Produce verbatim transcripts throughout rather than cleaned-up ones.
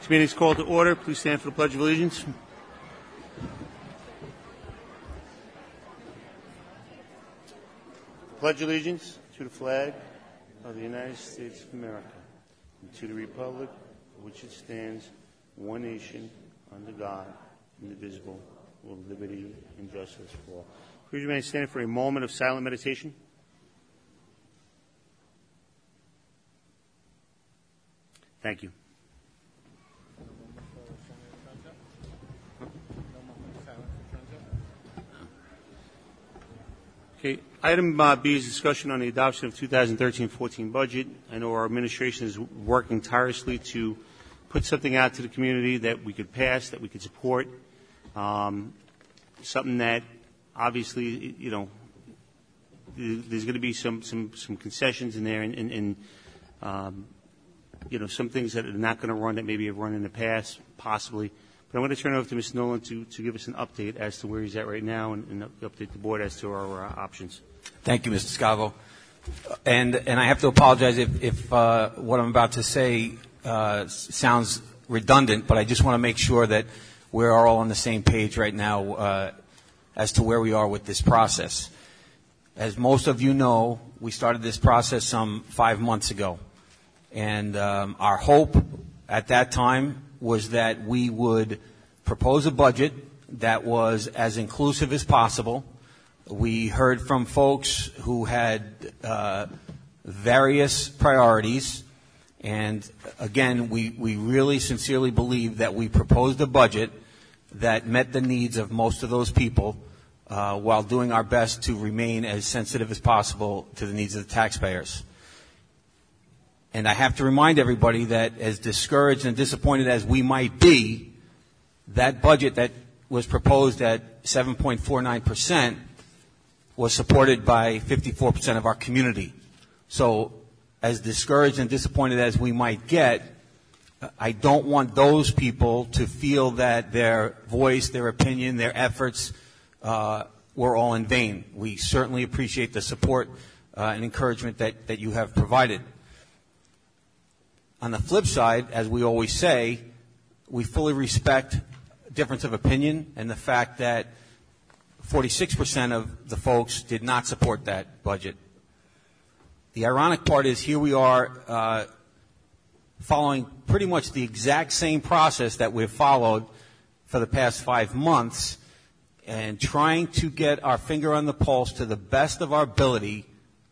This meeting is called to order. Please stand for the Pledge of Allegiance. Pledge allegiance to the flag of the United States of America and to the republic for which it stands, one nation, under God, indivisible, with liberty and justice for all. Please remain standing for a moment of silent meditation. Thank you. Okay, item uh, B is discussion on the adoption of two thousand thirteen fourteen budget. I know our administration is working tirelessly to put something out to the community that we could pass, that we could support, um, something that obviously, you know, there's going to be some, some, some concessions in there and, and, and um, you know, some things that are not going to run that maybe have run in the past, possibly. But I'm going to turn it over to Mister Nolan to, to give us an update as to where he's at right now and, and update the board as to our uh, options. Thank you, Mister Scavo. And, and I have to apologize if, if uh, what I'm about to say uh, sounds redundant, but I just want to make sure that we're all on the same page right now uh, as to where we are with this process. As most of you know, we started this process some five months ago. And um, our hope at that time was that we would propose a budget that was as inclusive as possible. We heard from folks who had uh, various priorities. And again, we, we really sincerely believe that we proposed a budget that met the needs of most of those people uh, while doing our best to remain as sensitive as possible to the needs of the taxpayers. And I have to remind everybody that as discouraged and disappointed as we might be, that budget that was proposed at seven point four nine percent was supported by fifty-four percent of our community. So as discouraged and disappointed as we might get, I don't want those people to feel that their voice, their opinion, their efforts uh, were all in vain. We certainly appreciate the support uh, and encouragement that, that you have provided. On the flip side, as we always say, we fully respect difference of opinion and the fact that forty-six percent of the folks did not support that budget. The ironic part is here we are uh, following pretty much the exact same process that we've followed for the past five months and trying to get our finger on the pulse to the best of our ability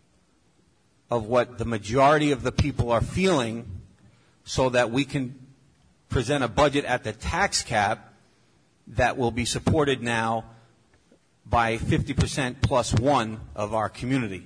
of what the majority of the people are feeling so that we can present a budget at the tax cap that will be supported now by fifty percent plus one of our community.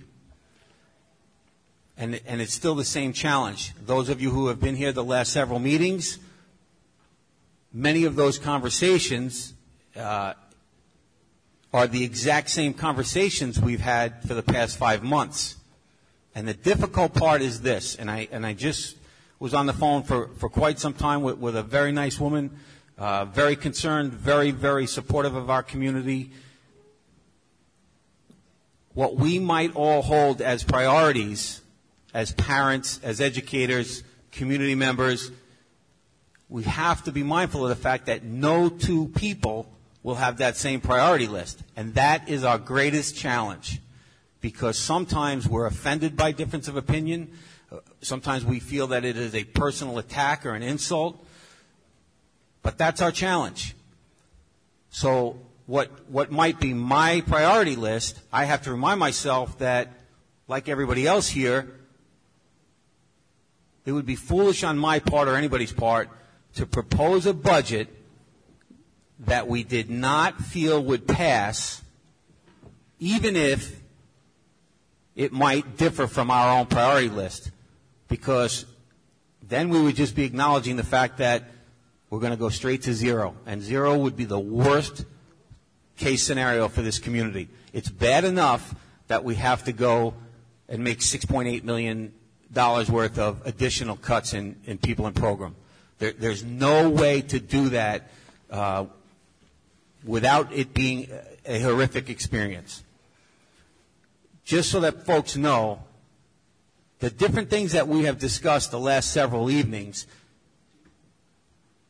And, and it's still the same challenge. Those of you who have been here the last several meetings, many of those conversations uh, are the exact same conversations we've had for the past five months. And the difficult part is this, and I, and I just was on the phone for, for quite some time with, with a very nice woman, uh, very concerned, very, very supportive of our community. What we might all hold as priorities, as parents, as educators, community members, we have to be mindful of the fact that no two people will have that same priority list. And that is our greatest challenge, because sometimes we're offended by difference of opinion. Sometimes we feel that it is a personal attack or an insult. But that's our challenge. So what what might be my priority list, I have to remind myself that, like everybody else here, it would be foolish on my part or anybody's part to propose a budget that we did not feel would pass, even if it might differ from our own priority list. Because then we would just be acknowledging the fact that we're going to go straight to zero. And zero would be the worst case scenario for this community. It's bad enough that we have to go and make six point eight million dollars worth of additional cuts in, in people and program. There, there's no way to do that uh, without it being a horrific experience. Just so that folks know, the different things that we have discussed the last several evenings,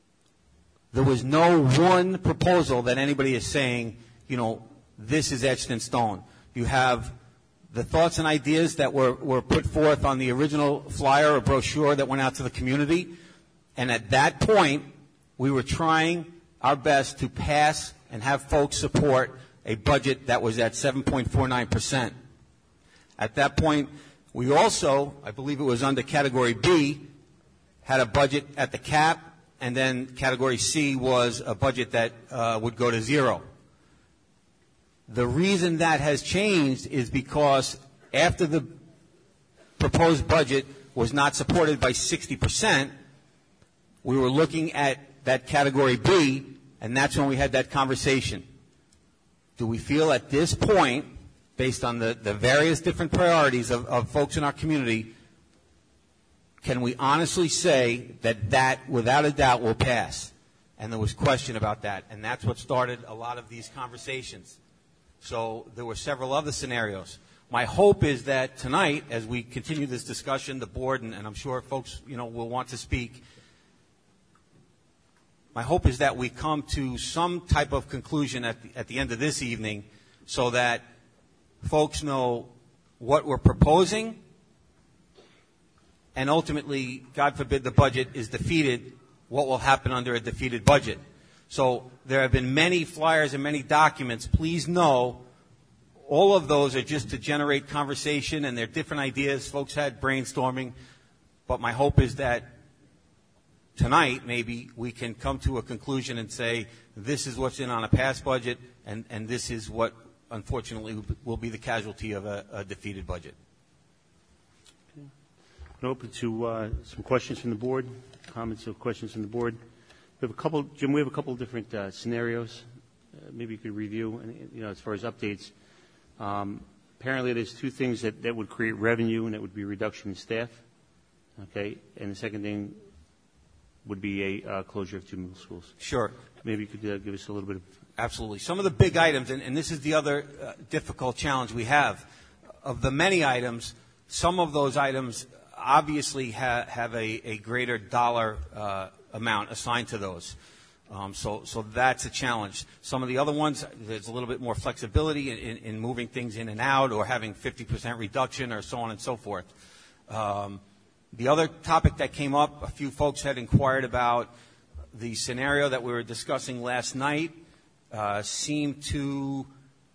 There was no one proposal that anybody is saying, you know, this is etched in stone. You have the thoughts and ideas that were, were put forth on the original flyer or brochure that went out to the community. And at that point, we were trying our best to pass and have folks support a budget that was at seven point four nine percent. At that point, we also, I believe it was under Category B, had a budget at the cap, and then Category C was a budget that uh, would go to zero. The reason that has changed is because after the proposed budget was not supported by sixty percent, we were looking at that Category B, and that's when we had that conversation. Do we feel at this point, based on the, the various different priorities of, of folks in our community, can we honestly say that that, without a doubt, will pass? And there was question about that, and that's what started a lot of these conversations. So there were several other scenarios. My hope is that tonight, as we continue this discussion, the board, and, and I'm sure folks, you know, will want to speak, my hope is that we come to some type of conclusion at the, at the end of this evening so that folks know what we're proposing, and ultimately, God forbid the budget is defeated, what will happen under a defeated budget. So there have been many flyers and many documents. Please know all of those are just to generate conversation, and they're different ideas. Folks had brainstorming. But my hope is that tonight maybe we can come to a conclusion and say this is what's in on a past budget, and, and this is what unfortunately will be the casualty of a, a defeated budget. Okay. I'm open to uh, some questions from the board, comments or questions from the board. We have a couple, Jim. We have a couple of different uh, scenarios. Uh, maybe you could review, and you know, as far as updates. Um, apparently, there's two things that, that would create revenue, and it would be reduction in staff. Okay, and the second thing would be a uh, closure of two middle schools. Sure. Maybe you could uh, give us a little bit of. Absolutely. Some of the big items, and, and this is the other uh, difficult challenge we have, of the many items, some of those items obviously ha- have a, a greater dollar uh, amount assigned to those. Um, so, so that's a challenge. Some of the other ones, there's a little bit more flexibility in, in, in moving things in and out, or having fifty percent reduction, or so on and so forth. Um, the other topic that came up, a few folks had inquired about the scenario that we were discussing last night. Uh, seemed to,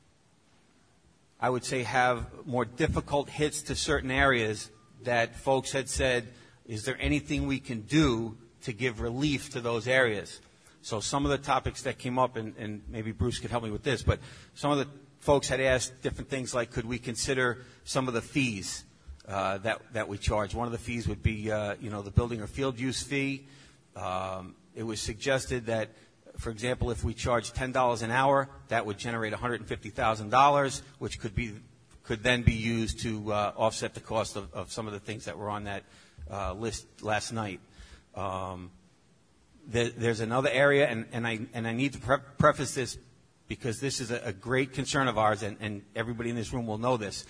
I would say, have more difficult hits to certain areas that folks had said, is there anything we can do to give relief to those areas? So some of the topics that came up, and, and maybe Bruce could help me with this, but some of the folks had asked different things like, could we consider some of the fees uh, that, that we charge? One of the fees would be, uh, you know, the building or field use fee. Um, it was suggested that, for example, if we charge ten dollars an hour, that would generate one hundred fifty thousand dollars, which could be could then be used to uh, offset the cost of, of some of the things that were on that uh, list last night. Um, there, there's another area, and, and I and I need to pre- preface this because this is a, a great concern of ours, and, and everybody in this room will know this.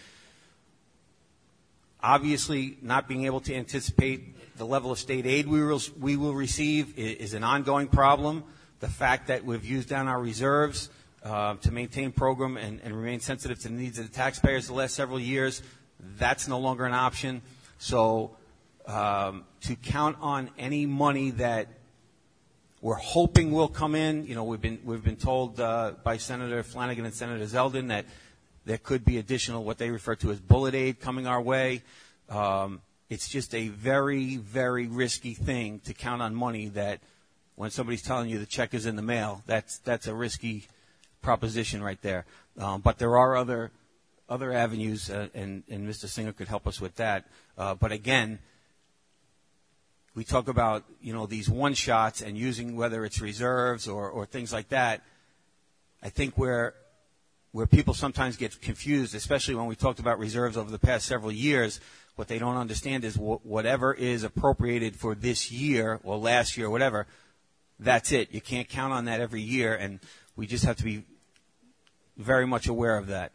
Obviously, not being able to anticipate the level of state aid we will, we will receive is, is an ongoing problem. The fact that we've used down our reserves uh, to maintain program and, and remain sensitive to the needs of the taxpayers the last several years, that's no longer an option. So um, to count on any money that we're hoping will come in, you know, we've been we've been told uh, by Senator Flanagan and Senator Zeldin that there could be additional, what they refer to as bullet aid, coming our way. Um, it's just a very, very risky thing to count on money that, when somebody's telling you the check is in the mail, that's that's a risky proposition right there. Um, but there are other other avenues, uh, and, and Mister Singer could help us with that. Uh, but again, we talk about, you know, these one shots and using whether it's reserves or, or things like that. I think where where people sometimes get confused, especially when we talked about reserves over the past several years, what they don't understand is wh- whatever is appropriated for this year or last year or whatever, that's it. You can't count on that every year, and we just have to be very much aware of that.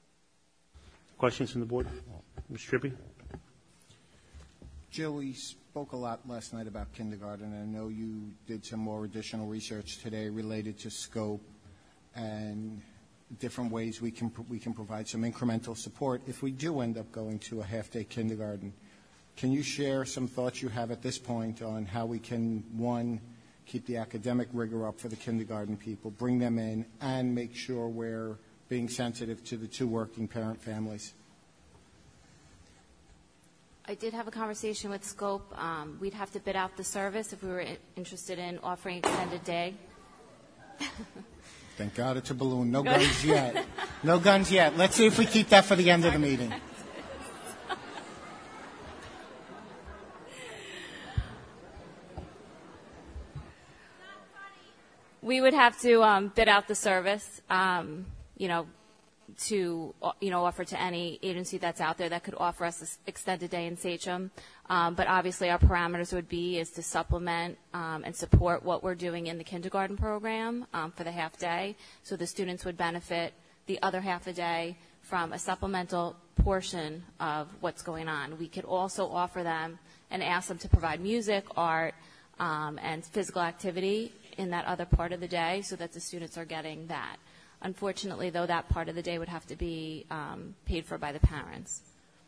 Questions from the board? Mister Trippi? Joey, spoke a lot last night about kindergarten. I know you did some more additional research today related to scope and different ways we can we can provide some incremental support if we do end up going to a half-day kindergarten. Can you share some thoughts you have at this point on how we can, one, keep the academic rigor up for the kindergarten people, bring them in, and make sure we're being sensitive to the two working parent families? I did have a conversation with Scope. Um, we'd have to bid out the service if we were in- interested in offering extended day. Thank God it's a balloon. No guns yet. No guns yet. Let's see if we keep that for the end of the meeting. We would have to um, bid out the service, um, you know, to, you know, offer to any agency that's out there that could offer us this extended day in Sachem. Um, but obviously our parameters would be is to supplement um, and support what we're doing in the kindergarten program um, for the half day. So the students would benefit the other half a day from a supplemental portion of what's going on. We could also offer them and ask them to provide music, art, um, and physical activity in that other part of the day so that the students are getting that. Unfortunately, though, that part of the day would have to be um, paid for by the parents.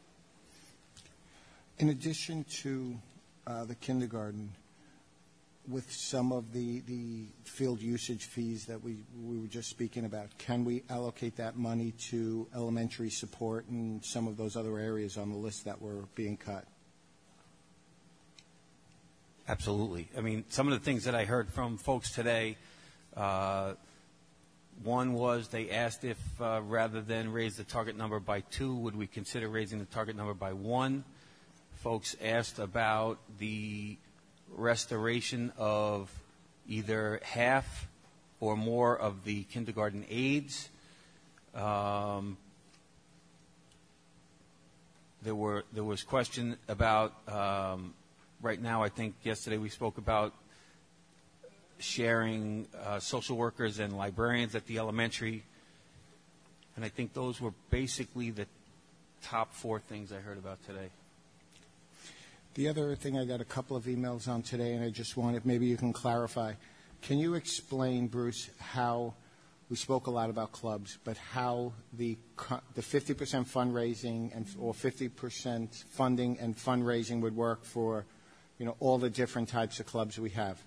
In addition to uh, the kindergarten, with some of the, the field usage fees that we, we were just speaking about, can we allocate that money to elementary support and some of those other areas on the list that were being cut? Absolutely. I mean, some of the things that I heard from folks today, uh, one was they asked if uh, rather than raise the target number by two, would we consider raising the target number by one? Folks asked about the restoration of either half or more of the kindergarten aides. Um, there were there was question about um, right now. I think yesterday we spoke about sharing uh, social workers and librarians at the elementary, and I think those were basically the top four things I heard about today. The other thing, I got a couple of emails on today, and I just wanted, maybe you can clarify. Can you explain, Bruce, how, we spoke a lot about clubs, but how the the fifty percent fundraising and or fifty percent funding and fundraising would work for, you know, all the different types of clubs we have?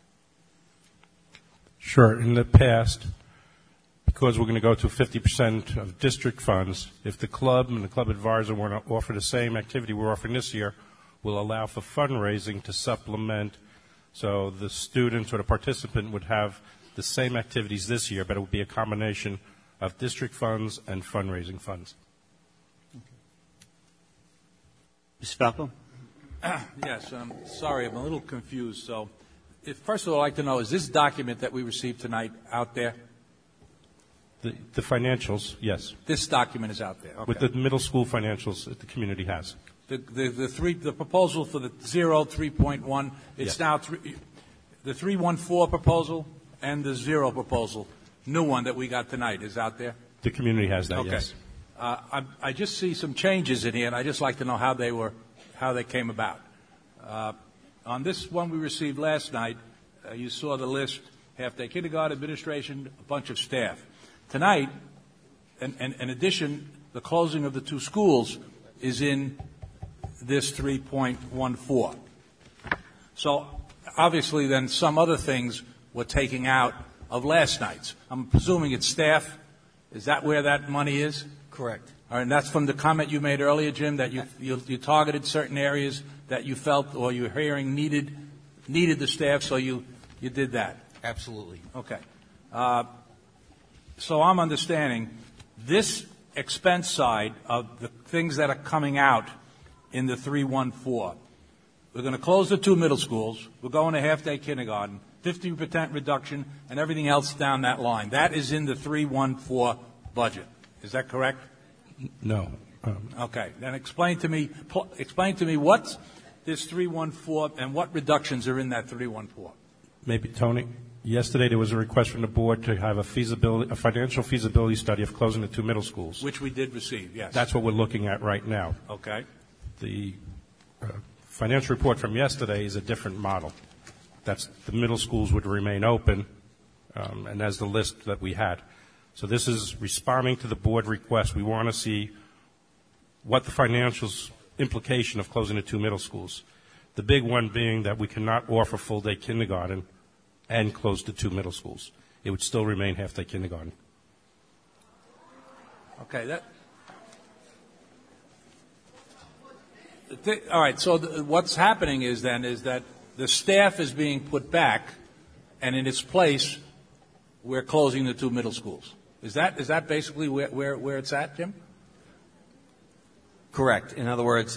Sure. In the past, because we're going to go to fifty percent of district funds, if the club and the club advisor want to offer the same activity we're offering this year, will allow for fundraising to supplement, so the students or the participant would have the same activities this year, but it would be a combination of district funds and fundraising funds. Miz Falco? Yes, I'm sorry, I'm a little confused. So, if, first of all, I'd like to know, is this document that we received tonight out there? The, the financials, yes. This document is out there. Okay. With the middle school financials that the community has. The, the, the, three, the proposal for the zero, three point one, it's Yeah. now three, the three one four proposal and the zero proposal, new one that we got tonight, is out there? The community has that, Okay. yes. Uh, I, I just see some changes in here, and I just like to know how they were, how they came about. Uh, on this one we received last night, uh, you saw the list: half-day kindergarten, administration, a bunch of staff. Tonight, and, and in addition, the closing of the two schools is in this three point one four. So obviously, then some other things were taken out of last night's. I'm presuming it's staff. Is that where that money is? Correct. All right, and that's from the comment you made earlier, Jim, that you, you, you targeted certain areas that you felt or you were hearing needed needed the staff, so you, you did that. Absolutely. Okay. Uh, so I'm understanding this expense side of the things that are coming out in the three one four. We're going to close the two middle schools. We're going to half-day kindergarten, fifty percent reduction, and everything else down that line. That is in the three one four budget. Is that correct? No. Um, Okay. Then explain to me, pl- explain to me what's this three one four and what reductions are in that three one four. maybe, Tony, yesterday there was a request from the board to have a feasibility, a financial feasibility study of closing the two middle schools. Which we did receive, yes. That's what we're looking at right now. Okay. The uh, financial report from yesterday is a different model. That's the middle schools would remain open, um, and that's the list that we had. So this is responding to the board request. We want to see what the financials implication of closing the two middle schools. The big one being that we cannot offer full-day kindergarten and close the two middle schools. It would still remain half-day kindergarten. Okay, that. Th- all right. So th- what's happening is then is that the staff is being put back, and in its place, we're closing the two middle schools. Is that is that basically where where, where it's at, Jim? Correct. In other words,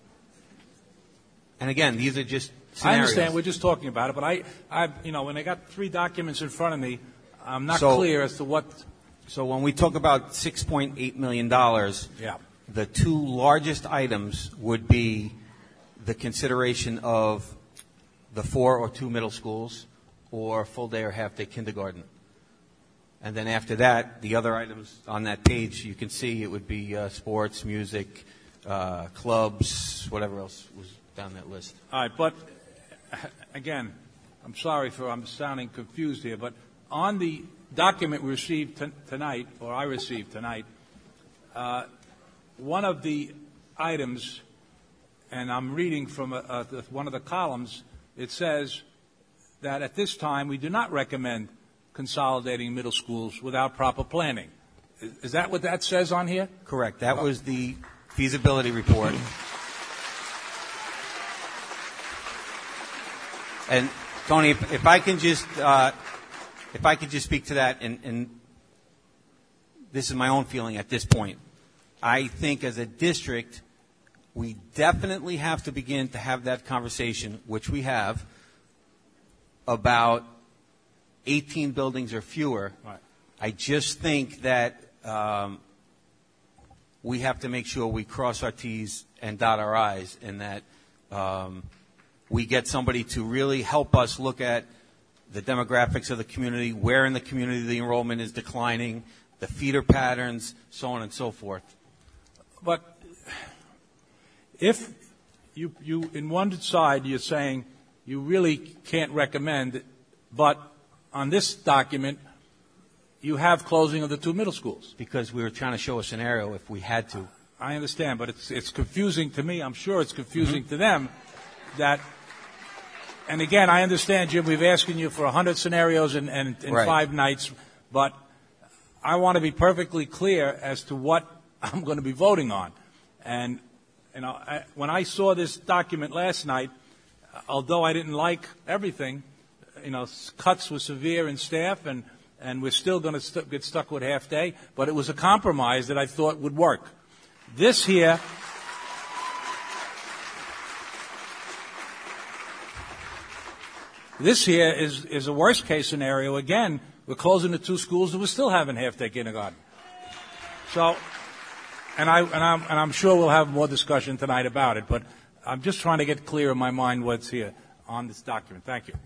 and again, these are just scenarios. I understand. We're just talking about it, but I, I, you know, when I got three documents in front of me, I'm not so, clear as to what. So when we talk about six point eight million dollars, yeah. the two largest items would be the consideration of the four or two middle schools or full day or half day kindergarten. And then after that, the other items on that page, you can see it would be uh, sports, music, uh, clubs, whatever else was down that list. All right, but again, I'm sorry for I'm sounding confused here, but on the document we received t- tonight, or I received tonight, uh, one of the items, and I'm reading from a, a, the, one of the columns, it says that at this time we do not recommend consolidating middle schools without proper planning. Is, is that what that says on here? Correct. That oh. was the feasibility report. And Tony, if, if I can just uh, if I could just speak to that, and, and this is my own feeling at this point. I think as a district, we definitely have to begin to have that conversation, which we have, about eighteen buildings or fewer. Right. I just think that um, we have to make sure we cross our T's and dot our I's, and that um, we get somebody to really help us look at the demographics of the community, where in the community the enrollment is declining, the feeder patterns, so on and so forth. But if you, you, in one side, you're saying you really can't recommend, but on this document, you have closing of the two middle schools. Because we were trying to show a scenario if we had to. I understand, but it's, it's confusing to me. I'm sure it's confusing mm-hmm. to them that, and again, I understand, Jim, we've asked you for one hundred scenarios in, in, in right. five nights, but I want to be perfectly clear as to what I'm going to be voting on. And, you know, I, when I saw this document last night, although I didn't like everything, you know, cuts were severe in staff, and, and we're still going to st- get stuck with half day, but it was a compromise that I thought would work. This here, this here is, is a worst case scenario. Again, we're closing the two schools and we're still having half day kindergarten. So, and I, and I'm, and I'm sure we'll have more discussion tonight about it, but I'm just trying to get clear in my mind what's here on this document. Thank you.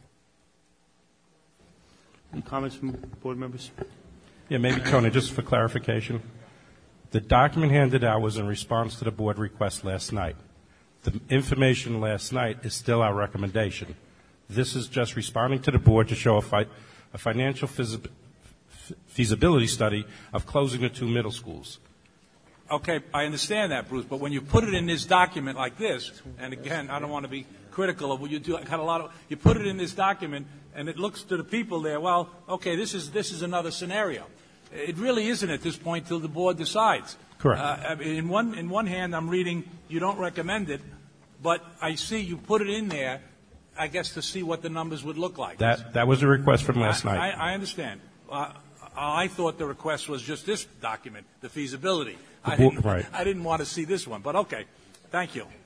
Any comments from board members? Yeah, maybe, Tony, just for clarification. The document handed out was in response to the board request last night. The information last night is still our recommendation. This is just responding to the board to show a, fi- a financial feasi- feasibility study of closing the two middle schools. Okay, I understand that, Bruce, but when you put it in this document like this, and again, I don't want to be critical of what you do, I got a lot of, you put it in this document, and it looks to the people there, well, okay, this is, this is another scenario. It really isn't at this point till the board decides. Correct. Uh, in one, in one hand, I'm reading, you don't recommend it, but I see you put it in there, I guess, to see what the numbers would look like. That, that was a request from last I, night. I, I understand. Uh, I thought the request was just this document, the feasibility. The I, bo- didn't, right. I didn't want to see this one, but okay. Thank you.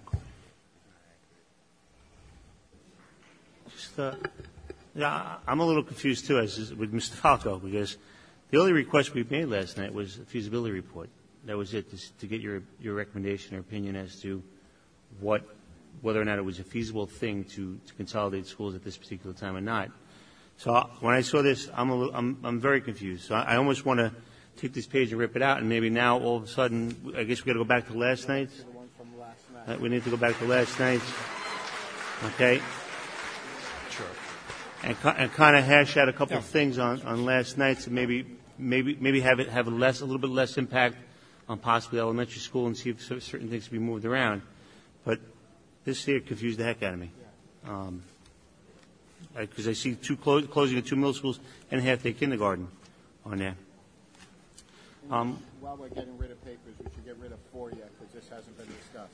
Just, uh, yeah, I'm a little confused too, as with Mister Falco, because the only request we made last night was a feasibility report. That was it, to, to get your your recommendation or opinion as to what, whether or not it was a feasible thing to, to consolidate schools at this particular time or not. So when I saw this, I'm a little, I'm, I'm very confused. So I, I almost want to take this page and rip it out, and maybe now all of a sudden, I guess we got to go back to last night's. Uh, we need to go back to last night's. Okay? Sure. And, and kind of hash out a couple of things on, on last night, so maybe maybe maybe have it have a less a little bit less impact on possibly elementary school and see if certain things can be moved around. But this here confused the heck out of me. Um, because I see two clo- closing of two middle schools and a half-day kindergarten on there. Um, While we're getting rid of papers, we should get rid of four yet, because this hasn't been discussed.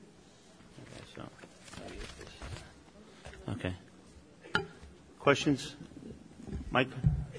Okay, so. Okay. Questions? Mike?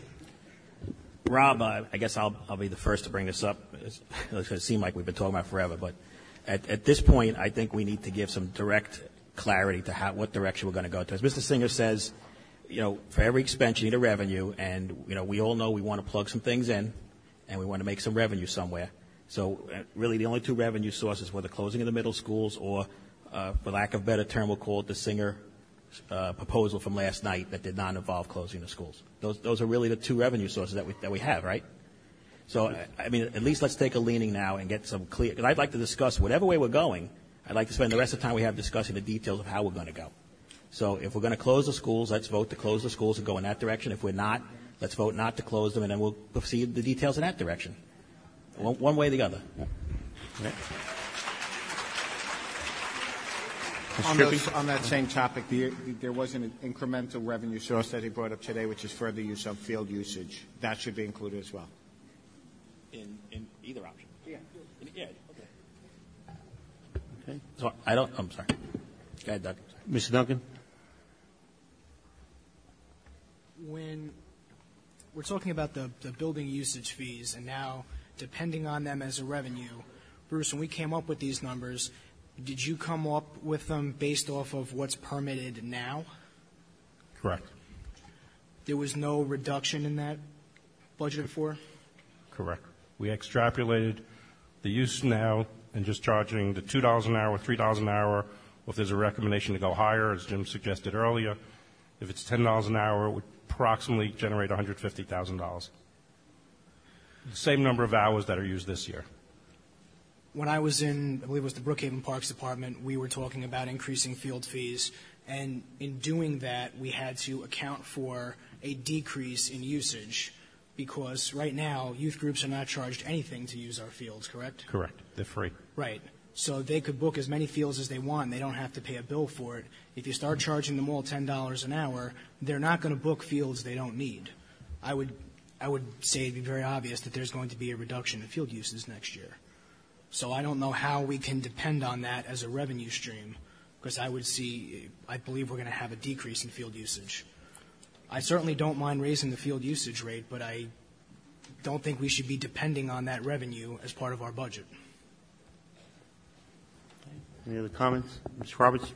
Rob, uh, I guess I'll, I'll be the first to bring this up. It's, it's going to seem like we've been talking about it forever, but at, at this point, I think we need to give some direct clarity to how, what direction we're going to go to. As Mister Singer says, you know, for every expense, you need a revenue, and, you know, we all know we want to plug some things in, and we want to make some revenue somewhere. So uh, really the only two revenue sources were the closing of the middle schools or, uh, for lack of a better term, we'll call it the Singer uh, proposal from last night that did not involve closing the schools. Those, those are really the two revenue sources that we, that we have, right? So, I mean, at least let's take a leaning now and get some clear, because I'd like to discuss whatever way we're going. I'd like to spend the rest of the time we have discussing the details of how we're going to go. So if we're going to close the schools, let's vote to close the schools and go in that direction. If we're not, let's vote not to close them, and then we'll proceed the details in that direction. One, one way or the other. Yeah. On, those, on that same topic, the, there was an incremental revenue source that he brought up today, which is further use of field usage. That should be included as well. In, in either option. Yeah. In, yeah. Okay. Okay. So I don't. I'm sorry. Go ahead, Doug. Mister Duncan? When we're talking about the, the building usage fees and now depending on them as a revenue, Bruce, when we came up with these numbers, did you come up with them based off of what's permitted now? Correct. There was no reduction in that budgeted for? Correct. We extrapolated the use now and just charging the two dollars an hour, three dollars an hour, or if there's a recommendation to go higher, as Jim suggested earlier. If it's ten dollars an hour, it would approximately generate one hundred fifty thousand dollars. The same number of hours that are used this year. When I was in, I believe it was the Brookhaven Parks Department, we were talking about increasing field fees, and in doing that, we had to account for a decrease in usage, because right now, youth groups are not charged anything to use our fields, correct? Correct. They're free. Right. So they could book as many fields as they want. They don't have to pay a bill for it. If you start charging them all ten dollars an hour, they're not going to book fields they don't need. I would, I would say it'd be very obvious that there's going to be a reduction in field uses next year. So I don't know how we can depend on that as a revenue stream, because I would see, I believe we're going to have a decrease in field usage. I certainly don't mind raising the field usage rate, but I don't think we should be depending on that revenue as part of our budget. Any other comments? Miz Roberts?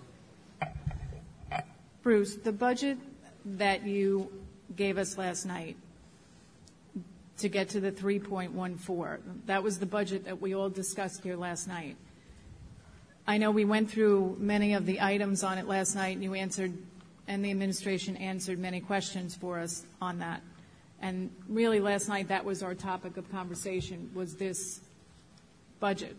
Bruce, the budget that you gave us last night to get to the three point one four, that was the budget that we all discussed here last night. I know we went through many of the items on it last night, and you answered, and the administration answered many questions for us on that. And really last night that was our topic of conversation, was this budget.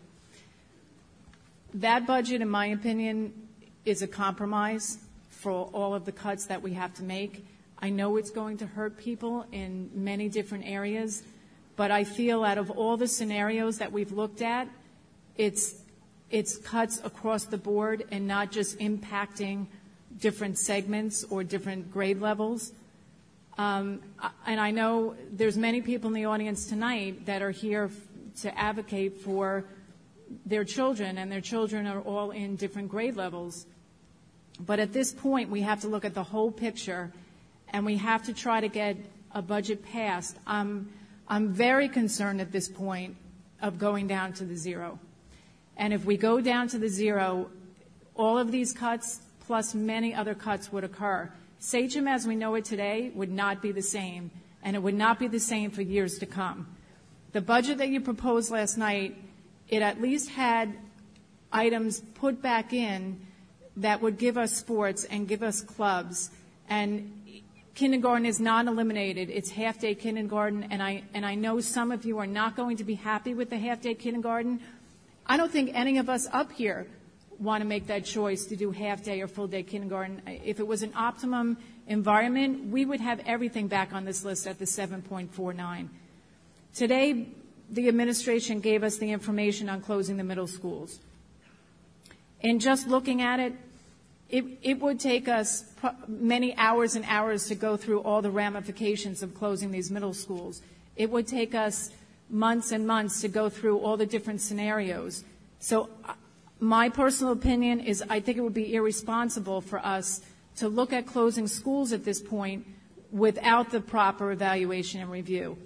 That budget, in my opinion, is a compromise for all of the cuts that we have to make. I know it's going to hurt people in many different areas, but I feel out of all the scenarios that we've looked at, it's, it's cuts across the board and not just impacting different segments or different grade levels. Um, and I know there's many people in the audience tonight that are here to advocate for their children, and their children are all in different grade levels. But at this point, we have to look at the whole picture, and we have to try to get a budget passed. I'm, I'm very concerned at this point of going down to the zero. And if we go down to the zero, all of these cuts plus many other cuts would occur. Sachem, as we know it today, would not be the same, and it would not be the same for years to come. The budget that you proposed last night, it at least had items put back in that would give us sports and give us clubs. And kindergarten is not eliminated. It's half-day kindergarten, and I, and I know some of you are not going to be happy with the half-day kindergarten. I don't think any of us up here want to make that choice to do half-day or full-day kindergarten. If it was an optimum environment, we would have everything back on this list at the seven point four nine. Today, the administration gave us the information on closing the middle schools. And just looking at it, it, it would take us many hours and hours to go through all the ramifications of closing these middle schools. It would take us months and months to go through all the different scenarios. So my personal opinion is I think it would be irresponsible for us to look at closing schools at this point without the proper evaluation and review.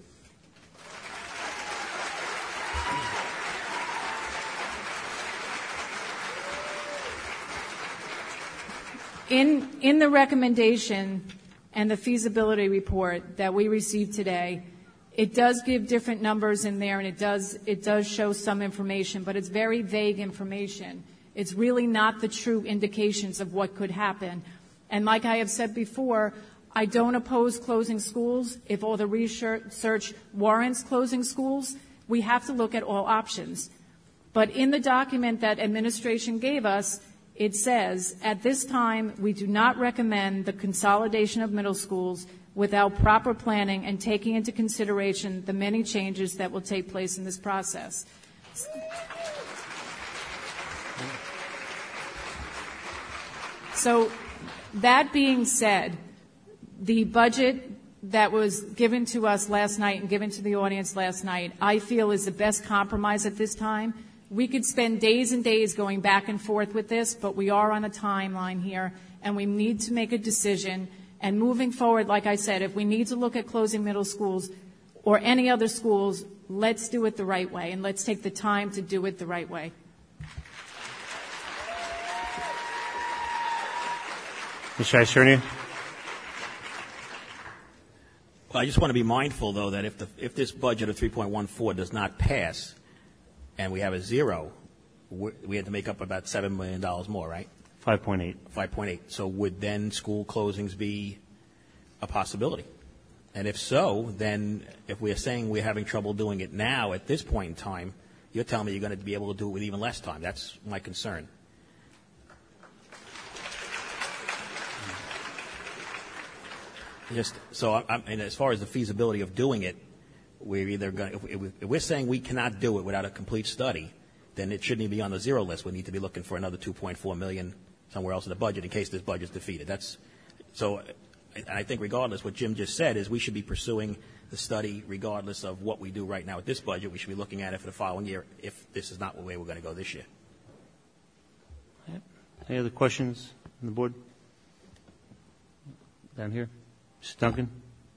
In, in the recommendation and the feasibility report that we received today, it does give different numbers in there, and it does, it does show some information, but it's very vague information. It's really not the true indications of what could happen. And like I have said before, I don't oppose closing schools. If all the research warrants closing schools, we have to look at all options. But in the document that administration gave us, it says, at this time, we do not recommend the consolidation of middle schools without proper planning and taking into consideration the many changes that will take place in this process. So, that being said, the budget that was given to us last night and given to the audience last night, I feel is the best compromise at this time. We could spend days and days going back and forth with this, but we are on a timeline here, and we need to make a decision. And moving forward, like I said, if we need to look at closing middle schools or any other schools, let's do it the right way, and let's take the time to do it the right way. Mister Isernia? Well, I just want to be mindful, though, that if, the, if this budget of three point one four does not pass, and we have a zero, we had to make up about seven million dollars more, right? five point eight. five point eight. So would then school closings be a possibility? And if so, then if we're saying we're having trouble doing it now at this point in time, you're telling me you're going to be able to do it with even less time. That's my concern. Just so, I, I mean, as far as the feasibility of doing it, we're either going. If, if, if we're saying we cannot do it without a complete study, then it shouldn't even be on the zero list. We need to be looking for another two point four million somewhere else in the budget in case this budget's defeated. That's so. I think, regardless, what Jim just said is we should be pursuing the study regardless of what we do right now with this budget. We should be looking at it for the following year if this is not the way we're going to go this year. Any other questions on the board? Down here, Mister Duncan.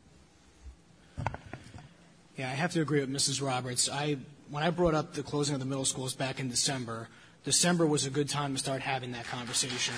Yeah, I have to agree with Missus Roberts. I, when I brought up the closing of the middle schools back in December, December was a good time to start having that conversation.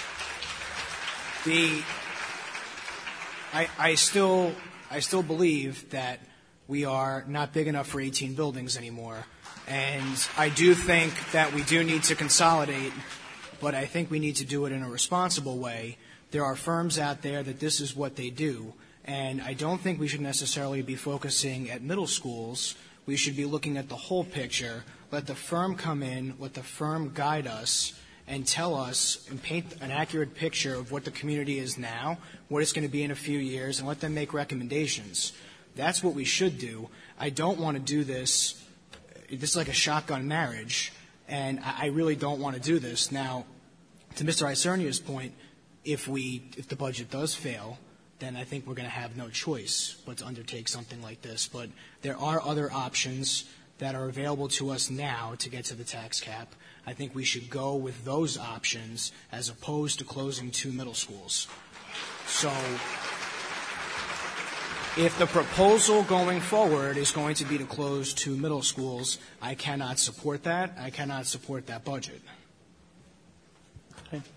The, I, I still, I still believe that we are not big enough for eighteen buildings anymore, and I do think that we do need to consolidate, but I think we need to do it in a responsible way. There are firms out there that this is what they do. And I don't think we should necessarily be focusing at middle schools. We should be looking at the whole picture. Let the firm come in, let the firm guide us, and tell us and paint an accurate picture of what the community is now, what it's going to be in a few years, and let them make recommendations. That's what we should do. I don't want to do this. This is like a shotgun marriage, and I really don't want to do this. Now, to Mister Isernia's point, if we, if the budget does fail, then I think we're going to have no choice but to undertake something like this. But there are other options that are available to us now to get to the tax cap. I think we should go with those options as opposed to closing two middle schools. So if the proposal going forward is going to be to close two middle schools, I cannot support that. I cannot support that budget. Okay.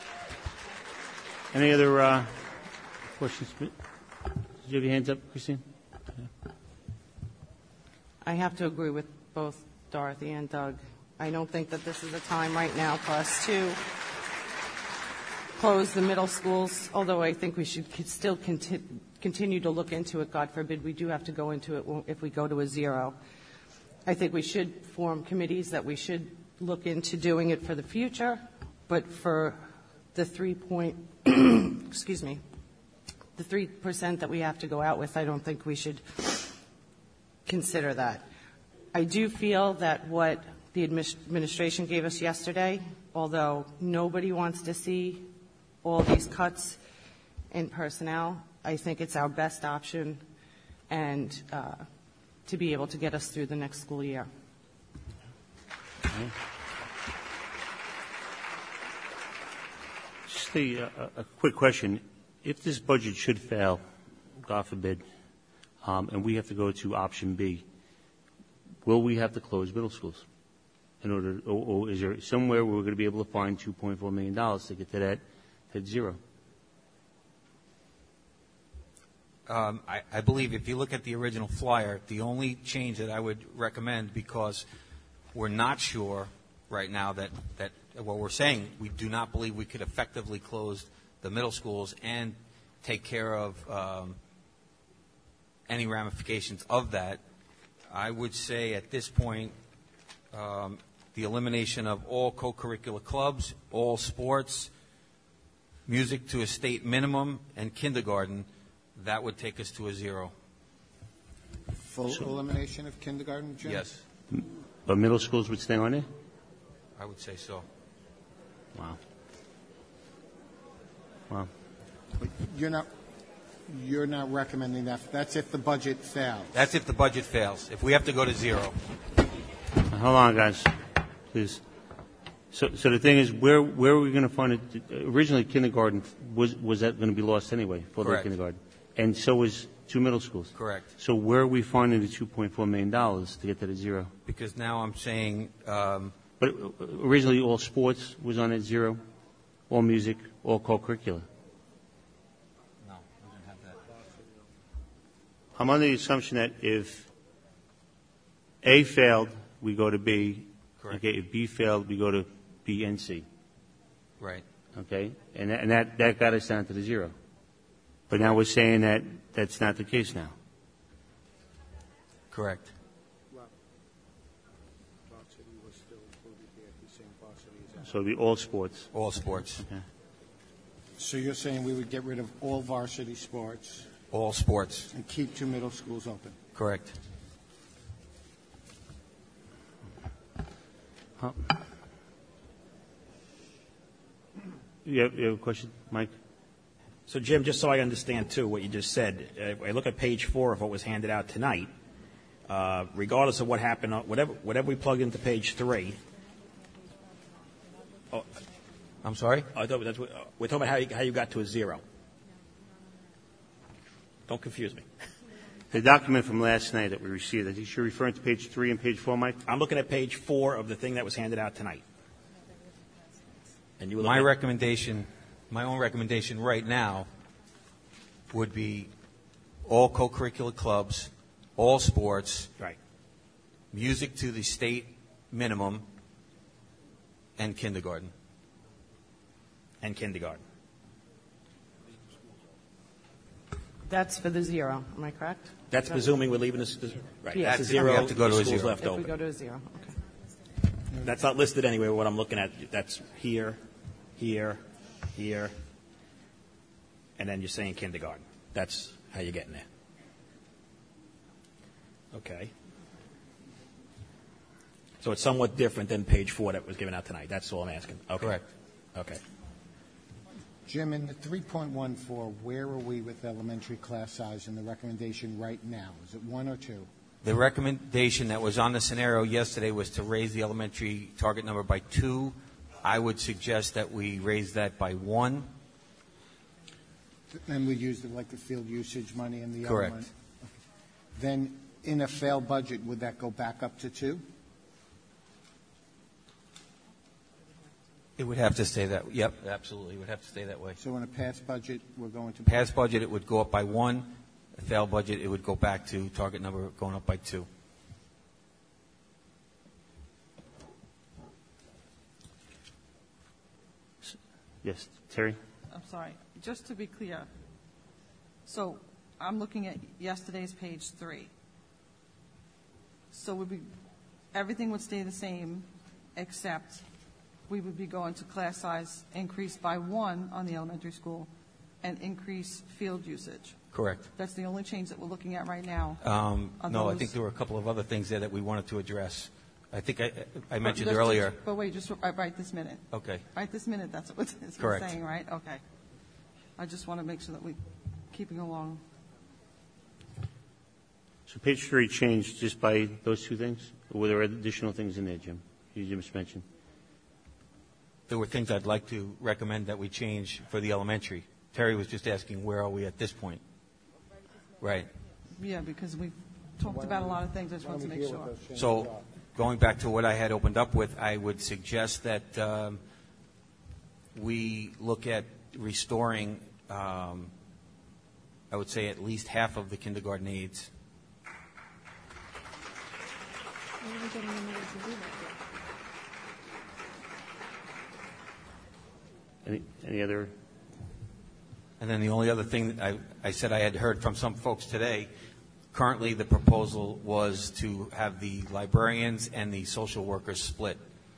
Any other uh, questions? Did you have your hands up, Christine? Yeah. I have to agree with both Dorothy and Doug. I don't think that this is a time right now for us to close the middle schools, although I think we should still conti- continue to look into it. God forbid we do have to go into it if we go to a zero. I think we should form committees, that we should look into doing it for the future, but for the three point, excuse me, the three percent that we have to go out with, I don't think we should consider that. I do feel that what the admis- administration gave us yesterday, although nobody wants to see all these cuts in personnel, I think it's our best option and uh, to be able to get us through the next school year. Just a, a, a quick question. If this budget should fail, God forbid, um, and we have to go to option B, will we have to close middle schools? In order, or, or is there somewhere where we're going to be able to find two point four million dollars to get to that, that zero? Um, I, I believe if you look at the original flyer, the only change that I would recommend, because we're not sure right now that, that what we're saying, we do not believe we could effectively close the middle schools and take care of um, any ramifications of that. I would say at this point, um, the elimination of all co-curricular clubs, all sports, music to a state minimum, and kindergarten, that would take us to a zero. Full So- elimination of kindergarten, Jim? Yes, But middle schools would stay on there? I would say so. Wow. Wow. But You're not, you're not recommending that. That's if the budget fails. That's if the budget fails. If we have to go to zero. Hold on, guys, please. So, so the thing is, where where are we going to find it? Originally, kindergarten was was that going to be lost anyway? Full day Correct. kindergarten, and so was two middle schools. Correct. So where are we finding the two point four million dollars to get to the zero? Because now I'm saying, um, But originally, all sports was on at zero, all music, all co-curricular. no, we don't have that. I'm under the assumption that if A failed, we go to B. Correct. Okay. If B failed, we go to B and C. Right. Okay, and that, and that that got us down to the zero. But now we're saying that that's not the case now. Correct. So it'll be all sports. All sports. Okay. So you're saying we would get rid of all varsity sports All sports. and keep two middle schools open? Correct. Huh? You have, you have a question, Mike? So, Jim, just so I understand, too, what you just said, uh, I look at page four of what was handed out tonight. Uh, regardless of what happened, uh, whatever, whatever we plug into page three, oh, I'm sorry? I thought that's what, uh, we're talking about how you, how you got to a zero. Don't confuse me. The document from last night that we received, I think you're referring to page three and page four, Mike? I'm looking at page four of the thing that was handed out tonight. And you were My looking at- recommendation, my own recommendation right now would be all co-curricular clubs, all sports, Right. music to the state minimum, and kindergarten. And kindergarten. That's for the zero, am I correct? That's presuming we're leaving this, this- right, Yes. that's a zero. We have to go to a schools zero. left If we open. go to a zero, okay. That's not listed anywhere. What I'm looking at, that's here, here, here, and then you're saying kindergarten. That's how you're getting there. Okay. So it's somewhat different than page four that was given out tonight. That's all I'm asking. Okay. Correct. Okay. Jim, in the three point one four, where are we with elementary class size in the recommendation right now? Is it one or two? The recommendation that was on the scenario yesterday was to raise the elementary target number by two. I would suggest that we raise that by one. And we use the, like the field usage money and the Correct. other one? Okay. Then, in a failed budget, would that go back up to two? It would have to stay that, yep, absolutely, it would have to stay that way. So in a past budget, we're going to... Past budget, it would go up by one. A failed budget, it would go back to target number going up by two. Yes, Terry? I'm sorry, just to be clear, so I'm looking at yesterday's page three. So would be, everything would stay the same except we would be going to class size increase by one on the elementary school and increase field usage. Correct. That's the only change that we're looking at right now. Um, Are no, I those- think there were a couple of other things there that we wanted to address. I think I, I mentioned But just- earlier. But wait, just right, right this minute. Okay. Right this minute, that's what it's Correct. saying, right? Okay. I just want to make sure that we're keeping along. So page three changed just by those two things? Or were there additional things in there, Jim? You just mentioned. There were things I'd like to recommend that we change for the elementary. Terry was just asking, where are we at this point? Right. Yeah, because we talked about a lot of things. I just wanted to make sure. So going back to what I had opened up with, I would suggest that um, we look at restoring, um, I would say, at least half of the kindergarten aides. Any, any other? And then the only other thing that I, I said I had heard from some folks today, currently the proposal was to have the librarians and the social workers split.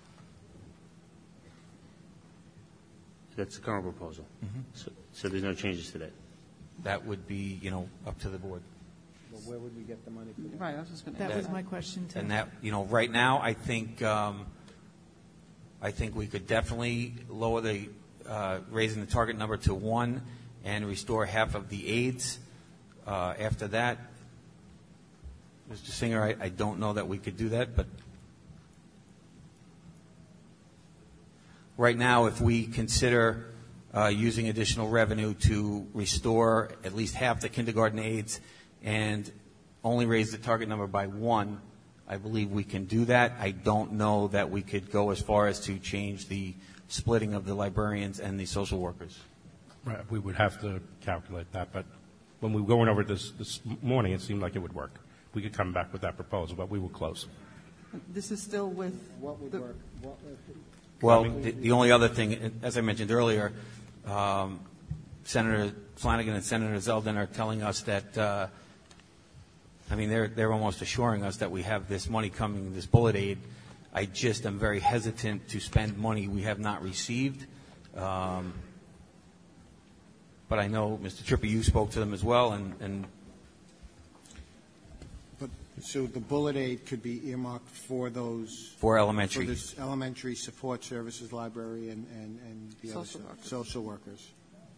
That's the current proposal. Mm-hmm. So, so there's no changes to that. That would be, you know, up to the board. Well, where would we get the money for that? Right, I was just going to That ask was that. my question, too. And that, you know, right now, I think, um, I think we could definitely lower the, uh, raising the target number to one and restore half of the aides. Uh, after that, Mister Singer, I, I don't know that we could do that, but right now, if we consider uh, using additional revenue to restore at least half the kindergarten aides and only raise the target number by one, I believe we can do that. I don't know that we could go as far as to change the splitting of the librarians and the social workers. Right, we would have to calculate that, but when we were going over this this morning, it seemed like it would work. We could come back with that proposal, but we will close. This is still with What would the, work? What would- Well, the, the only other thing, as I mentioned earlier, um, Senator Flanagan and Senator Zeldin are telling us that, uh, I mean, they're, they're almost assuring us that we have this money coming, this bullet aid. I just am very hesitant to spend money we have not received. Um, but I know, Mister Trippi, you spoke to them as well, and, and But, so the bullet aid could be earmarked for those, for elementary. for this elementary support services library and, and, and the other Social stuff, workers. social workers.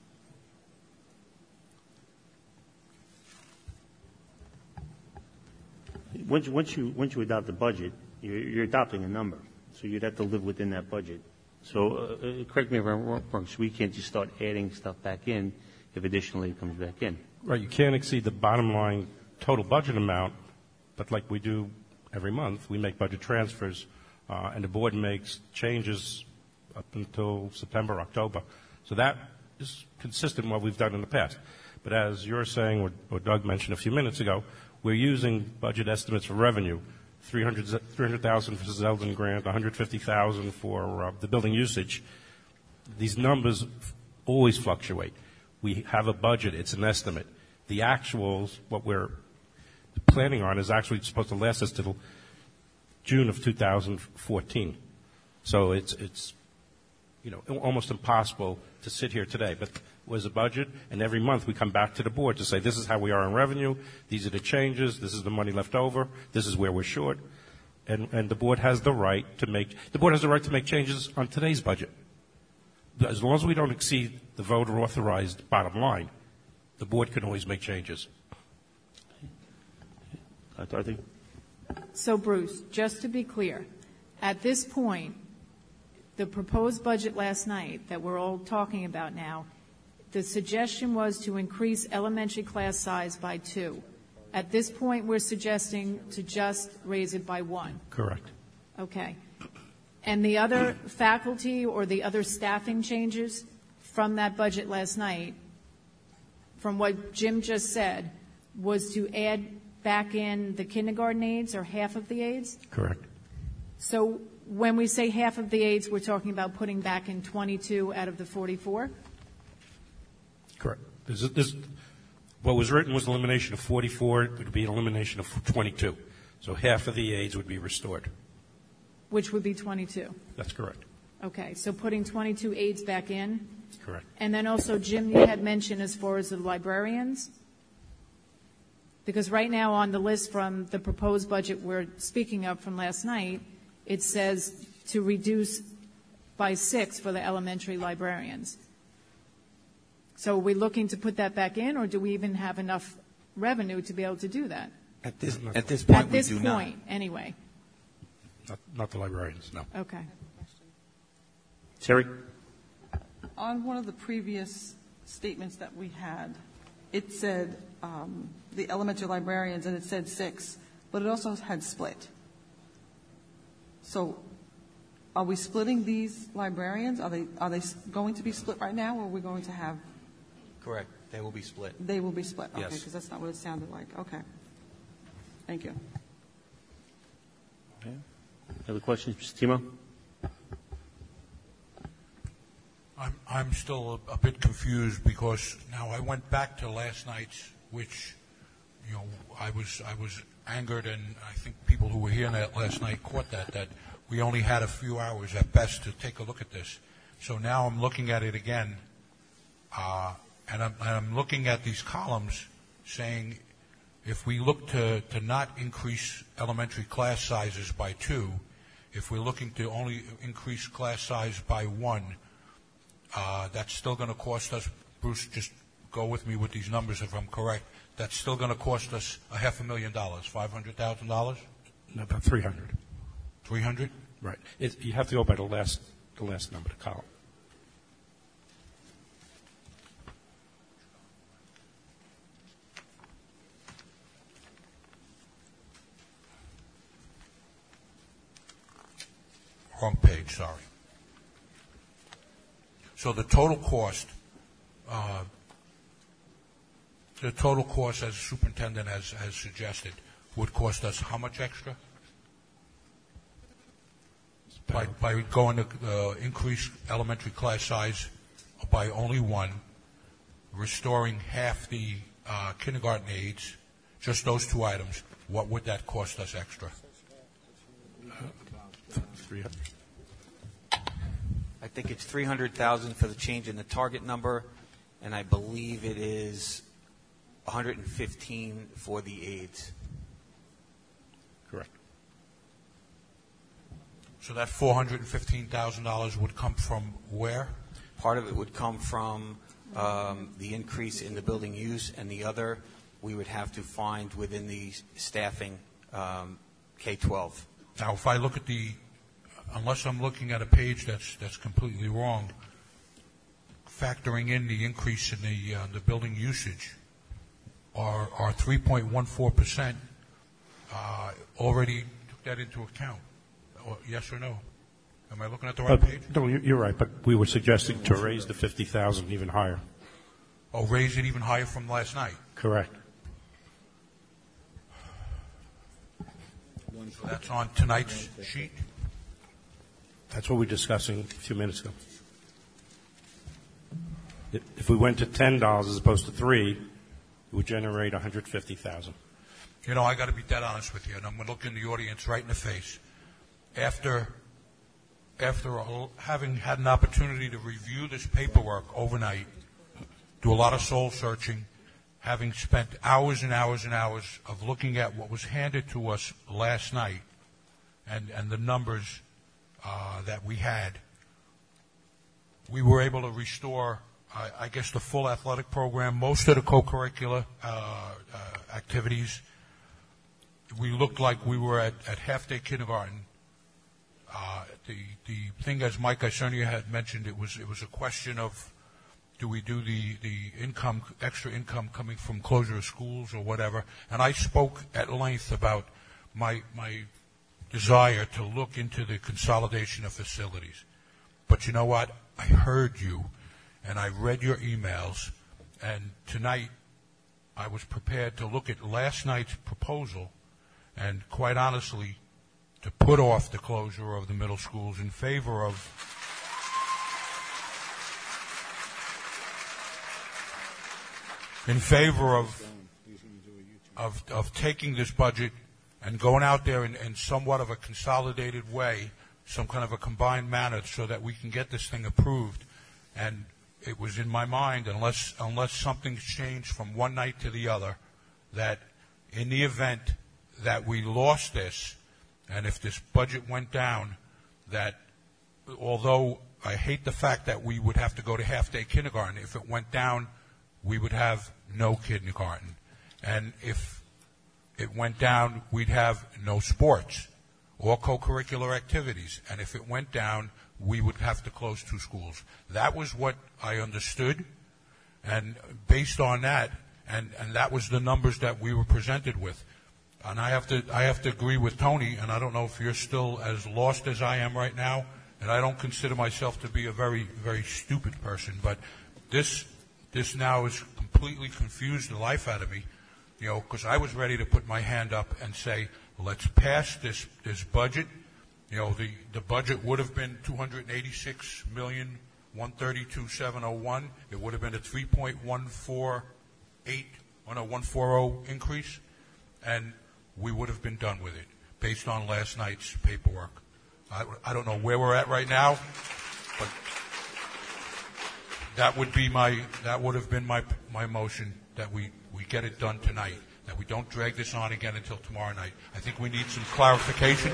Once, you- once you, once you adopt the budget, you're, you're adopting a number. So you'd have to live within that budget. So, uh, uh, correct me if I'm wrong, so we can't just start adding stuff back in if additional aid comes back in. Right, you can't exceed the bottom line total budget amount, but like we do every month, we make budget transfers, uh, and the board makes changes up until September, October. So that is consistent with what we've done in the past. But as you're saying, or, or Doug mentioned a few minutes ago, we're using budget estimates for revenue, three hundred thousand dollars for Zeldin grant, one hundred fifty thousand dollars for uh, the building usage. These numbers f- always fluctuate. We have a budget. It's an estimate. The actuals, what we're planning on, is actually supposed to last us till June of two thousand fourteen. So it's, it's, you know, almost impossible to sit here today. But was a budget, and every month we come back to the board to say, this is how we are in revenue, these are the changes, this is the money left over, this is where we're short. And, and the board has the right to make, the board has the right to make changes on today's budget. As long as we don't exceed the voter authorized bottom line, the board can always make changes. Uh, Dorothy? So, Bruce, just to be clear, at this point, the proposed budget last night that we're all talking about now, the suggestion was to increase elementary class size by two. At this point, we're suggesting to just raise it by one. Correct. Okay. And the other faculty or the other staffing changes from that budget last night, from what Jim just said, was to add back in the kindergarten aides or half of the aides? Correct. So when we say half of the aides, we're talking about putting back in twenty-two out of the forty-four? Correct. This is, this, what was written was elimination of forty-four. It would be an elimination of twenty-two. So half of the aides would be restored. which would be twenty-two. That's correct. Okay, so putting twenty-two aides back in. Correct. And then also, Jim, you had mentioned as far as the librarians, because right now on the list from the proposed budget we're speaking of from last night, it says to reduce by six for the elementary librarians. So are we looking to put that back in, or do we even have enough revenue to be able to do that? At this, at this point, At this we do not. point, anyway. Not, not the librarians, no. Okay. Terry? On one of the previous statements that we had, it said um, the elementary librarians, and it said six, but it also had split. So are we splitting these librarians? Are they, are they going to be split right now, or are we going to have? Correct. They will be split. They will be split. Okay, Yes. because that's not what it sounded like. Okay. Thank you. Okay. Other questions, Mister Timo? I'm, I'm still a, a bit confused because now I went back to last night's, which, you know, I was I was angered, and I think people who were here last night caught that, that we only had a few hours at best to take a look at this. So now I'm looking at it again, uh, and, I'm, and I'm looking at these columns saying if we look to, to not increase elementary class sizes by two, if we're looking to only increase class size by one, Uh, that's still going to cost us, Bruce, just go with me with these numbers if I'm correct, that's still going to cost us a half a million dollars, five hundred thousand dollars? No, about three hundred. three hundred? Right. It, you have to go by the last, the last number, the column. Wrong page, sorry. So the total cost, uh, the total cost, as the superintendent has, has suggested, would cost us how much extra? By, by going to uh, increase elementary class size by only one, restoring half the uh, kindergarten aides, just those two items, what would that cost us extra? three hundred. I think it's three hundred thousand for the change in the target number, and I believe it is one hundred fifteen for the aides. Correct. So that four hundred fifteen thousand dollars would come from where? Part of it would come from um, the increase in the building use, and the other we would have to find within the staffing um, K twelve. Now, if I look at the, unless I'm looking at a page that's that's completely wrong, factoring in the increase in the uh, the building usage, our our three point one four percent uh, already took that into account. Or, yes or no? Am I looking at the right But, page? no, you- you're right, but we were suggesting to raise the fifty thousand even higher. Oh, raise it even higher from last night. Correct. So that's on tonight's sheet. That's what we were discussing a few minutes ago. If if we went to ten dollars as opposed to three, it would generate one hundred fifty thousand. You know, I got to be dead honest with you, and I'm going to look in the audience right in the face. After, after all- having had an opportunity to review this paperwork overnight, do a lot of soul searching, having spent hours and hours and hours of looking at what was handed to us last night, and and the numbers uh, that we had, we were able to restore, uh, I guess, the full athletic program, most of the co-curricular uh, uh, activities. We looked like we were at, at half-day kindergarten. Uh, the the thing, as Mike Isernia had mentioned, it was it was a question of, do we do the, the income, extra income coming from closure of schools or whatever? And I spoke at length about my my desire to look into the consolidation of facilities. But you know what? I heard you, and I read your emails, and tonight I was prepared to look at last night's proposal and, quite honestly, to put off the closure of the middle schools in favor of in favor of of, of taking this budget and going out there in, in somewhat of a consolidated way, some kind of a combined manner, so that we can get this thing approved. And it was in my mind, unless unless something's changed from one night to the other, that in the event that we lost this, and if this budget went down, that although I hate the fact that we would have to go to half-day kindergarten, if it went down, we would have no kindergarten. And if it went down, we'd have no sports or co-curricular activities. And if it went down, we would have to close two schools. That was what I understood, and based on that, and, and that was the numbers that we were presented with. And I have to I have to agree with Tony, and I don't know if you're still as lost as I am right now, and I don't consider myself to be a very, very stupid person, but this this now has completely confused the life out of me, you know, because I was ready to put my hand up and say, let's pass this, this budget. You know, the, the budget would have been two hundred eighty-six million, one hundred thirty-two thousand seven hundred one. It would have been a three point one four eight, or no, one forty increase, and we would have been done with it based on last night's paperwork. I, I don't know where we're at right now, but that would be my that would have been my my motion, that we, we get it done tonight, that we don't drag this on again until tomorrow night. I think we need some clarification.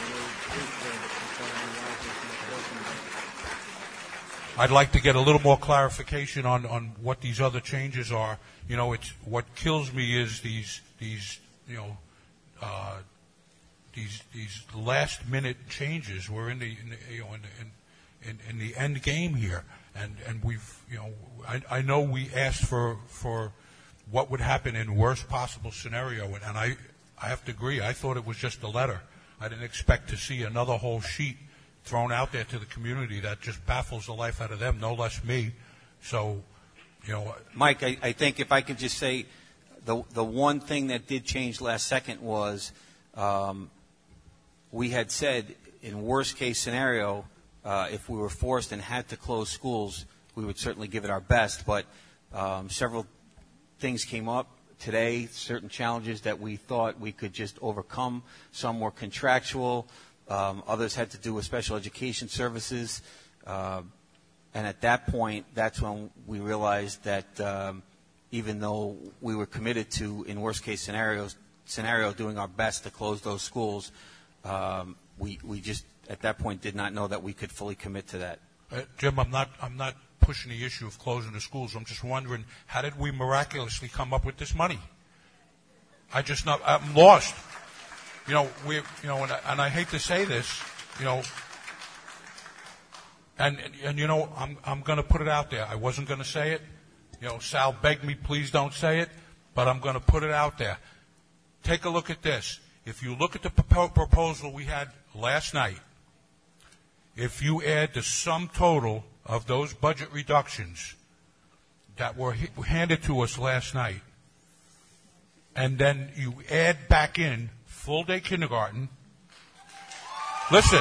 I'd like to get a little more clarification on, on what these other changes are. You know, it's what kills me is these these you know uh, these these last minute changes. We're in the, in the you know in, in, in, in the end game here, and and we've you know I, I know we asked for for what would happen in worst possible scenario, and, and I I have to agree. I thought it was just a letter. I didn't expect to see another whole sheet thrown out there to the community that just baffles the life out of them, no less me. So, you know. Mike, I, I think if I could just say, the the one thing that did change last second was um, we had said in worst case scenario, uh, if we were forced and had to close schools, we would certainly give it our best. But um, several things came up today, certain challenges that we thought we could just overcome. Some were contractual. Um, others had to do with special education services. Uh, and at that point, that's when we realized that um, even though we were committed to, in worst-case scenarios, scenario, doing our best to close those schools, um, we, we just, at that point, did not know that we could fully commit to that. Uh, Jim, I'm not, I'm not pushing the issue of closing the schools. I'm just wondering, how did we miraculously come up with this money? I just not, I'm lost. You know, we, you know, and I, and I hate to say this, you know, and, and, and you know, I'm, I'm going to put it out there. I wasn't going to say it. You know, Sal begged me, please don't say it, but I'm going to put it out there. Take a look at this. If you look at the propo- proposal we had last night, if you add the sum total of those budget reductions that were h- handed to us last night, and then you add back in full-day kindergarten. Listen,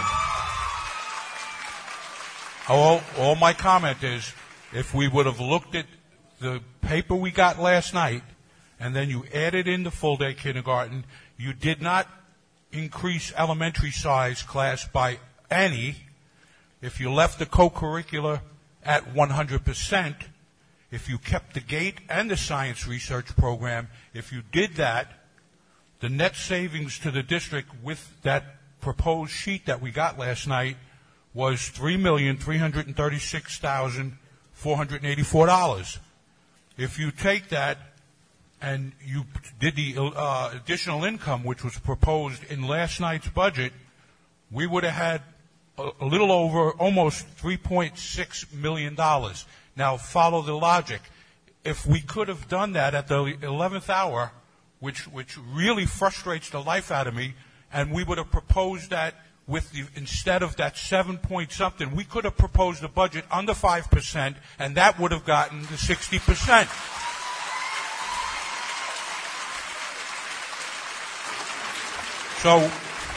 all, all my comment is, if we would have looked at the paper we got last night, and then you added in the full-day kindergarten, you did not increase elementary size class by any. If you left the co-curricular at one hundred percent, if you kept the GATE and the science research program, if you did that, the net savings to the district with that proposed sheet that we got last night was three million three hundred thirty-six thousand four hundred eighty-four dollars. If you take that and you did the uh, additional income, which was proposed in last night's budget, we would have had a, a little over almost three point six million dollars. Now, follow the logic. If we could have done that at the eleventh hour, which which really frustrates the life out of me, and we would have proposed that with the, instead of that seven point something, we could have proposed a budget under five percent, and that would have gotten the sixty percent. So,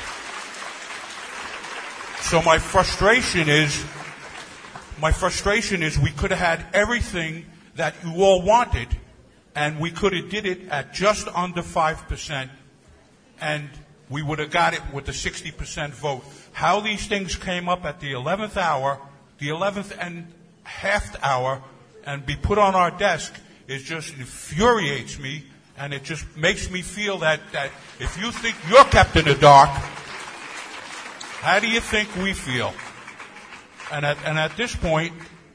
so my frustration is, my frustration is we could have had everything that you all wanted, and we could have did it at just under five percent, and we would have got it with the sixty percent vote. How these things came up at the eleventh hour, the eleventh and half hour, and be put on our desk is just infuriates me, and it just makes me feel that, that if you think you're kept in the dark, how do you think we feel? And at, and at this point,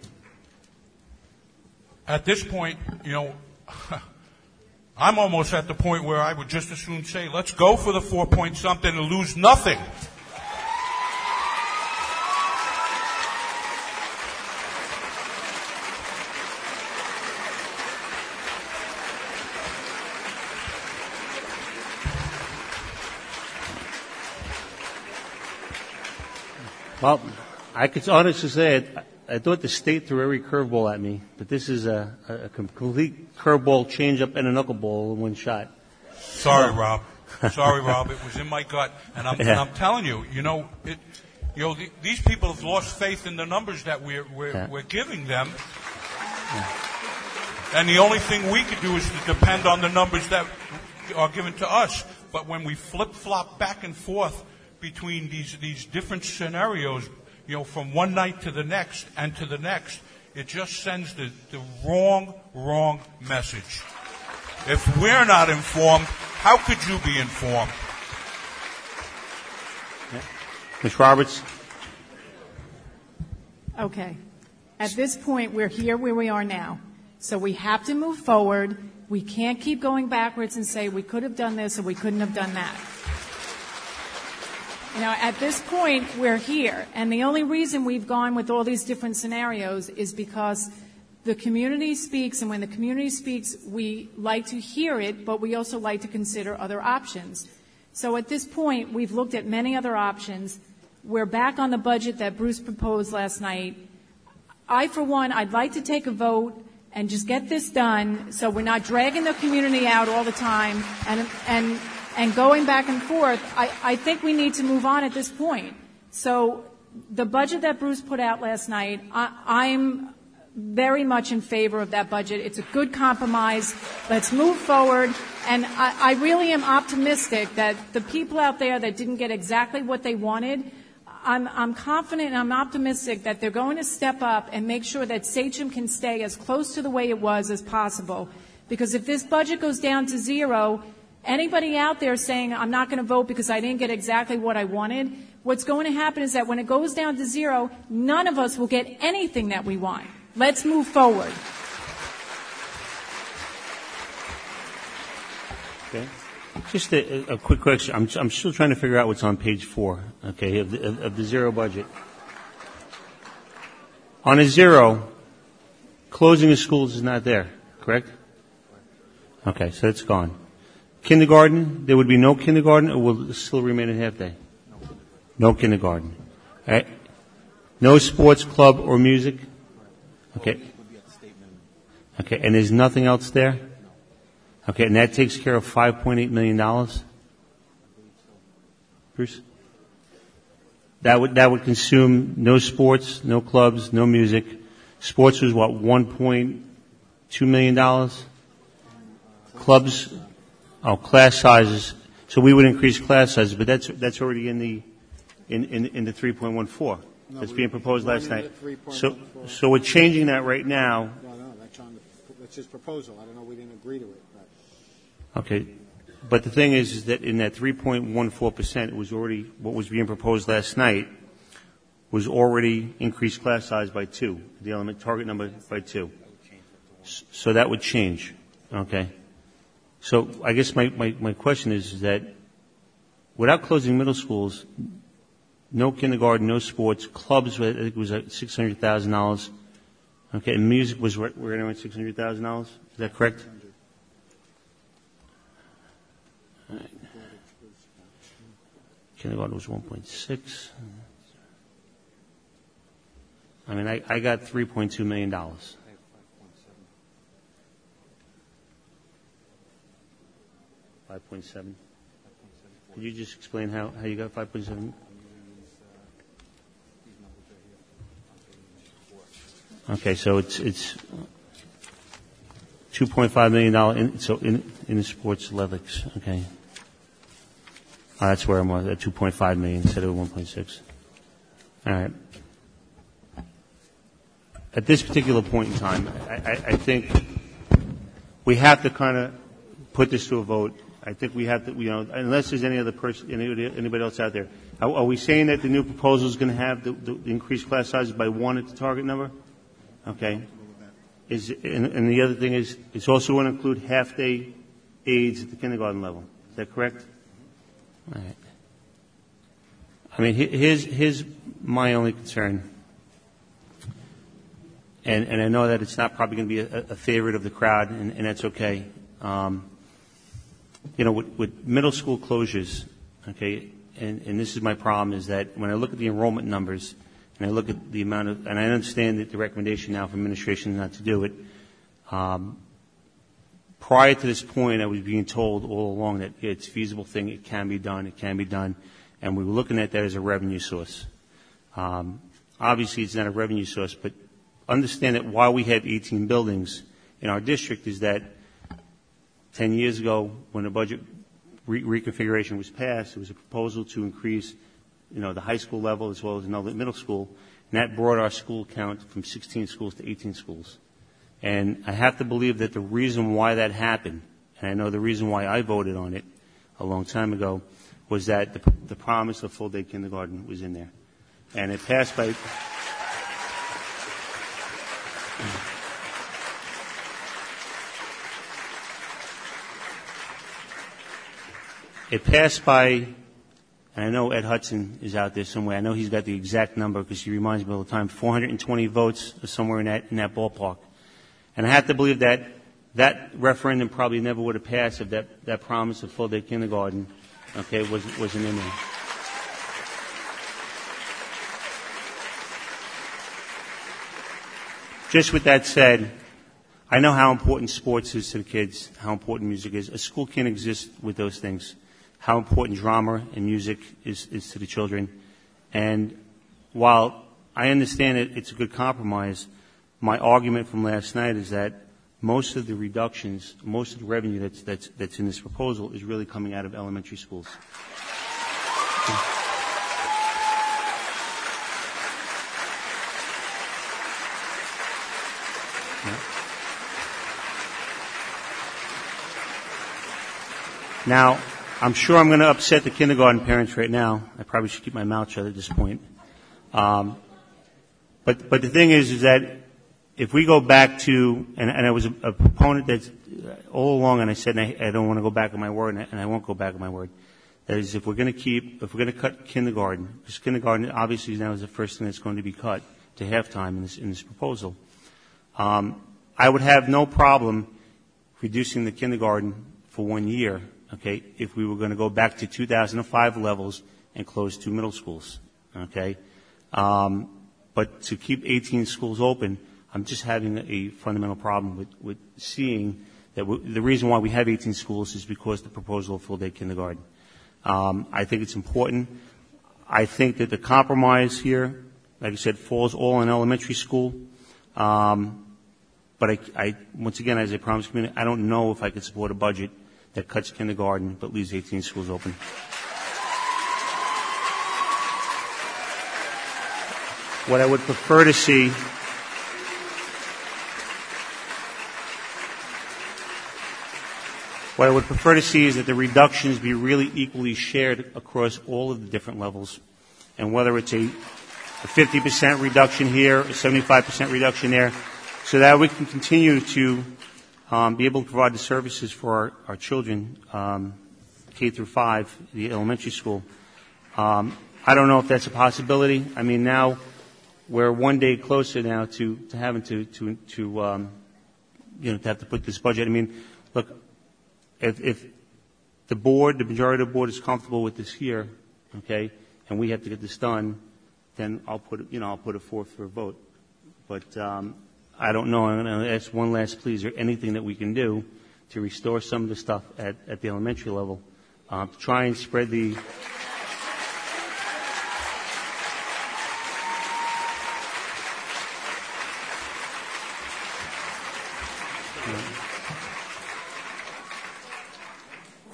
at this point, you know, I'm almost at the point where I would just as soon say, let's go for the four point something and lose nothing. Well, I could honestly say it. I thought the state threw every curveball at me, but this is a, a complete curveball, change-up, and a knuckleball in one shot. Sorry, Rob. Sorry, Rob. It was in my gut, and I'm, yeah. and I'm telling you, you know, it, you know, the, these people have lost faith in the numbers that we're we're, yeah. we're giving them, yeah. and the only thing we can do is to depend on the numbers that are given to us. But when we flip-flop back and forth between these these different scenarios, you know, from one night to the next and to the next, it just sends the, the wrong, wrong message. If we're not informed, how could you be informed? Miz Roberts? Okay. At this point, we're here where we are now. So we have to move forward. We can't keep going backwards and say we could have done this or we couldn't have done that. You know, at this point, we're here. And the only reason we've gone with all these different scenarios is because the community speaks, and when the community speaks, we like to hear it, but we also like to consider other options. So at this point, we've looked at many other options. We're back on the budget that Bruce proposed last night. I, for one, I'd like to take a vote and just get this done so we're not dragging the community out all the time and and and going back and forth. I, I think we need to move on at this point. So the budget that Bruce put out last night, I, I'm very much in favor of that budget. It's a good compromise. Let's move forward. And I, I really am optimistic that the people out there that didn't get exactly what they wanted, I'm, I'm confident and I'm optimistic that they're going to step up and make sure that Sachem can stay as close to the way it was as possible. Because if this budget goes down to zero, anybody out there saying, I'm not going to vote because I didn't get exactly what I wanted, what's going to happen is that when it goes down to zero, none of us will get anything that we want. Let's move forward. Okay. Just a, a quick question. I'm, I'm still trying to figure out what's on page four, okay, of the, of the zero budget. On a zero, closing of schools is not there, correct? Okay, so it's gone. Kindergarten, there would be no kindergarten, or will it still remain a half day? No kindergarten. All right. No sports club or music? Okay. Okay, and there's nothing else there? Okay, and that takes care of five point eight million dollars? Bruce? That would, that would consume no sports, no clubs, no music. Sports was what, one point two million dollars? Clubs, oh, class sizes. So we would increase class sizes, but that's, that's already in the, in, in, in the three point one four. No, that's being proposed last night. So, so we're changing that right now. No, no, that's on the, that's his proposal. I don't know, we didn't agree to it. Okay. But the thing is, is that in that three point one four percent, it was already, what was being proposed last night was already increased class size by two, the element target number by two. So that would change. Okay. So I guess my, my, my question is, is that without closing middle schools, no kindergarten, no sports, clubs, I think it was at six hundred thousand dollars. Okay, and music was, we're going to six hundred thousand dollars? Is that correct? All right. Kindergarten was one point six. I mean, I, I got three point two million dollars. five point seven. Could you just explain how, how you got five point seven? Okay, so it's it's two point five million dollars in, so in, in the sports athletics. Okay. Uh, that's where I'm at two point five million instead of one point six. All right. At this particular point in time, I, I, I think we have to kind of put this to a vote. I think we have to, you know, unless there's any other person, anybody, anybody else out there. Are, are we saying that the new proposal is going to have the, the, the increased class sizes by one at the target number? Okay. Is, and, and the other thing is, it's also going to include half-day aides at the kindergarten level. Is that correct? All right. I mean, here's, here's my only concern. And, and I know that it's not probably going to be a, a favorite of the crowd, and, and that's okay. Um, you know, with, with middle school closures, okay, and, and this is my problem, is that when I look at the enrollment numbers, and I look at the amount of, and I understand that the recommendation now from administration not to do it, um, prior to this point, I was being told all along that it's a feasible thing, it can be done, it can be done, and we were looking at that as a revenue source. Um, obviously, it's not a revenue source, but understand that while we have eighteen buildings in our district is that ten years ago when the budget re- reconfiguration was passed, there was a proposal to increase, you know, the high school level as well as another middle school, and that brought our school count from sixteen schools to eighteen schools. And I have to believe that the reason why that happened, and I know the reason why I voted on it a long time ago, was that the, the promise of full-day kindergarten was in there. And it passed by... It passed by, and I know Ed Hudson is out there somewhere. I know he's got the exact number because he reminds me all the time, four hundred twenty votes or somewhere in that, in that ballpark. And I have to believe that that referendum probably never would have passed if that, that promise of full-day kindergarten, okay, wasn't, wasn't in there. Just with that said, I know how important sports is to the kids, how important music is. A school can't exist with those things. How important drama and music is, is to the children. And while I understand it, it's a good compromise, my argument from last night is that most of the reductions, most of the revenue that's, that's, that's in this proposal is really coming out of elementary schools. Now, I'm sure I'm going to upset the kindergarten parents right now. I probably should keep my mouth shut at this point. Um, but, but the thing is, is that if we go back to, and, and I was a, a proponent that's all along, and I said, and I, I don't want to go back on my word, and I, and I won't go back on my word. That is, if we're going to keep, if we're going to cut kindergarten, because kindergarten obviously now is the first thing that's going to be cut to halftime in this, in this proposal. Um, I would have no problem reducing the kindergarten for one year, okay, if we were going to go back to two thousand five levels and close two middle schools, okay? Um, but to keep eighteen schools open, I'm just having a fundamental problem with, with seeing that w- the reason why we have eighteen schools is because the proposal of full-day kindergarten. Um, I think it's important. I think that the compromise here, like I said, falls all in elementary school. Um, but I, I, once again, as I promised the community, I don't know if I could support a budget that cuts kindergarten but leaves eighteen schools open. What I would prefer to see What I would prefer to see is that the reductions be really equally shared across all of the different levels, and whether it's a, a fifty percent reduction here, a seventy-five percent reduction there, so that we can continue to um, be able to provide the services for our, our children, um, K through five, the elementary school. Um, I don't know if that's a possibility. I mean, now we're one day closer now to, to having to, to, to um, you know, to have to put this budget. I mean, look, if, if the board, the majority of the board is comfortable with this here, okay, and we have to get this done, then I'll put it, you know, I'll put it forth for a vote. But um, I don't know. I'm going to ask one last plea. Is there anything that we can do to restore some of the stuff at, at the elementary level, uh, to try and spread the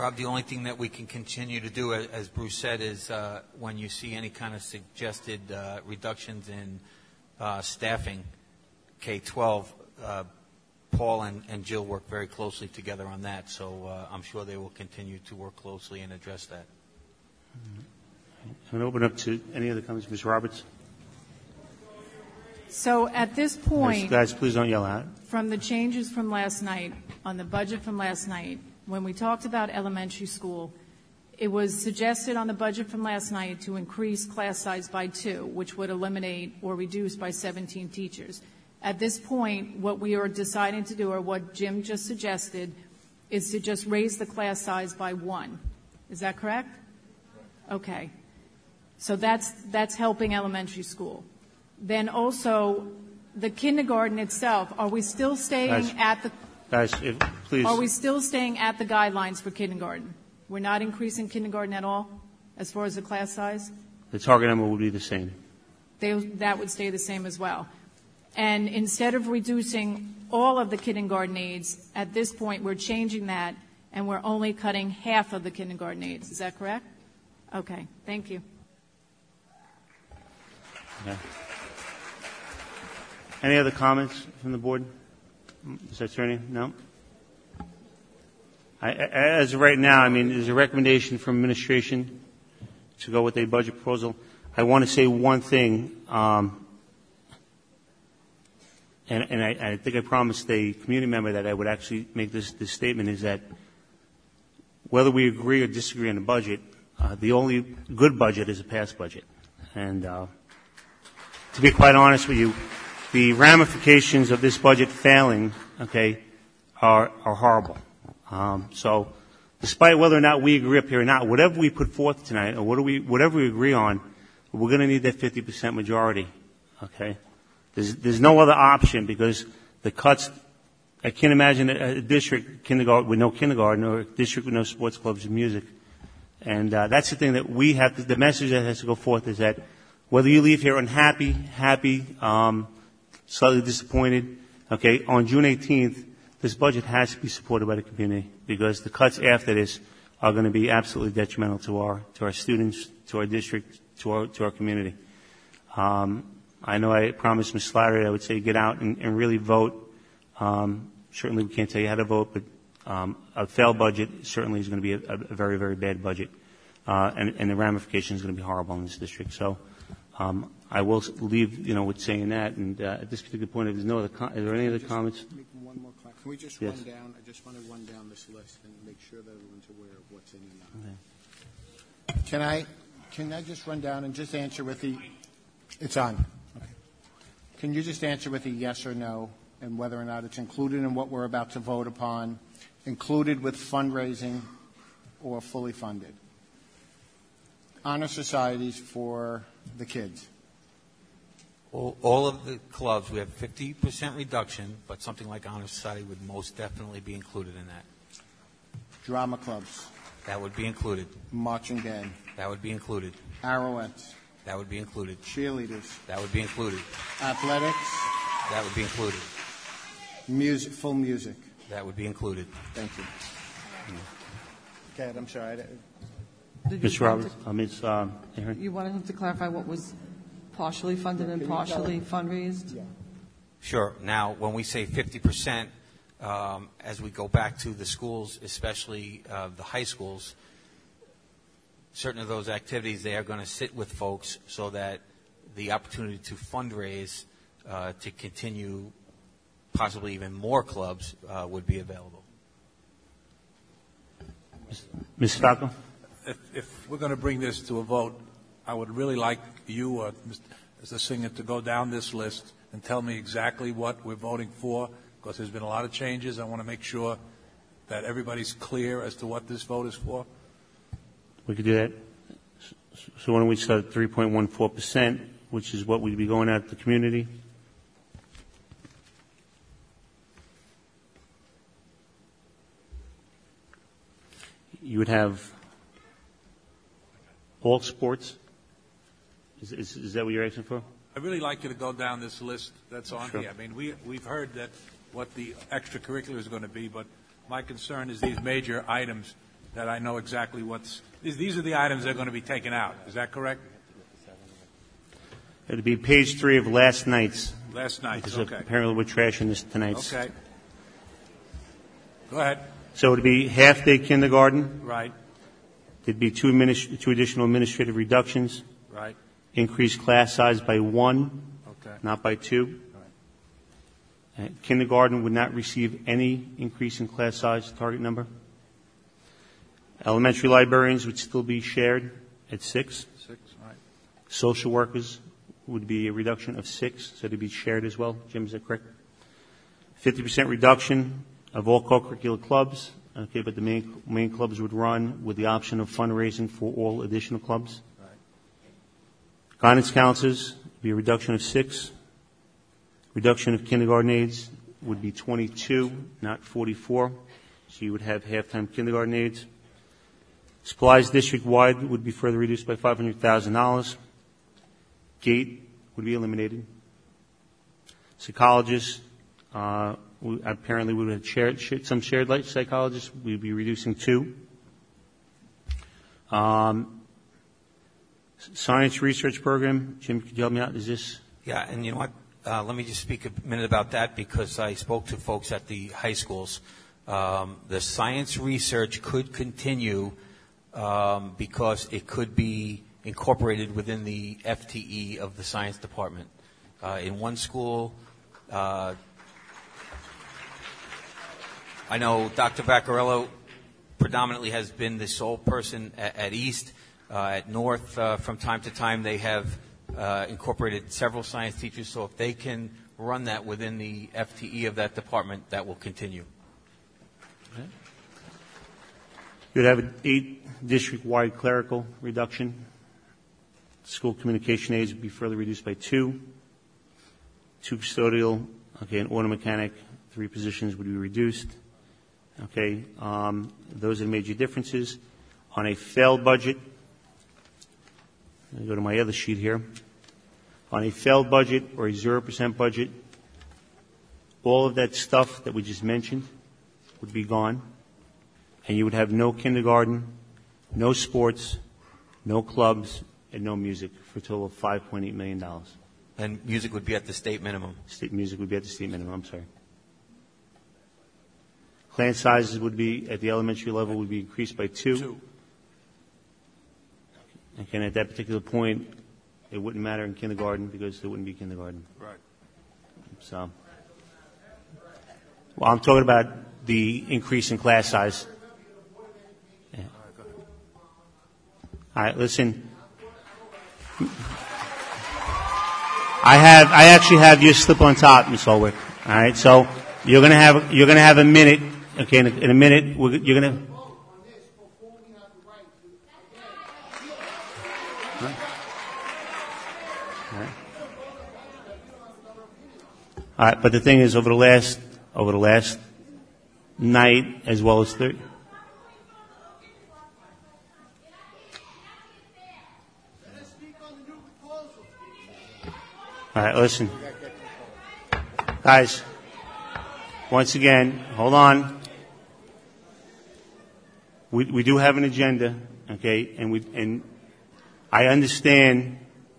Rob, the only thing that we can continue to do, as Bruce said, is uh, when you see any kind of suggested uh, reductions in uh, staffing, K twelve, uh, Paul and, and Jill work very closely together on that, so uh, I'm sure they will continue to work closely and address that. I'm going to open up to any other comments. Miz Roberts? So at this point, guys, please don't yell out. From the changes from last night, on the budget from last night, when we talked about elementary school, it was suggested on the budget from last night to increase class size by two, which would eliminate or reduce by seventeen teachers. At this point, what we are deciding to do, or what Jim just suggested, is to just raise the class size by one. Is that correct? Okay. So that's, that's helping elementary school. Then also, the kindergarten itself, are we still staying Guys, at the... Guys, if, please. Are we still staying at the guidelines for kindergarten? We're not increasing kindergarten at all, as far as the class size? The target number would be the same. They, that would stay the same as well. And instead of reducing all of the kindergarten aides, at this point we're changing that, and we're only cutting half of the kindergarten aides. Is that correct? Okay. Thank you. Okay. Any other comments from the board? Mister Attorney? No? I, as of right now, I mean, there's a recommendation from administration to go with a budget proposal. I want to say one thing, um, and, and I, I think I promised the community member that I would actually make this, this statement, is that whether we agree or disagree on the budget, uh, the only good budget is a passed budget. And uh, to be quite honest with you, the ramifications of this budget failing, okay, are, are horrible. Um, so, despite whether or not we agree up here or not, whatever we put forth tonight, or what do we, whatever we agree on, we're going to need that fifty percent majority. Okay, there's, there's no other option, because the cuts. I can't imagine a, a district kindergarten with no kindergarten, or a district with no sports clubs and music. And uh, that's the thing that we have to. The message that has to go forth is that whether you leave here unhappy, happy, um, slightly disappointed, okay, on June eighteenth, this budget has to be supported by the community, because the cuts after this are going to be absolutely detrimental to our to our students, to our district, to our to our community. Um, I know I promised Miz Slattery I would say get out and, and really vote. Um, certainly, we can't tell you how to vote, but um, a failed budget certainly is going to be a, a very, very bad budget, uh, and, and the ramifications are going to be horrible in this district. So. Um, I will leave, you know, with saying that. And uh, at this particular point, if there's no other, com- are there any other comments? Make one more comment. Can we just yes. run down? I just want to run down this list and make sure that everyone's aware of what's in and out. Okay. Can I? Can I just run down and just answer with the? It's on. Okay. Can you just answer with a yes or no, and whether or not it's included in what we're about to vote upon, included with fundraising, or fully funded? Honor societies for the kids. All, all of the clubs, we have fifty percent reduction, but something like Honor Society would most definitely be included in that. Drama clubs. That would be included. Marching band. That would be included. Arrowheads. That would be included. Cheerleaders. That would be included. Athletics. That would be included. Music, full music. That would be included. Thank you. Okay, I'm sorry. I, Miz Roberts, uh, Miz Um, you wanted him to clarify what was partially funded and partially fundraised? Yeah. Sure. Now, when we say fifty percent, um, as we go back to the schools, especially uh, the high schools, certain of those activities, they are going to sit with folks so that the opportunity to fundraise uh, to continue possibly even more clubs uh, would be available. Miz Falco? If, if we're going to bring this to a vote, I would really like you or Mister Singer to go down this list and tell me exactly what we're voting for, because there's been a lot of changes. I want to make sure that everybody's clear as to what this vote is for. We could do that. So why don't we start at three point one four percent, which is what we'd be going out to the community. You would have all sports. Is, is, is that what you're asking for? I'd really like you to go down this list that's on Sure. here. I mean, we, we've heard that what the extracurricular is going to be, but my concern is these major items that I know exactly what's, these, these are the items that are going to be taken out. Is that correct? It'll be page three of last night's. Last night, Because okay. apparently we're trashing this tonight's. Okay. Go ahead. So it'd be half-day kindergarten. Right, There'd be two, administ- two additional administrative reductions. right, Increase class size by one, okay. not by two. Uh, kindergarten would not receive any increase in class size target number. Elementary librarians would still be shared at six. Six, right. Social workers would be a reduction of six, so they'd be shared as well. Jim, is that correct? fifty percent reduction of all co-curricular clubs, okay, but the main, main clubs would run with the option of fundraising for all additional clubs. Right. Guidance counselors would be a reduction of six. Reduction of kindergarten aides would be twenty-two, not forty-four. So you would have half-time kindergarten aides. Supplies district-wide would be further reduced by five hundred thousand dollars. Gate would be eliminated. Psychologists, uh, we, apparently we would have shared, shared, some shared life psychologists. We'd be reducing two. Um, science research program. Jim, could you help me out? Is this? Yeah, and you know what? Uh, let me just speak a minute about that because I spoke to folks at the high schools. Um, the science research could continue um, because it could be incorporated within the F T E of the science department. Uh, in one school, uh, I know Doctor Vaccarello predominantly has been the sole person at, at East. Uh, at North, uh, from time to time, they have uh, incorporated several science teachers. So if they can run that within the F T E of that department, that will continue. Okay. You'd have an eight district-wide clerical reduction. School communication aides would be further reduced by two. Two custodial, okay, and auto mechanic, three positions would be reduced. Okay, um, those are the major differences. On a failed budget, I'll go to my other sheet here. On a failed budget or a zero percent budget, all of that stuff that we just mentioned would be gone, and you would have no kindergarten, no sports, no clubs, and no music for a total of five point eight million dollars. And music would be at the state minimum. State music would be at the state minimum, I'm sorry. Class sizes would be, at the elementary level, would be increased by two. Two. Again, at that particular point, it wouldn't matter in kindergarten because there wouldn't be kindergarten. Right. So, well, I'm talking about the increase in class size. Yeah. All right, listen. I have, I actually have your slip on top, Miz Ulrich. All right, so you're gonna have, you're gonna have a minute. Okay, in a, in a minute, we're, you're gonna. All right. All right. All right, but the thing is, over the last, over the last night, as well as third. All right, listen. Guys, once again, hold on. We, we do have an agenda, okay, and we, and I understand,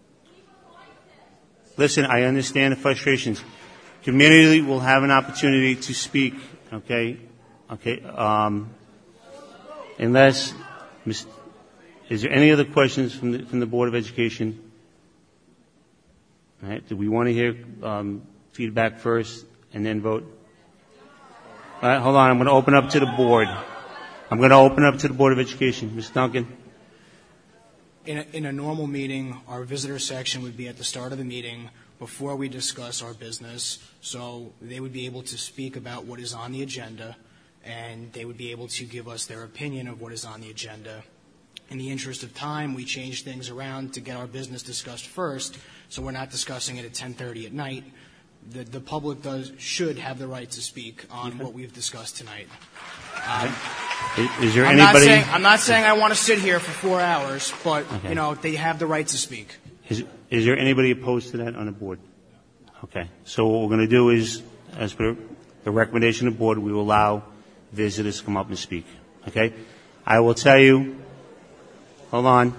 listen, I understand the frustrations. Community will have an opportunity to speak, okay, okay, um, unless, is there any other questions from the, from the Board of Education? All right, do we want to hear um, feedback first and then vote? All right, hold on. I'm going to open up to the board. I'm going to open up to the Board of Education. Miz Duncan? In a, in a normal meeting, our visitor section would be at the start of the meeting before we discuss our business, so they would be able to speak about what is on the agenda, and they would be able to give us their opinion of what is on the agenda. In the interest of time, we changed things around to get our business discussed first, so we're not discussing it at ten thirty at night. The, the public does should have the right to speak on what we've discussed tonight. Um, is, is there I'm anybody? Not saying, I'm not saying I want to sit here for four hours, but Okay. you know they have the right to speak. Is, is there anybody opposed to that on the board? Okay. So what we're going to do is, as per the recommendation of the board, we will allow visitors to come up and speak. Okay. I will tell you, hold on.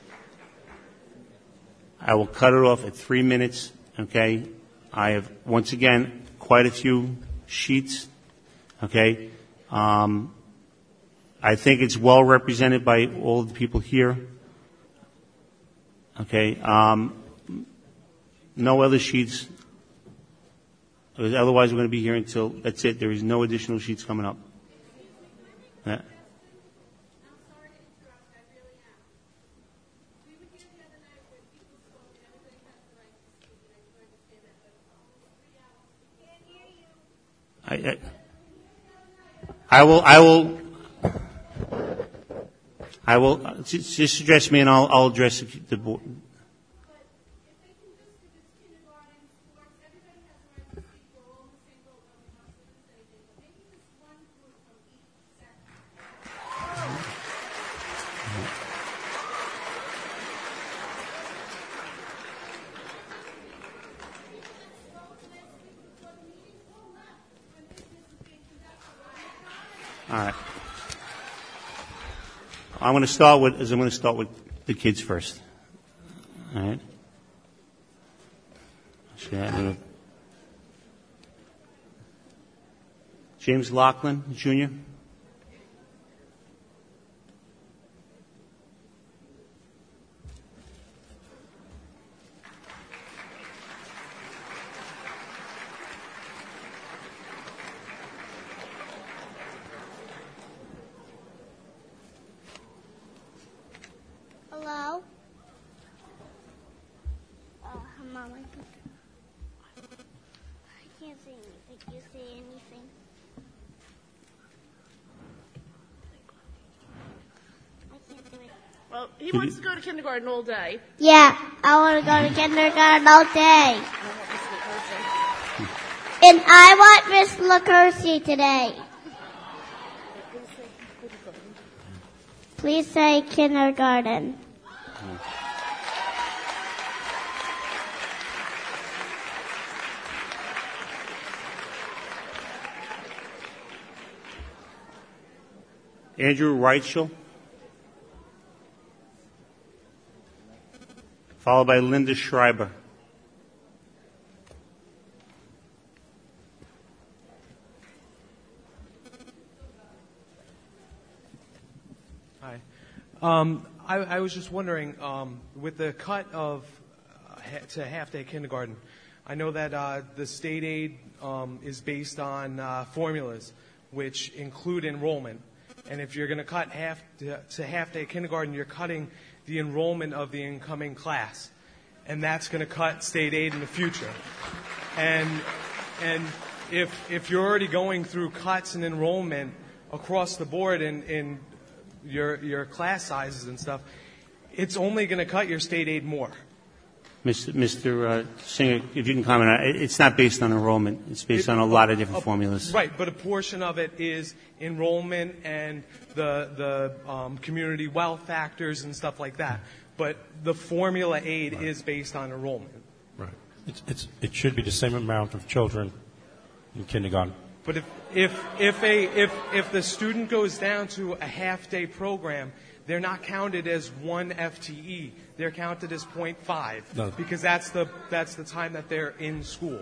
I will cut it off at three minutes, okay? I have, once again, quite a few sheets, okay? Um, I think it's well represented by all of the people here, okay? Um, no other sheets, because otherwise we're going to be here until, that's it. There is no additional sheets coming up. Yeah. I, I, I will, I will, I will, uh, just, just address me and I'll, I'll address the, the board. All right. I'm going to start with, I'm going to start with the kids first. All right. Actually, I'm going to, James Lachlan, Junior Hello? Uh, Mom, I think I can't say anything. Can you say anything? I can't do it. Well, he wants to go to kindergarten all day. Yeah, I want to go to kindergarten all day. And I want Miss LaCursi today. Please say kindergarten. Andrew Reichel, followed by Linda Schreiber. Hi. Um, I, I was just wondering, um, with the cut of uh, ha- to half-day kindergarten, I know that uh, the state aid um, is based on uh, formulas, which include enrollment. And if you're going to cut half to, to half-day kindergarten, you're cutting the enrollment of the incoming class, and that's going to cut state aid in the future. And and if if you're already going through cuts in enrollment across the board in, in your your class sizes and stuff, it's only going to cut your state aid more. Mister Mister Uh, Singer, if you can comment on it, it's not based on enrollment. It's based It- on a lot of different a- formulas. Right, but a portion of it is enrollment and the the um, community wealth factors and stuff like that. But the formula aid is based on enrollment. Right. It's, it's, it should be the same amount of children in kindergarten. But if if if a if if the student goes down to a half day program, they're not counted as one F T E. They're counted as zero point five No. because that's the that's the time that they're in school.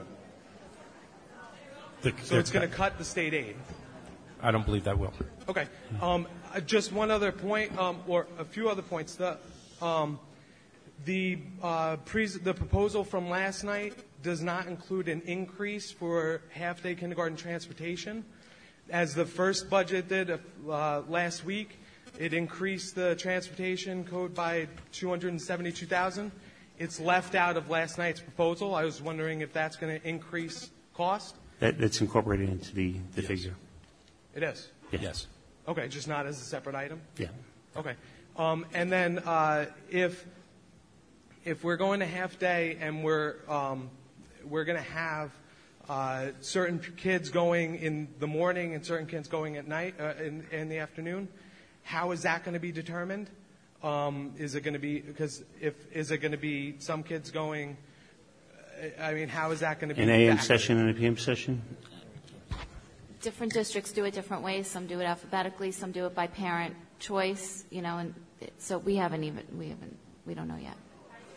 The- So it's the- going to cut the state aid. I don't believe that will. Okay. Um, uh, just one other point, um, or a few other points. The um, the uh, pres- the proposal from last night does not include an increase for half-day kindergarten transportation. As the first budget did uh, last week, it increased the transportation code by two hundred seventy-two thousand dollars. It's left out of last night's proposal. I was wondering if that's going to increase cost. That, that's incorporated into the, the Yes. figure. It is. Yes. Yes. Okay, just not as a separate item. Yeah. Okay. Um, and then uh, if if we're going to half day and we're um, we're going to have uh, certain kids going in the morning and certain kids going at night uh, in, in the afternoon, how is that going to be determined? Um, is it going to be because if is it going to be some kids going? I mean, how is that going to be? An A M factored? session and a P M session? different districts do it different ways. Some do it alphabetically, some do it by parent choice, you know, and it, so we haven't even, we haven't, we don't know yet.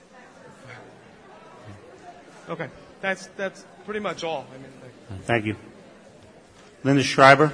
Okay, that's that's pretty much all. I mean, like, Thank you. Linda Schreiber.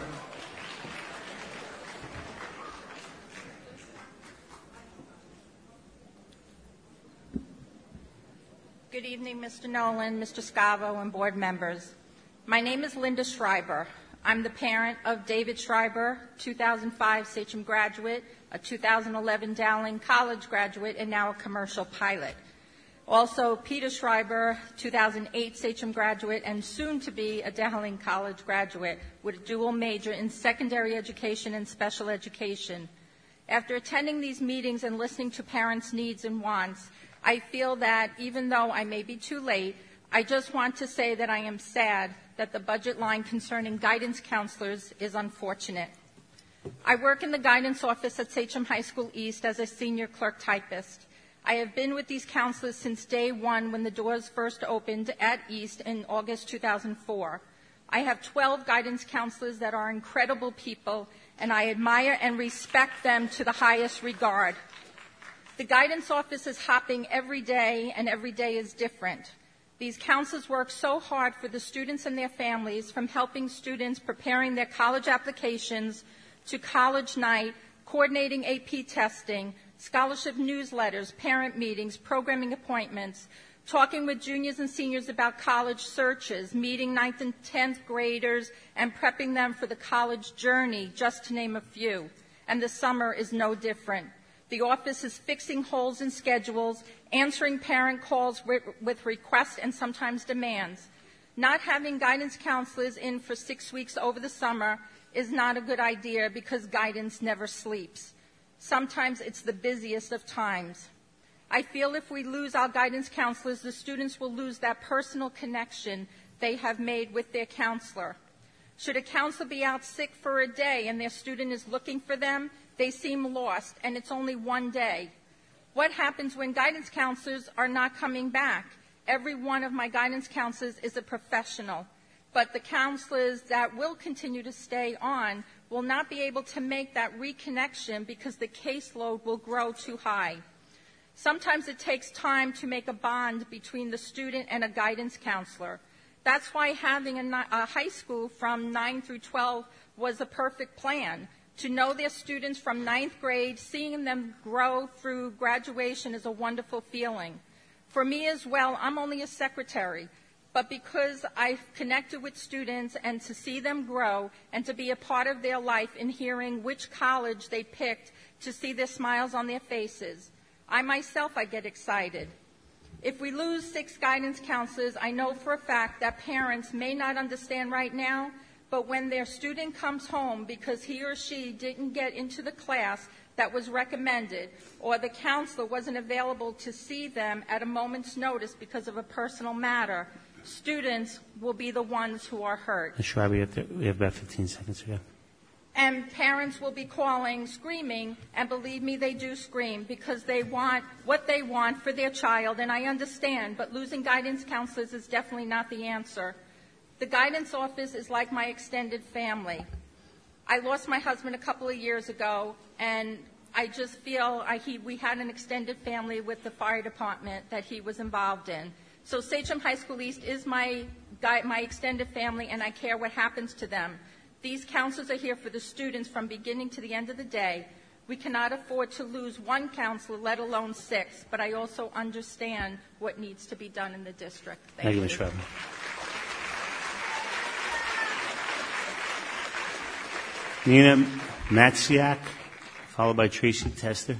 Good evening, Mister Nolan, Mister Scavo, and board members. My name is Linda Schreiber. I'm the parent of David Schreiber, two thousand five Sachem graduate, a two thousand eleven Dowling College graduate, and now a commercial pilot. Also, Peter Schreiber, two thousand eight Sachem graduate, and soon to be a Dowling College graduate with a dual major in secondary education and special education. After attending these meetings and listening to parents' needs and wants, I feel that even though I may be too late, I just want to say that I am sad that the budget line concerning guidance counselors is unfortunate. I work in the guidance office at Sachem High School East as a senior clerk typist. I have been with these counselors since day one when the doors first opened at East in August two thousand four. I have twelve guidance counselors that are incredible people, and I admire and respect them to the highest regard. The guidance office is hopping every day, and every day is different. These counselors work so hard for the students and their families, from helping students preparing their college applications to college night, coordinating A P testing, scholarship newsletters, parent meetings, programming appointments, talking with juniors and seniors about college searches, meeting ninth and tenth graders, and prepping them for the college journey, just to name a few. And the summer is no different. The office is fixing holes in schedules, answering parent calls with, with requests and sometimes demands. Not having guidance counselors in for six weeks over the summer is not a good idea because guidance never sleeps. Sometimes it's the busiest of times. I feel if we lose our guidance counselors, the students will lose that personal connection they have made with their counselor. Should a counselor be out sick for a day and their student is looking for them, they seem lost, and it's only one day. What happens when guidance counselors are not coming back? Every one of my guidance counselors is a professional, but the counselors that will continue to stay on will not be able to make that reconnection because the caseload will grow too high. Sometimes it takes time to make a bond between the student and a guidance counselor. That's why having a, a high school from nine through twelve was a perfect plan. To know their students from ninth grade, seeing them grow through graduation is a wonderful feeling. For me as well, I'm only a secretary, but because I've connected with students and to see them grow and to be a part of their life in hearing which college they picked, to see their smiles on their faces, I myself, I get excited. If we lose six guidance counselors, I know for a fact that parents may not understand right now, but when their student comes home because he or she didn't get into the class that was recommended, or the counselor wasn't available to see them at a moment's notice because of a personal matter, students will be the ones who are hurt. Miz Schreiber, we have, to, we have about fifteen seconds to go. And parents will be calling, screaming, and believe me, they do scream because they want what they want for their child, and I understand, but losing guidance counselors is definitely not the answer. The guidance office is like my extended family. I lost my husband a couple of years ago, and I just feel I, he, we had an extended family with the fire department that he was involved in. So Sachem High School East is my, my extended family, and I care what happens to them. These counselors are here for the students from beginning to the end of the day. We cannot afford to lose one counselor, let alone six, but I also understand what needs to be done in the district. Thank, Thank you, you. Miz Schreiber. Nina Matsiak, followed by Tracy Tester.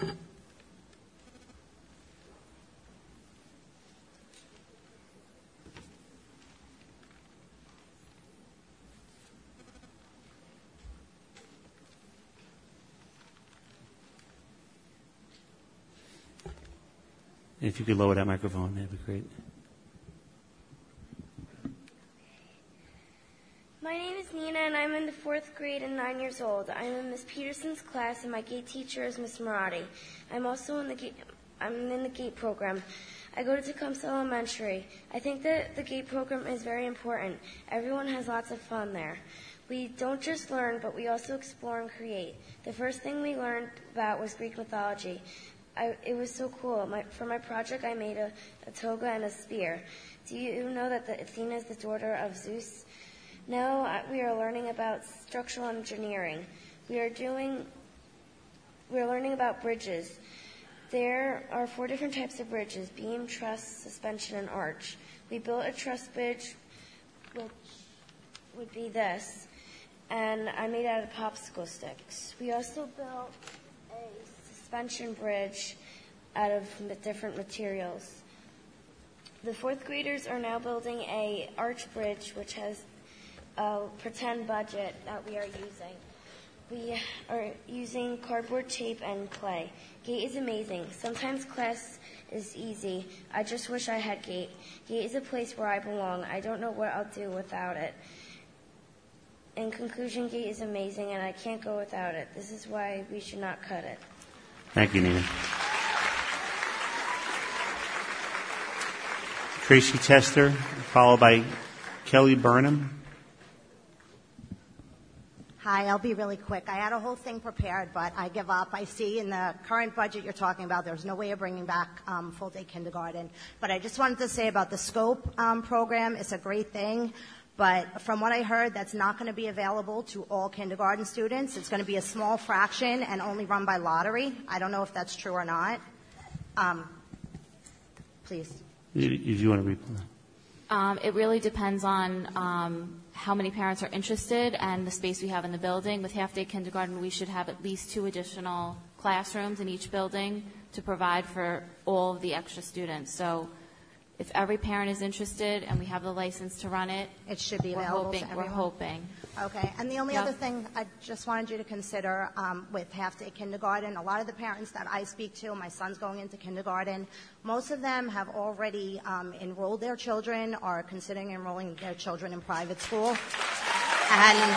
If you could lower that microphone, that'd be great. My name is Nina, and I'm in the fourth grade and nine years old. I'm in Miss Peterson's class, and my GATE teacher is Miss Marati. I'm also in the GATE, I'm in the GATE program. I go to Tecumseh Elementary. I think that the GATE program is very important. Everyone has lots of fun there. We don't just learn, but we also explore and create. The first thing we learned about was Greek mythology. I, it was so cool. My, for my project, I made a, a toga and a spear. Do you know that the, Athena is the daughter of Zeus? Now uh, we are learning about structural engineering. We are doing, we are learning about bridges. There are four different types of bridges: beam, truss, suspension, and arch. We built a truss bridge, which would be this, and I made it out of popsicle sticks. We also built a suspension bridge out of different materials. The fourth graders are now building a arch bridge, which has a pretend budget that we are using. We are using cardboard tape and clay. GATE is amazing. Sometimes class is easy. I just wish I had GATE. GATE is a place where I belong. I don't know what I'll do without it. In conclusion, GATE is amazing, and I can't go without it. This is why we should not cut it. Thank you, Nina. Tracy Tester, followed by Kelly Burnham. Hi, I'll be really quick. I had a whole thing prepared, but I give up. I see in the current budget you're talking about, there's no way of bringing back um, full-day kindergarten. But I just wanted to say about the SCOPE um, program, it's a great thing. But from what I heard, that's not going to be available to all kindergarten students. It's going to be a small fraction and only run by lottery. I don't know if that's true or not. Um, please. If you want to reply. Um, it really depends on um, how many parents are interested and the space we have in the building. With half-day kindergarten, we should have at least two additional classrooms in each building to provide for all of the extra students. So if every parent is interested and we have the license to run it, it should be we're available hoping, to We're everyone. hoping. Okay. And the only Yep. other thing I just wanted you to consider um, with half-day kindergarten, a lot of the parents that I speak to, my son's going into kindergarten, most of them have already um, enrolled their children or considering enrolling their children in private school. And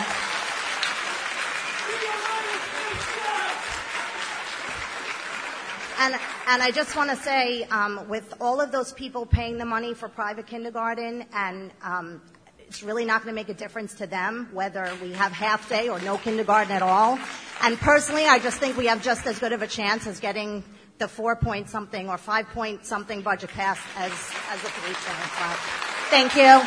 And, and I just want to say, um, with all of those people paying the money for private kindergarten, and um, it's really not going to make a difference to them whether we have half day or no kindergarten at all. And personally, I just think we have just as good of a chance as getting the four point something or five point something budget passed as, as the three point five. Thank you.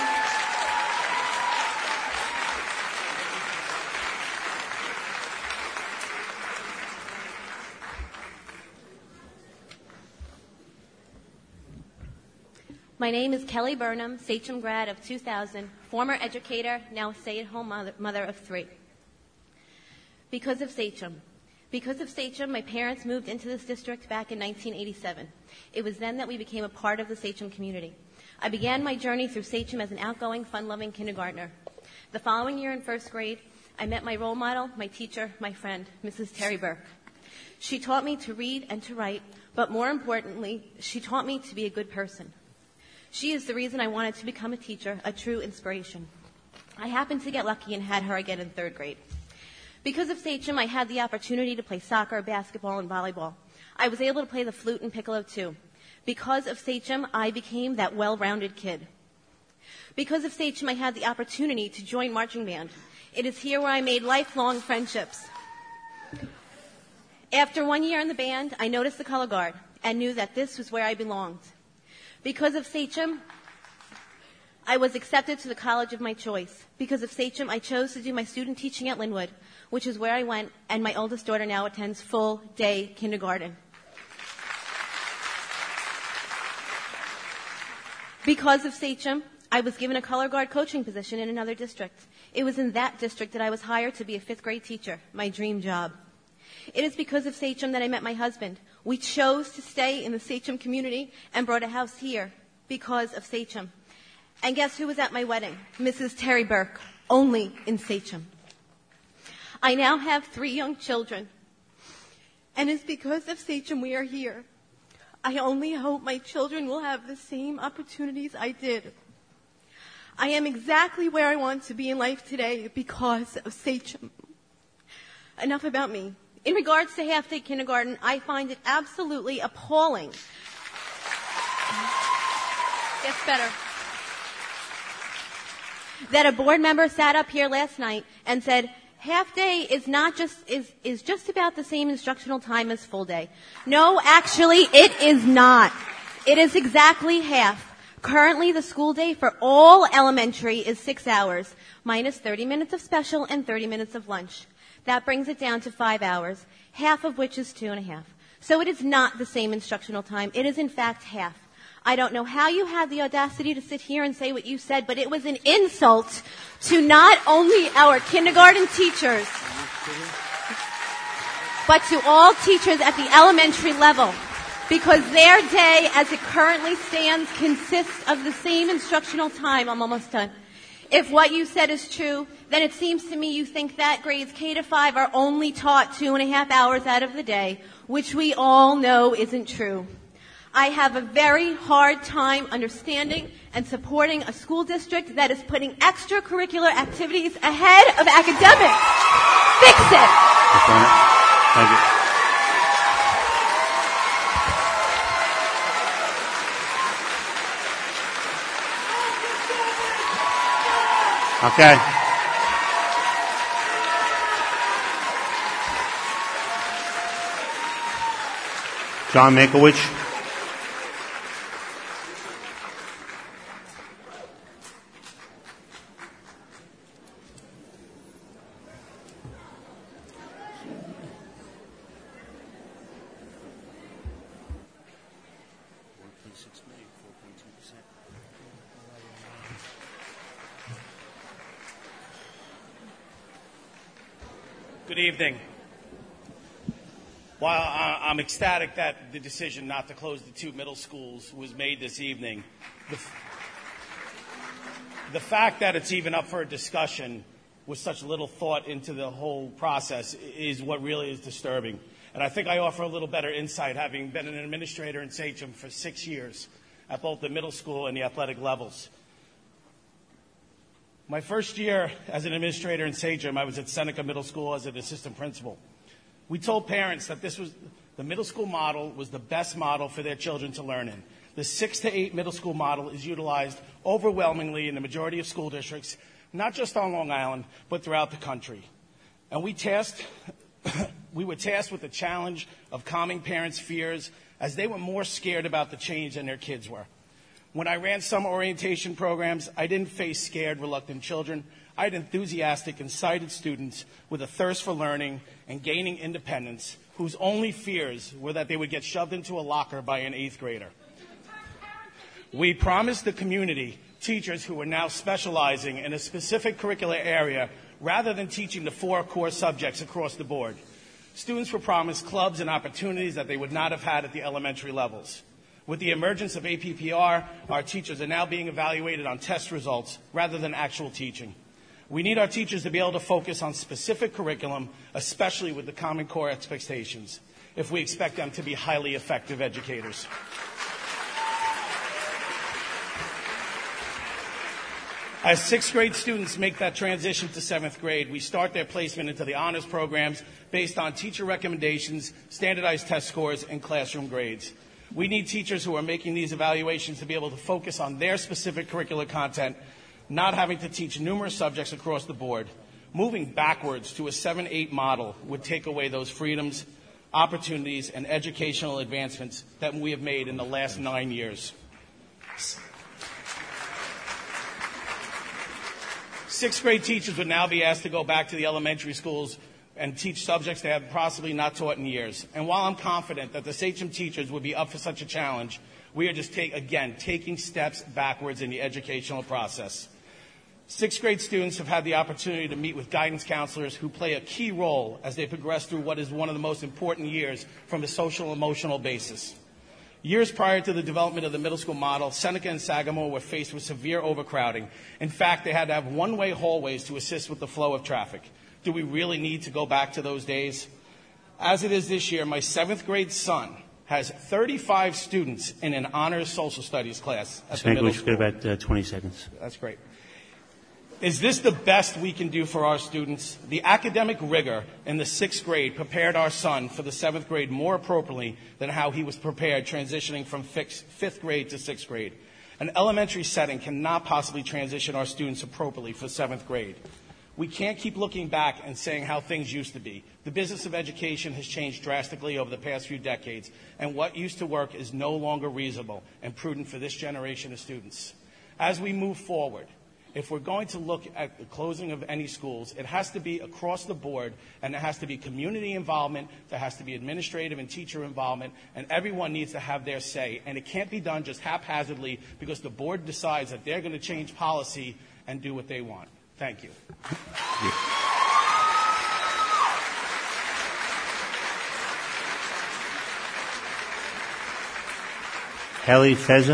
My name is Kelly Burnham, Sachem grad of two thousand, former educator, now stay-at-home mother, mother of three. Because of Sachem. Because of Sachem, my parents moved into this district back in nineteen eighty-seven. It was then that we became a part of the Sachem community. I began my journey through Sachem as an outgoing, fun-loving kindergartner. The following year in first grade, I met my role model, my teacher, my friend, Missus Terry Burke. She taught me to read and to write, but more importantly, she taught me to be a good person. She is the reason I wanted to become a teacher, a true inspiration. I happened to get lucky and had her again in third grade. Because of Sachem, I had the opportunity to play soccer, basketball, and volleyball. I was able to play the flute and piccolo too. Because of Sachem, I became that well-rounded kid. Because of Sachem, I had the opportunity to join marching band. It is here where I made lifelong friendships. After one year in the band, I noticed the color guard and knew that this was where I belonged. Because of Sachem, I was accepted to the college of my choice. Because of Sachem, I chose to do my student teaching at Linwood, which is where I went, and my oldest daughter now attends full-day kindergarten. Because of Sachem, I was given a color guard coaching position in another district. It was in that district that I was hired to be a fifth grade teacher, my dream job. It is because of Sachem that I met my husband. We chose to stay in the Sachem community and brought a house here because of Sachem. And guess who was at my wedding? Missus Terry Burke, only in Sachem. I now have three young children, and it's because of Sachem we are here. I only hope my children will have the same opportunities I did. I am exactly where I want to be in life today because of Sachem. Enough about me. In regards to half-day kindergarten, I find it absolutely appalling. Gets better. that a board member sat up here last night and said, half day is not just, is, is just about the same instructional time as full day. No, actually, it is not. It is exactly half. Currently, the school day for all elementary is six hours, minus thirty minutes of special and thirty minutes of lunch. That brings it down to five hours, half of which is two and a half. So it is not the same instructional time. It is, in fact, half. I don't know how you had the audacity to sit here and say what you said, but it was an insult to not only our kindergarten teachers, but to all teachers at the elementary level, because their day, as it currently stands, consists of the same instructional time. I'm almost done. If what you said is true, then it seems to me you think that grades K to five are only taught two and a half hours out of the day, which we all know isn't true. I have a very hard time understanding and supporting a school district that is putting extracurricular activities ahead of academics. Fix it. Thank you. Okay. John Mankiewicz. Good evening. While I'm ecstatic that the decision not to close the two middle schools was made this evening, the, the fact that it's even up for a discussion with such little thought into the whole process is what really is disturbing. And I think I offer a little better insight, having been an administrator in Sachem for six years at both the middle school and the athletic levels. My first year as an administrator in Sachem, I was at Seneca Middle School as an assistant principal. We told parents that this was the middle school model was the best model for their children to learn in. The six to eight middle school model is utilized overwhelmingly in the majority of school districts, not just on Long Island, but throughout the country. And we tasked, we were tasked with the challenge of calming parents' fears as they were more scared about the change than their kids were. When I ran summer orientation programs, I didn't face scared, reluctant children. I had enthusiastic, excited students with a thirst for learning and gaining independence, whose only fears were that they would get shoved into a locker by an eighth grader. We promised the community teachers who were now specializing in a specific curricular area rather than teaching the four core subjects across the board. Students were promised clubs and opportunities that they would not have had at the elementary levels. With the emergence of A P P R, our teachers are now being evaluated on test results rather than actual teaching. We need our teachers to be able to focus on specific curriculum, especially with the Common Core expectations, if we expect them to be highly effective educators. As sixth grade students make that transition to seventh grade, we start their placement into the honors programs based on teacher recommendations, standardized test scores, and classroom grades. We need teachers who are making these evaluations to be able to focus on their specific curricular content, not having to teach numerous subjects across the board. Moving backwards to a seven eight model would take away those freedoms, opportunities, and educational advancements that we have made in the last nine years. Sixth grade teachers would now be asked to go back to the elementary schools and teach subjects they have possibly not taught in years. And while I'm confident that the Sachem teachers would be up for such a challenge, we are just, take, again, taking steps backwards in the educational process. Sixth grade students have had the opportunity to meet with guidance counselors who play a key role as they progress through what is one of the most important years from a social emotional basis. Years prior to the development of the middle school model, Seneca and Sagamore were faced with severe overcrowding. In fact, they had to have one-way hallways to assist with the flow of traffic. Do we really need to go back to those days? As it is this year, my seventh grade son has thirty-five students in an honors social studies class at the middle school. We've got about uh, twenty seconds. That's great. Is this the best we can do for our students? The academic rigor in the sixth grade prepared our son for the seventh grade more appropriately than how he was prepared transitioning from fifth grade to sixth grade. An elementary setting cannot possibly transition our students appropriately for seventh grade. We can't keep looking back and saying how things used to be. The business of education has changed drastically over the past few decades, and what used to work is no longer reasonable and prudent for this generation of students. As we move forward, if we're going to look at the closing of any schools, it has to be across the board, and there has to be community involvement, there has to be administrative and teacher involvement, and everyone needs to have their say. And it can't be done just haphazardly because the board decides that they're going to change policy and do what they want. Thank you. Hallie Feza.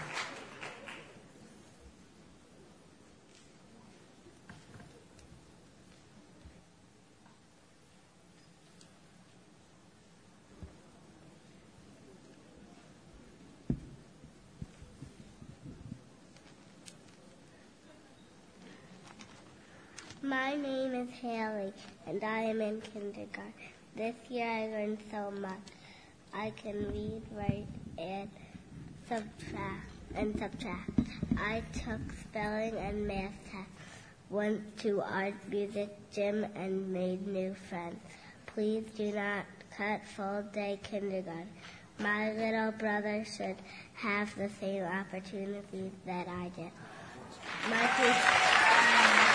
My name is Haley, and I am in kindergarten. This year I learned so much. I can read, write, and subtract. And subtract. I took spelling and math tests, went to art, music, gym, and made new friends. Please do not cut full-day kindergarten. My little brother should have the same opportunities that I did. My teacher...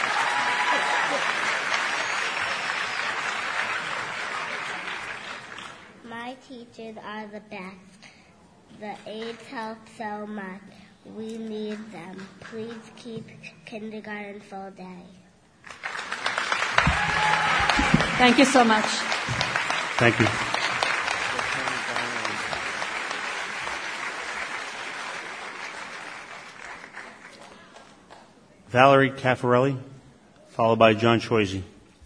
My teachers are the best. The aides help so much. We need them. Please keep kindergarten full day. Thank you so much. Thank you. Valerie Caffarelli, followed by John Choisy.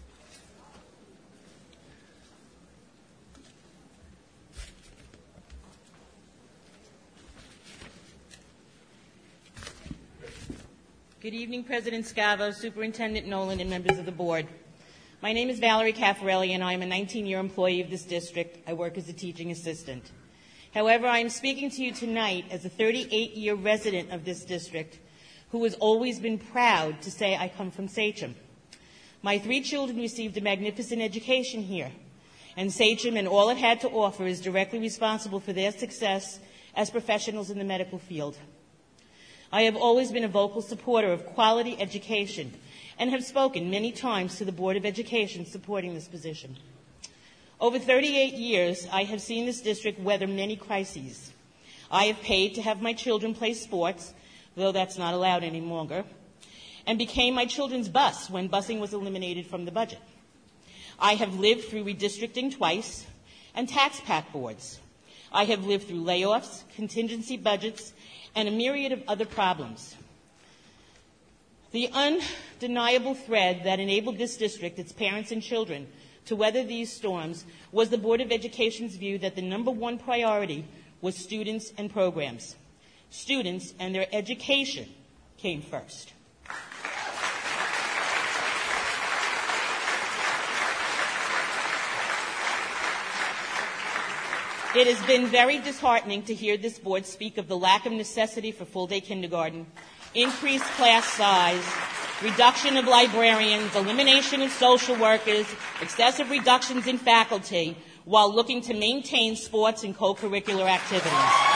Good evening, President Scavo, Superintendent Nolan, and members of the board. My name is Valerie Caffarelli, and I am a nineteen-year employee of this district. I work as a teaching assistant. However, I am speaking to you tonight as a thirty-eight-year resident of this district who has always been proud to say I come from Sachem. My three children received a magnificent education here, and Sachem and all it had to offer is directly responsible for their success as professionals in the medical field. I have always been a vocal supporter of quality education and have spoken many times to the Board of Education supporting this position. Over thirty-eight years, I have seen this district weather many crises. I have paid to have my children play sports, though that's not allowed any longer, and became my children's bus when busing was eliminated from the budget. I have lived through redistricting twice and tax pack boards. I have lived through layoffs, contingency budgets, and a myriad of other problems. The undeniable thread that enabled this district, its parents and children, to weather these storms was the Board of Education's view that the number one priority was students and programs. Students and their education came first. It has been very disheartening to hear this board speak of the lack of necessity for full-day kindergarten, increased class size, reduction of librarians, elimination of social workers, excessive reductions in faculty, while looking to maintain sports and co-curricular activities.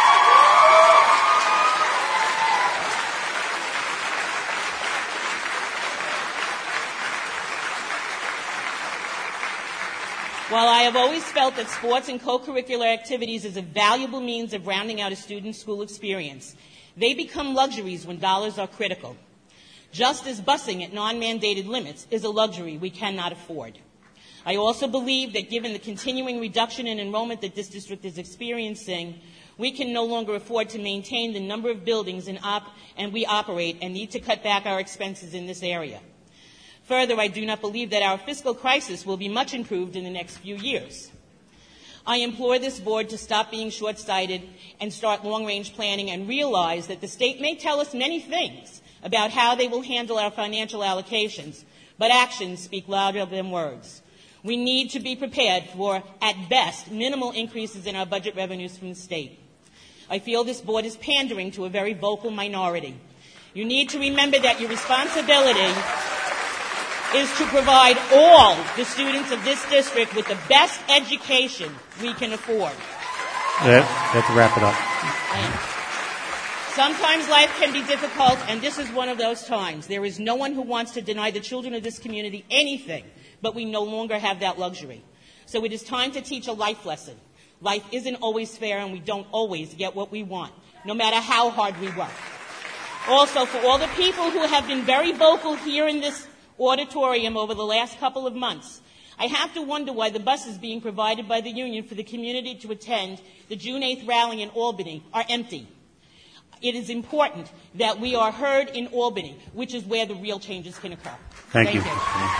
While I have always felt that sports and co-curricular activities is a valuable means of rounding out a student's school experience, they become luxuries when dollars are critical. Just as busing at non-mandated limits is a luxury we cannot afford. I also believe that given the continuing reduction in enrollment that this district is experiencing, we can no longer afford to maintain the number of buildings in op- and we operate and need to cut back our expenses in this area. Further, I do not believe that our fiscal crisis will be much improved in the next few years. I implore this board to stop being short-sighted and start long-range planning and realize that the state may tell us many things about how they will handle our financial allocations, but actions speak louder than words. We need to be prepared for, at best, minimal increases in our budget revenues from the state. I feel this board is pandering to a very vocal minority. You need to remember that your responsibility is to provide all the students of this district with the best education we can afford. Yeah, you have to wrap it up. Sometimes life can be difficult, and this is one of those times. There is no one who wants to deny the children of this community anything, but we no longer have that luxury. So it is time to teach a life lesson. Life isn't always fair, and we don't always get what we want, no matter how hard we work. Also, for all the people who have been very vocal here in this auditorium over the last couple of months, I have to wonder why the buses being provided by the union for the community to attend the June eighth rally in Albany are empty. It is important that we are heard in Albany, which is where the real changes can occur. Thank, Thank you. you.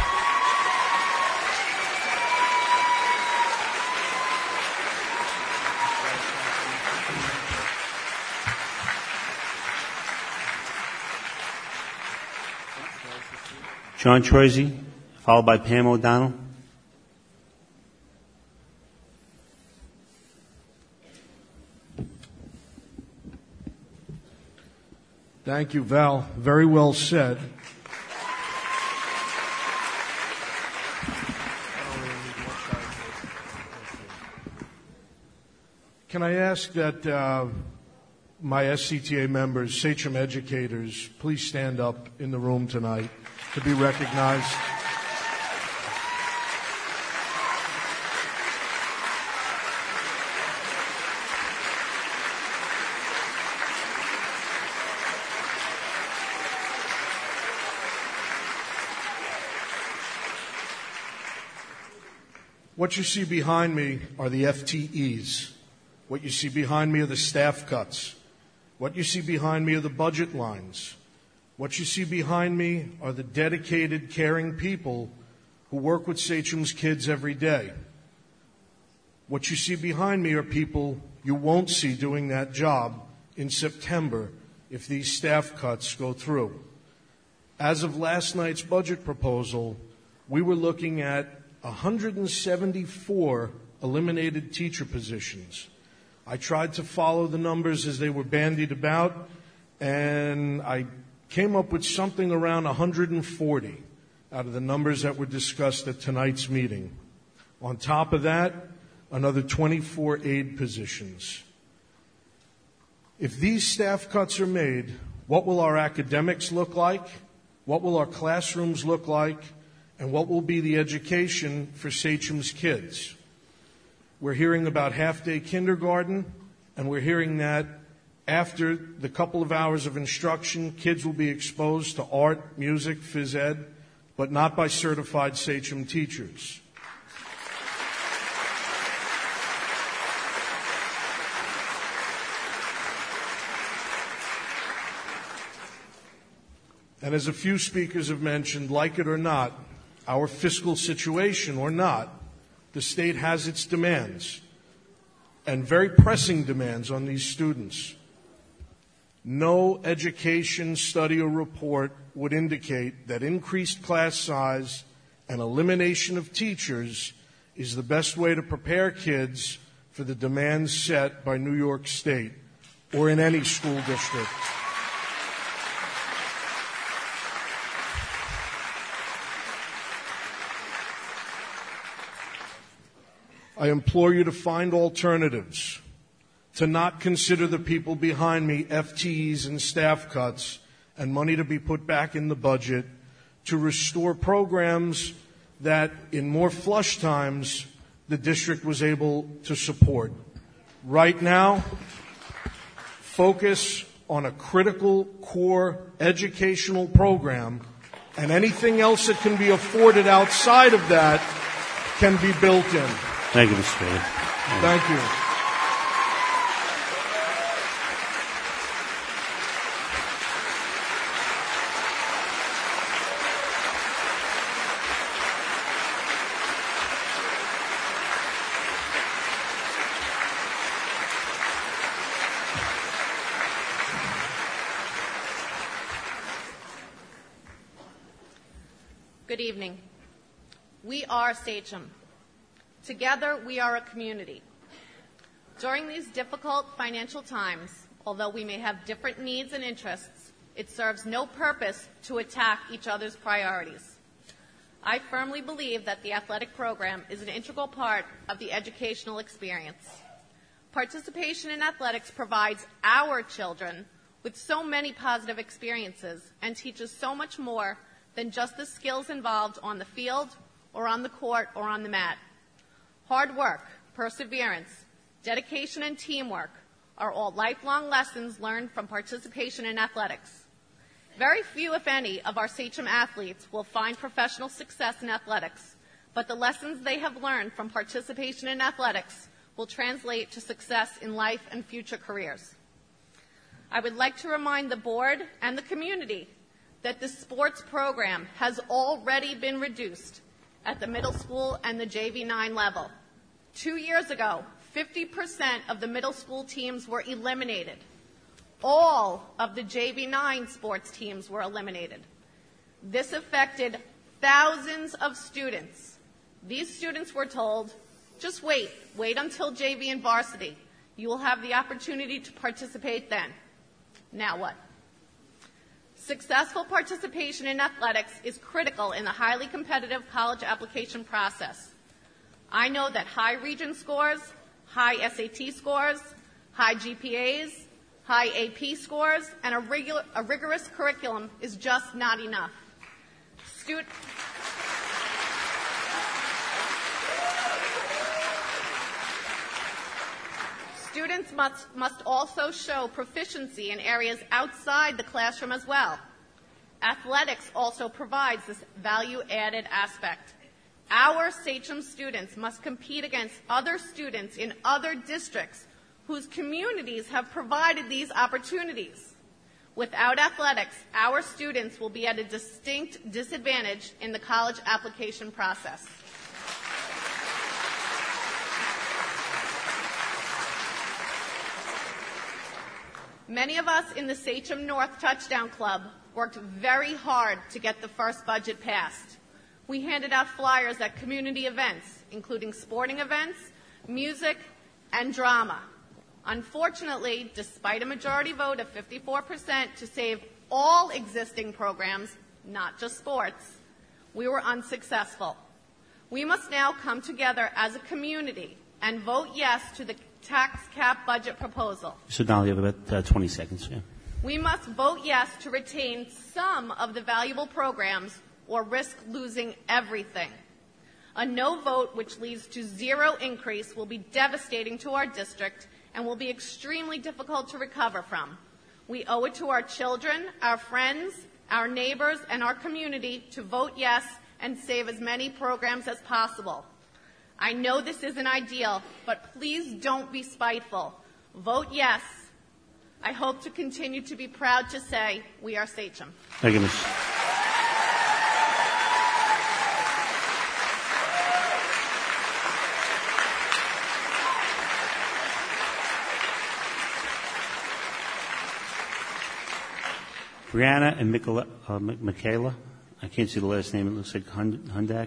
John Troisi, followed by Pam O'Donnell. Thank you, Val. Very well said. Can I ask that uh, my S C T A members, Sachem educators, please stand up in the room tonight to be recognized? What you see behind me are the F T Es. What you see behind me are the staff cuts. What you see behind me are the budget lines. What you see behind me are the dedicated, caring people who work with Sachem's kids every day. What you see behind me are people you won't see doing that job in September if these staff cuts go through. As of last night's budget proposal, we were looking at one hundred seventy-four eliminated teacher positions. I tried to follow the numbers as they were bandied about, and I came up with something around one hundred forty out of the numbers that were discussed at tonight's meeting. On top of that, another twenty-four aide positions. If these staff cuts are made, what will our academics look like? What will our classrooms look like? And what will be the education for Sachem's kids? We're hearing about half-day kindergarten, and we're hearing that after the couple of hours of instruction, kids will be exposed to art, music, phys ed, but not by certified Sachem teachers. And as a few speakers have mentioned, like it or not, our fiscal situation or not, the state has its demands, and very pressing demands on these students. No education study or report would indicate that increased class size and elimination of teachers is the best way to prepare kids for the demands set by New York State or in any school district. I implore you to find alternatives, to not consider the people behind me F T Es and staff cuts and money to be put back in the budget, to restore programs that in more flush times the district was able to support. Right now, focus on a critical core educational program, and anything else that can be afforded outside of that can be built in. Thank you, Mister Speaker. Thank you. Good evening. We are Sachem. Together, we are a community. During these difficult financial times, although we may have different needs and interests, it serves no purpose to attack each other's priorities. I firmly believe that the athletic program is an integral part of the educational experience. Participation in athletics provides our children with so many positive experiences and teaches so much more than just the skills involved on the field or on the court or on the mat. Hard work, perseverance, dedication, and teamwork are all lifelong lessons learned from participation in athletics. Very few, if any, of our Sachem athletes will find professional success in athletics, but the lessons they have learned from participation in athletics will translate to success in life and future careers. I would like to remind the board and the community that the sports program has already been reduced at the middle school and the J V nine level. Two years ago, fifty percent of the middle school teams were eliminated. All of the J V nine sports teams were eliminated. This affected thousands of students. These students were told, just wait, wait until J V and varsity. You will have the opportunity to participate then. Now what? Successful participation in athletics is critical in the highly competitive college application process. I know that high region scores, high S A T scores, high G P As, high A P scores, and a, regular, a rigorous curriculum is just not enough. Stud- Students must, must also show proficiency in areas outside the classroom as well. Athletics also provides this value-added aspect. Our Sachem students must compete against other students in other districts whose communities have provided these opportunities. Without athletics, our students will be at a distinct disadvantage in the college application process. Many of us in the Sachem North Touchdown Club worked very hard to get the first budget passed. We handed out flyers at community events, including sporting events, music, and drama. Unfortunately, despite a majority vote of fifty-four percent to save all existing programs, not just sports, we were unsuccessful. We must now come together as a community and vote yes to the tax cap budget proposal. So now you have about uh, twenty seconds. Yeah. We must vote yes to retain some of the valuable programs or risk losing everything. A no vote which leads to zero increase will be devastating to our district and will be extremely difficult to recover from. We owe it to our children, our friends, our neighbors, and our community to vote yes and save as many programs as possible. I know this isn't ideal, but please don't be spiteful. Vote yes. I hope to continue to be proud to say we are Sachem. Thank you, Miz Brianna and Michaela, uh, Michaela, I can't see the last name. It looks like Hundak.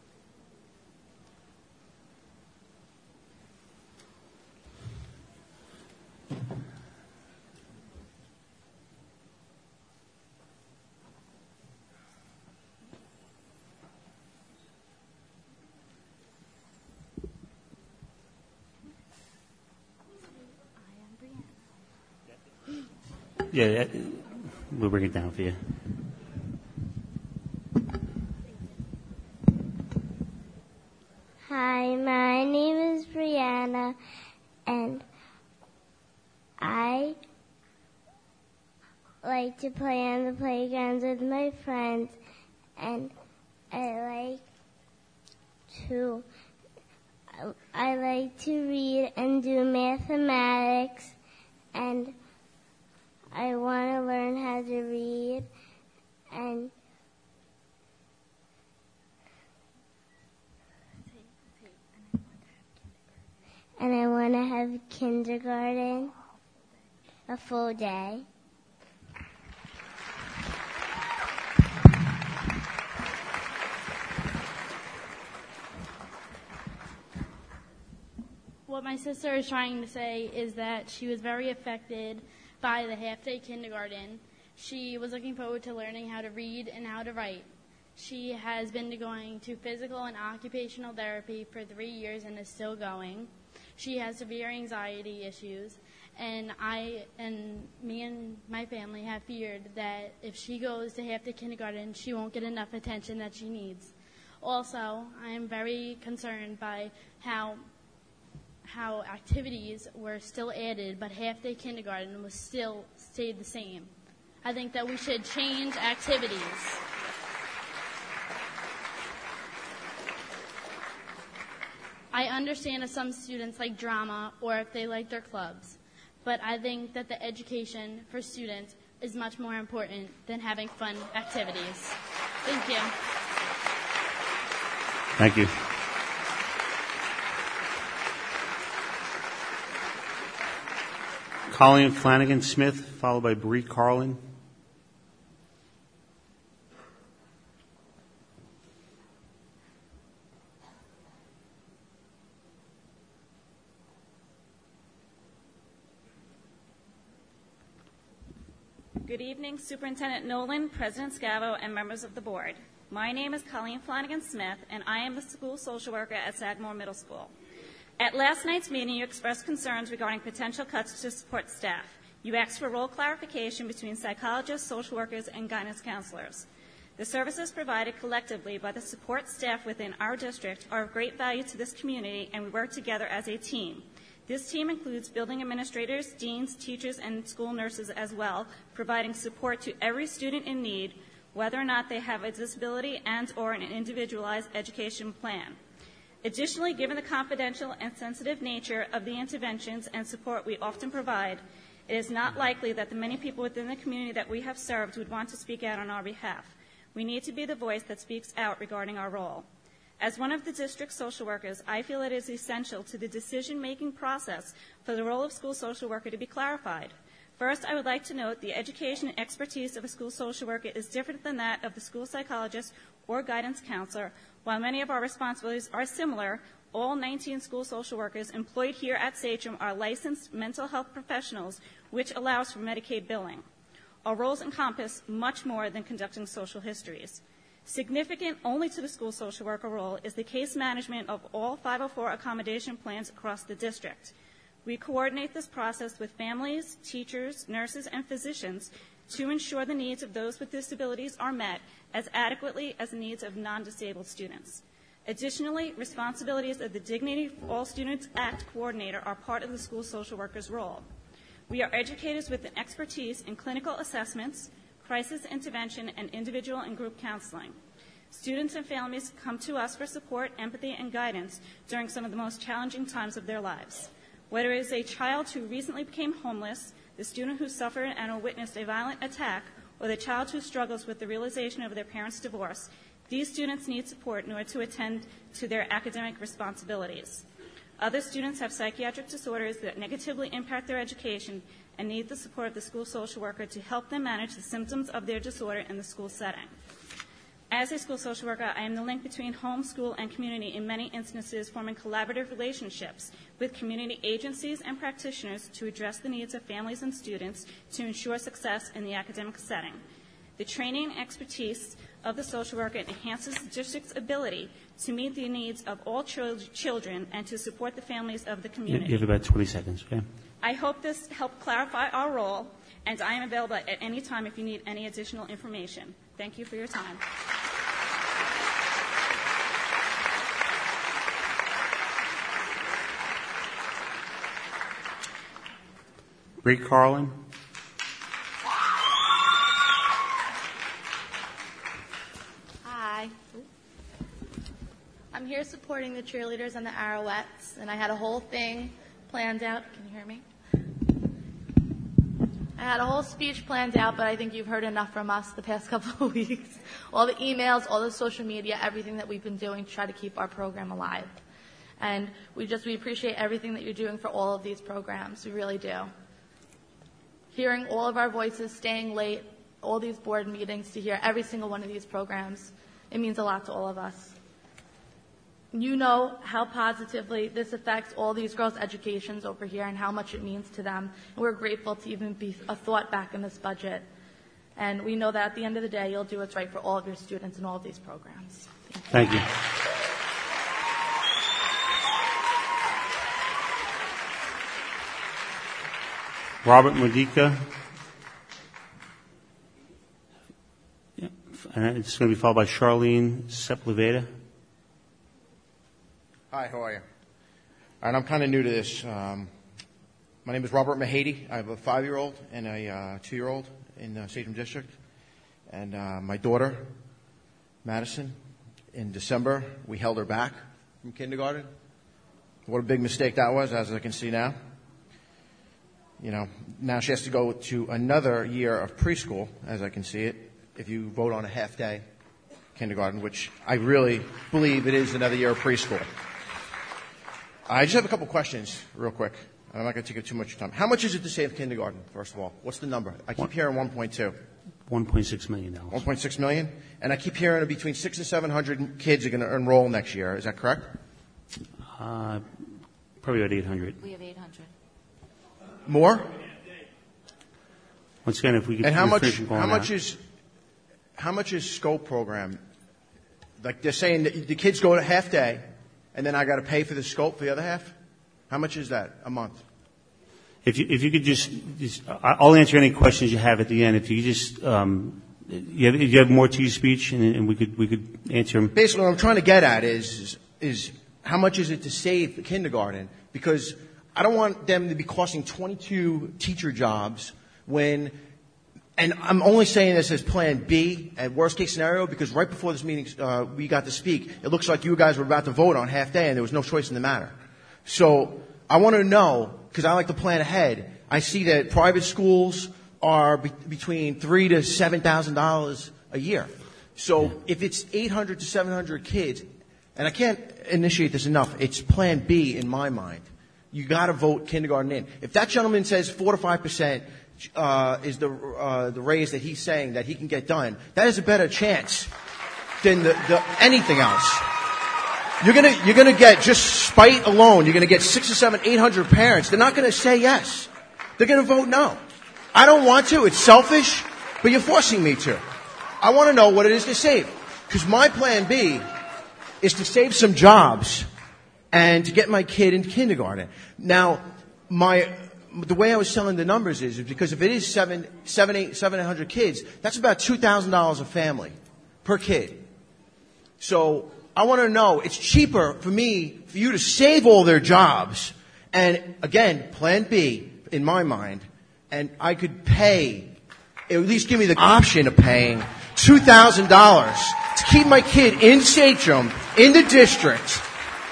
Yeah, we'll bring it down for you. Hi, my name is Brianna, and I like to play on the playgrounds with my friends, and I like to I like to read and do mathematics, and I want to learn how to read, and and I want to have kindergarten a full day. what my sister is trying to say is that she was very affected by the half-day kindergarten. She was looking forward to learning how to read and how to write. She has been going to physical and occupational therapy for three years and is still going. She has severe anxiety issues, and I and me and my family have feared that if she goes to half-day kindergarten, she won't get enough attention that she needs. Also, I am very concerned by how how activities were still added, but half-day kindergarten was still stayed the same. I think that we should change activities. I understand if some students like drama or if they like their clubs, but I think that the education for students is much more important than having fun activities. Thank you. Thank you. Colleen Flanagan Smith, followed by Bree Carlin. Good evening, Superintendent Nolan, President Scavo, and members of the board. My name is Colleen Flanagan Smith, and I am the school social worker at Sagamore Middle School. At last night's meeting, you expressed concerns regarding potential cuts to support staff. You asked for role clarification between psychologists, social workers, and guidance counselors. The services provided collectively by the support staff within our district are of great value to this community, and we work together as a team. This team includes building administrators, deans, teachers, and school nurses as well, providing support to every student in need, whether or not they have a disability and or an individualized education plan. Additionally, given the confidential and sensitive nature of the interventions and support we often provide, it is not likely that the many people within the community that we have served would want to speak out on our behalf. We need to be the voice that speaks out regarding our role. As one of the district's social workers, I feel it is essential to the decision-making process for the role of school social worker to be clarified. First, I would like to note the education and expertise of a school social worker is different than that of the school psychologist or guidance counselor. While many of our responsibilities are similar, all nineteen school social workers employed here at Sachem are licensed mental health professionals, which allows for Medicaid billing. Our roles encompass much more than conducting social histories. Significant only to the school social worker role is the case management of all five oh four accommodation plans across the district. We coordinate this process with families, teachers, nurses, and physicians to ensure the needs of those with disabilities are met as adequately as the needs of non-disabled students. Additionally, responsibilities of the Dignity for All Students Act coordinator are part of the school social worker's role. We are educators with an expertise in clinical assessments, crisis intervention, and individual and group counseling. Students and families come to us for support, empathy, and guidance during some of the most challenging times of their lives. Whether it is a child who recently became homeless, the student who suffered and or witnessed a violent attack, or the child who struggles with the realization of their parents' divorce, these students need support in order to attend to their academic responsibilities. Other students have psychiatric disorders that negatively impact their education and need the support of the school social worker to help them manage the symptoms of their disorder in the school setting. As a school social worker, I am the link between home, school, and community in many instances, forming collaborative relationships with community agencies and practitioners to address the needs of families and students to ensure success in the academic setting. The training and expertise of the social worker enhances the district's ability to meet the needs of all chil- children and to support the families of the community. You have about twenty seconds, okay? I hope this helped clarify our role, and I am available at any time if you need any additional information. Thank you for your time. Bree Carlin. Hi. I'm here supporting the cheerleaders and the Arrowettes, and I had a whole thing planned out. Can you hear me? I had a whole speech planned out, but I think you've heard enough from us the past couple of weeks. All the emails, all the social media, everything that we've been doing to try to keep our program alive. And we just, we appreciate everything that you're doing for all of these programs. We really do. Hearing all of our voices, staying late, all these board meetings to hear every single one of these programs, it means a lot to all of us. you know how positively this affects all these girls' educations over here and how much it means to them. And we're grateful to even be a thought back in this budget. And we know that at the end of the day, you'll do what's right for all of your students in all of these programs. Thank you. Robert Modica. Yeah. And it's going to be followed by Charlene Sepulveda. Hi, how are you? All right, I'm kind of new to this. Um, my name is Robert Mahady. I have a five-year-old and a uh, two-year-old in the Sachem District. And uh, my daughter, Madison, in December, we held her back from kindergarten. What a big mistake that was, as I can see now. You know, now she has to go to another year of preschool, as I can see it, if you vote on a half-day kindergarten, which I really believe it is another year of preschool. I just have a couple questions, real quick. I'm not going to take up too much time. How much is it to save kindergarten, first of all? What's the number? I keep hearing one point two. one point six million dollars. one point six million dollars? And I keep hearing between six and seven hundred kids are going to enroll next year. Is that correct? Uh, probably about eight hundred. We have eight hundred. More? Once again, if we could and how much? finish going How much out. is? How much is SCOPE program? Like they're saying that the kids go to half day, and then I got to pay for the SCOPE for the other half. How much is that a month? If you, if you could just, just, I'll answer any questions you have at the end. If you could just, um, you have, you have more to your speech, and, and we could we could answer them. Basically, what I'm trying to get at is, is is how much is it to save the kindergarten? Because I don't want them to be costing twenty-two teacher jobs when, and I'm only saying this as Plan B at worst case scenario because right before this meeting uh, we got to speak, it looks like you guys were about to vote on half day, and there was no choice in the matter. So I want to know, because I like to plan ahead. I see that private schools are be- between three to seven thousand dollars a year. So if it's eight hundred to seven hundred kids, and I can't initiate this enough, it's Plan B in my mind. You got to vote kindergarten in. If that gentleman says four to five percent uh, is the uh, the raise that he's saying that he can get done, that is a better chance than the, the anything else. You're gonna, you're gonna get, just spite alone, you're gonna get six or seven, eight hundred parents. They're not gonna say yes. They're gonna vote no. I don't want to, it's selfish, but you're forcing me to. I wanna know what it is to save. Because my plan B is to save some jobs and to get my kid into kindergarten. Now, my, the way I was selling the numbers is, is because if it is seven, seven, eight, seven, eight hundred kids, that's about two thousand dollars a family per kid. So, I want to know, it's cheaper for me, for you to save all their jobs. And again, Plan B, in my mind, and I could pay, at least give me the option of paying two thousand dollars to keep my kid in Sachem, in the district,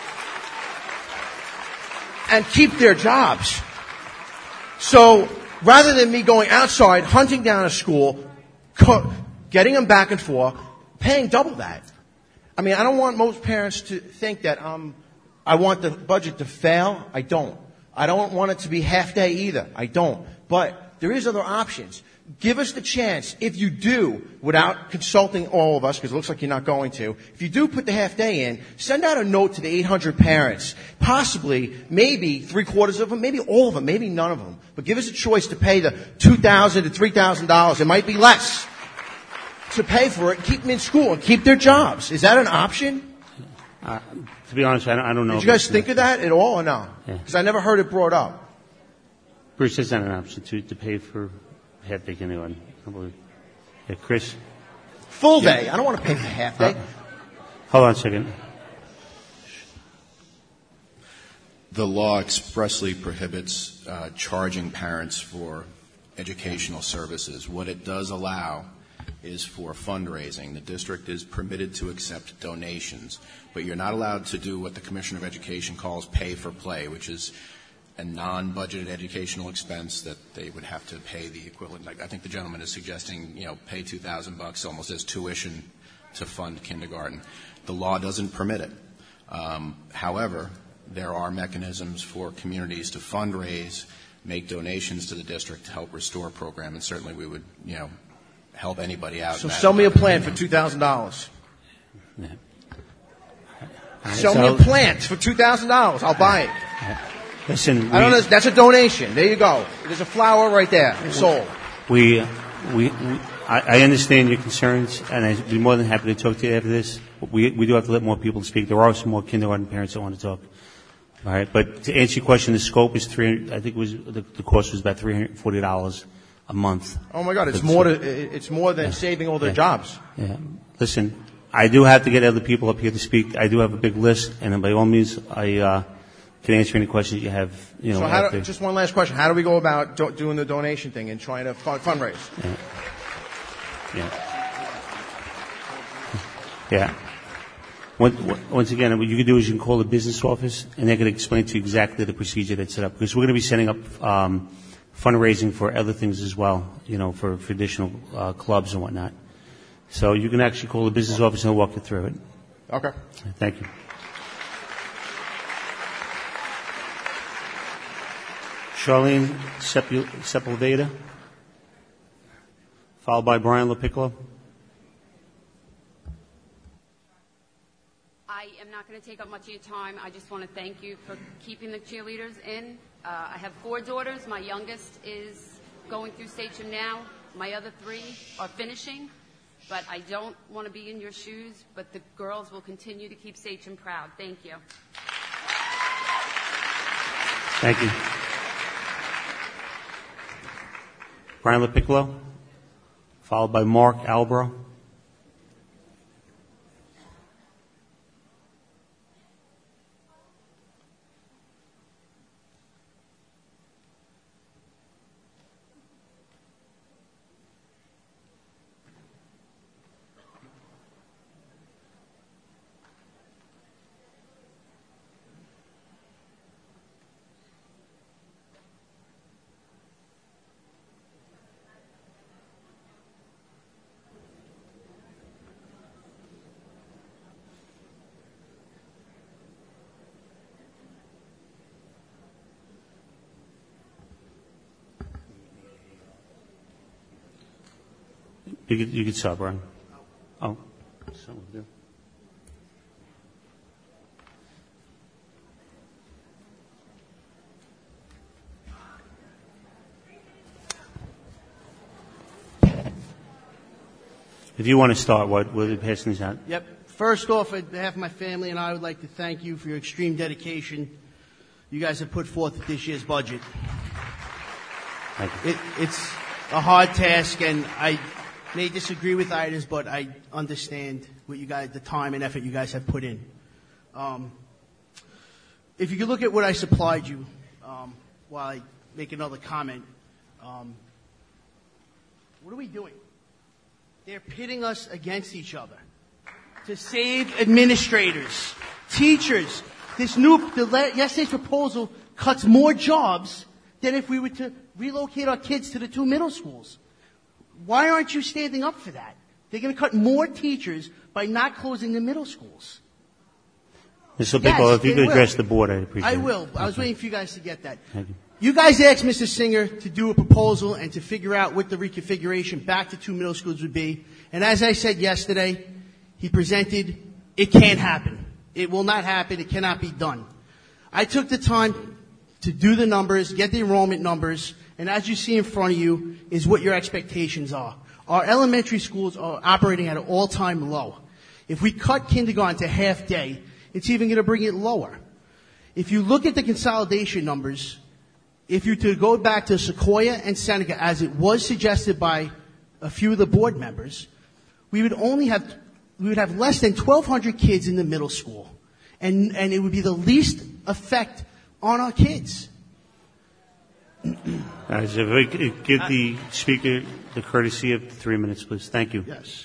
and keep their jobs. So, rather than me going outside, hunting down a school, co- getting them back and forth, paying double that. I mean, I don't want most parents to think that um, I want the budget to fail. I don't. I don't want it to be half day either. I don't. But there is other options. Give us the chance, if you do, without consulting all of us, because it looks like you're not going to, if you do put the half day in, send out a note to the eight hundred parents. Possibly, maybe three quarters of them, maybe all of them, maybe none of them. But give us a choice to pay the two thousand dollars to three thousand dollars. It might be less. To pay for it, keep them in school, and keep their jobs. Is that an option? Uh, to be honest, I don't, I don't know. Did you guys think of that at all or no? Yeah. Because I never heard it brought up. Bruce, that's not an option to, to pay for half day kindergarten. I believe. Yeah, Chris? Full day. Yeah. I don't want to pay for half day. Uh, hold on a second. The law expressly prohibits uh, charging parents for educational services. What it does allow is for fundraising. The district is permitted to accept donations, but you're not allowed to do what the Commissioner of Education calls pay for play, which is a non-budgeted educational expense that they would have to pay the equivalent. Like I think the gentleman is suggesting, you know, pay two thousand bucks almost as tuition to fund kindergarten. The law doesn't permit it. Um, however, there are mechanisms for communities to fundraise, make donations to the district to help restore a program, and certainly we would, you know, help anybody out. So sell me a plan for two thousand dollars. Yeah. right, Sell so- me a plant for two thousand dollars. I'll buy it. Listen, I don't we- know. That's a donation. There you go. There's a flower right there. Sold. We, we, we I, I understand your concerns, and I'd be more than happy to talk to you after this. We, we do have to let more people speak. There are some more kindergarten parents that want to talk. All right, but to answer your question, the scope is three. I think it was the, the cost was about three hundred forty dollars a month. Oh my God! It's For- more. To, it's more than Yeah. saving all their Yeah. jobs. Yeah. Listen, I do have to get other people up here to speak. I do have a big list, and by all means, I uh, can answer any questions you have. You know, so how do, after. just one last question: how do we go about do, doing the donation thing and trying to fund, fundraise? Yeah. Yeah. Once once again, what you can do is you can call the business office, and they can explain to you exactly the procedure that's set up. Because we're going to be setting up um, fundraising for other things as well, you know, for, for additional uh, clubs and whatnot. So you can actually call the business office and they'll walk you through it. Okay. Thank you. Charlene Sepul- Sepulveda, followed by Brian LaPiccolo. I am not going to take up much of your time. I just want to thank you for keeping the cheerleaders in. Uh, I have four daughters. My youngest is going through Sachem now. My other three are finishing. But I don't want to be in your shoes, but the girls will continue to keep Sachem proud. Thank you. Thank you. Brian LaPiccolo, followed by Mark Albro. You could, you could stop, Brian. Oh, so we'll do. If you want to start, what we'll be passing this out. Yep. First off, on behalf of my family and I would like to thank you for your extreme dedication you guys have put forth at this year's budget. Thank you. It, it's a hard task, and I may disagree with items, but I understand what you guys, the time and effort you guys have put in. Um, if you could look at what I supplied you, um, while I make another comment, um, what are we doing? They're pitting us against each other to save administrators, teachers. This new, the, yesterday's proposal cuts more jobs than if we were to relocate our kids to the two middle schools. Why aren't you standing up for that? They're going to cut more teachers by not closing the middle schools. Mister Yes, LaPiccolo, if you they could will. address the board, I'd appreciate I it. will. I was Okay. waiting for you guys to get that. Thank you. You guys asked Mister Singer to do a proposal and to figure out what the reconfiguration back to two middle schools would be. And as I said yesterday, he presented, it can't happen. It will not happen. It cannot be done. I took the time to do the numbers, get the enrollment numbers, and as you see in front of you is what your expectations are. Our elementary schools are operating at an all-time low. If we cut kindergarten to half day, it's even going to bring it lower. If you look at the consolidation numbers, if you to go back to Sequoia and Seneca, as it was suggested by a few of the board members, we would only have, we would have less than twelve hundred kids in the middle school. And, and it would be the least effect on our kids. All right, so if we could give the speaker the courtesy of three minutes, please. Thank you. Yes.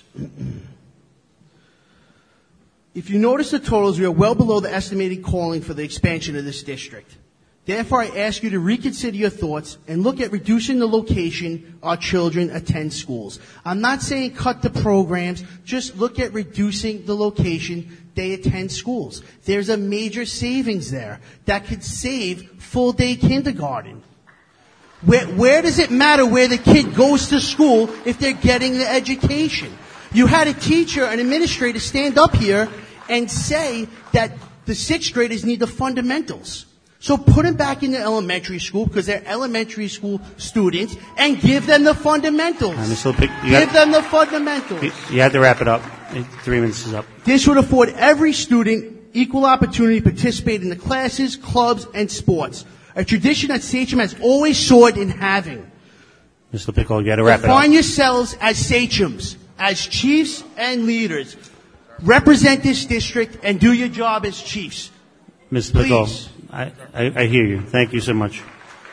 If you notice the totals, we are well below the estimated calling for the expansion of this district. Therefore, I ask you to reconsider your thoughts and look at reducing the location our children attend schools. I'm not saying cut the programs, just look at reducing the location they attend schools. There's a major savings there that could save full-day kindergarten. Where, where does it matter where the kid goes to school if they're getting the education? You had a teacher, an administrator stand up here and say that the sixth graders need the fundamentals. So put them back in the elementary school because they're elementary school students and give them the fundamentals. Uh, Miz Lippick, you give got, them the fundamentals. you, you had to wrap it up. Three minutes is up. This would afford every student equal opportunity to participate in the classes, clubs, and sports. A tradition that Sachem has always soared in having. Miz Lippick, you got to wrap it up. Define yourselves as Sachems, as chiefs and leaders. Represent this district and do your job as chiefs. Miz Lippick, I, I, I hear you. Thank you so much.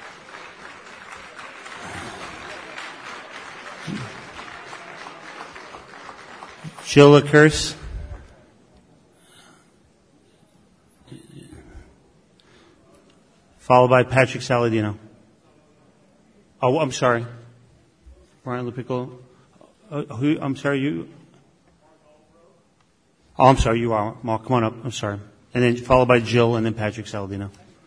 Jill LaCurse. Followed by Patrick Saladino. Oh, I'm sorry. Brian LaPiccolo. Uh, who, I'm sorry, you. Oh, I'm sorry, you are. Mark, come on up. I'm sorry. And then followed by Jill and then Patrick Saladino.